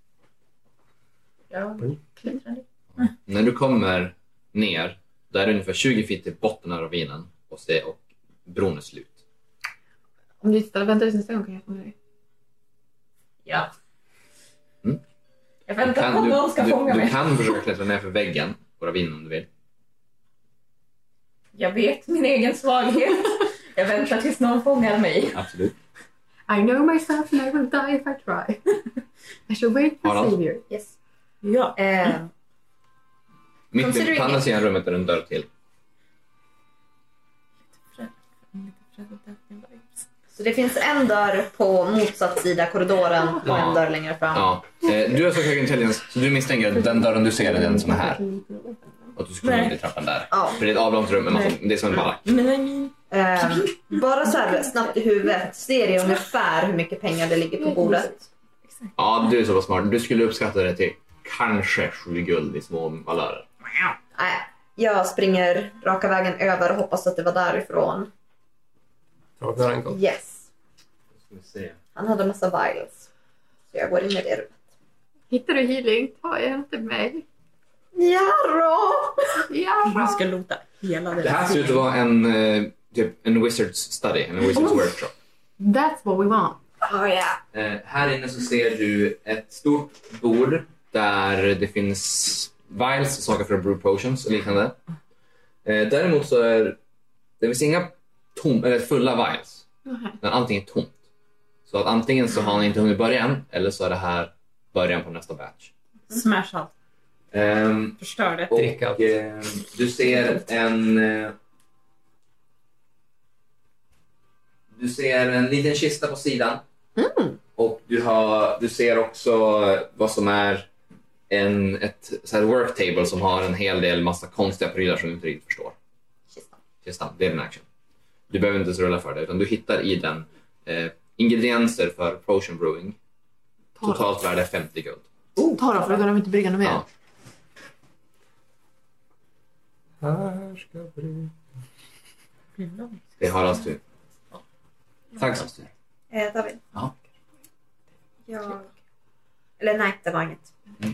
Speaker 2: Jag klättrar ner.
Speaker 3: När du kommer ner, där är det ungefär 20 feet till botten av ravinen och bron är slut.
Speaker 1: Om du väntar tills nästa gång kan jag få med dig.
Speaker 2: Ja.
Speaker 3: Mm.
Speaker 2: Jag väntar på att någon ska fånga
Speaker 3: du
Speaker 2: mig.
Speaker 3: kan försöka klättra ner för väggen på ravinen om du vill.
Speaker 2: Jag vet min egen svaghet. Jag väntar tills någon fångar mig.
Speaker 3: Absolut.
Speaker 1: I know myself and I will die if I try. I shall wait for
Speaker 3: Harald?
Speaker 1: savior.
Speaker 4: Yes.
Speaker 2: Ja.
Speaker 3: Mitt på
Speaker 4: Considering
Speaker 3: andra
Speaker 4: it.
Speaker 3: sidan rummet är en dörr till.
Speaker 4: Så det finns en dörr på motsatt sida korridoren och
Speaker 3: Ja.
Speaker 4: en dörr längre fram.
Speaker 3: Ja. Du har så hög intelligens så du misstänker att den dörren du ser är den som är här. Och att du ska komma
Speaker 2: Nej.
Speaker 3: ut i trappan där.
Speaker 4: Ja.
Speaker 3: För det är ett avlångt rum, men det är som en barack.
Speaker 2: Men I mean,
Speaker 4: Bara så här snabbt i huvudet, ser det ungefär hur mycket pengar det ligger på bordet?
Speaker 3: Ja, du är så pass smart. Du skulle uppskatta det till kanske 7 guld i små valörer.
Speaker 4: Nej, jag springer raka vägen över och hoppas att det var därifrån.
Speaker 5: Tråkigare än gott.
Speaker 4: Yes.
Speaker 3: Ska vi se.
Speaker 4: Han hade massa vials. Så jag går in i det rummet.
Speaker 1: Hittar du healing? Ta en till mig.
Speaker 4: Jarå!
Speaker 1: Ja,
Speaker 2: man ska lota hela
Speaker 3: Det här ser ut att vara en wizard's study, en wizard's workshop.
Speaker 1: That's what we want.
Speaker 4: Oh, yeah.
Speaker 3: Här inne så ser du ett stort bord där det finns vials, saker för brew potions och liknande. Däremot så det finns inga fulla vials. Men allting är tomt. Så att antingen så har ni inte hunnit börja än, eller så är det här början på nästa batch.
Speaker 2: smash allt. Förstör det.
Speaker 3: Och
Speaker 5: Dricka allt.
Speaker 3: du ser en Du ser en liten kista på sidan. Och du ser också vad som är ett så här work table som har en hel del massa konstiga prylar som du inte riktigt förstår. Kistan, det är en action. Du behöver inte rulla för det, utan du hittar i den ingredienser för potion brewing. Totalt värde 50 guld.
Speaker 1: Ta då, för då kan de inte brygga något mer.
Speaker 3: Ja.
Speaker 5: Här ska vi...
Speaker 3: Det har alltså. Tack så mycket.
Speaker 4: David.
Speaker 3: Ja.
Speaker 4: Eller nej, det var inget.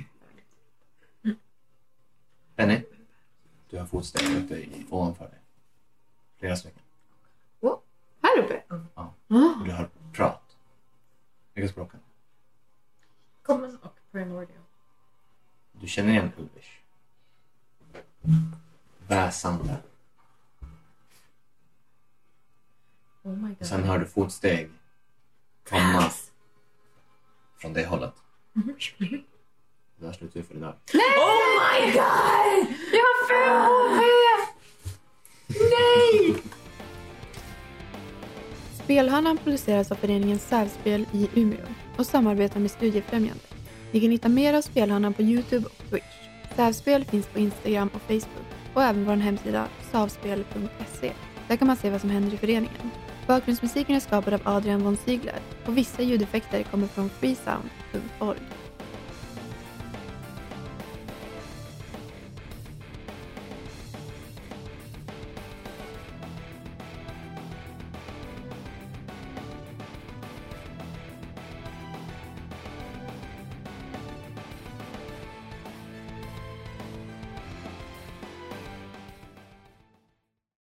Speaker 3: Penny?
Speaker 6: Du har fotsteg uppe ovanför dig. Flera stycken.
Speaker 1: Här uppe?
Speaker 6: Ja. Och du har prat. Vilka språken?
Speaker 2: Common och primordial.
Speaker 6: Du känner igen Ulvish. Väsande.
Speaker 2: Oh my
Speaker 6: Och
Speaker 2: god.
Speaker 6: sen hör du fotsteg komma från det hållet. Där slutar vi för idag.
Speaker 2: Oh my god!
Speaker 1: Jag har 5 HP! Nej!
Speaker 7: Spelhörnan produceras av föreningen Sävspel i Umeå och samarbetar med Studiefrämjande. Ni kan hitta mer av Spelhörnan på YouTube och Twitch. Sävspel finns på Instagram och Facebook och även vår hemsida savspel.se. Där kan man se vad som händer i föreningen. Bakgrundsmusiken är skapad av Adrian von Ziegler och vissa ljudeffekter kommer från freesound.org.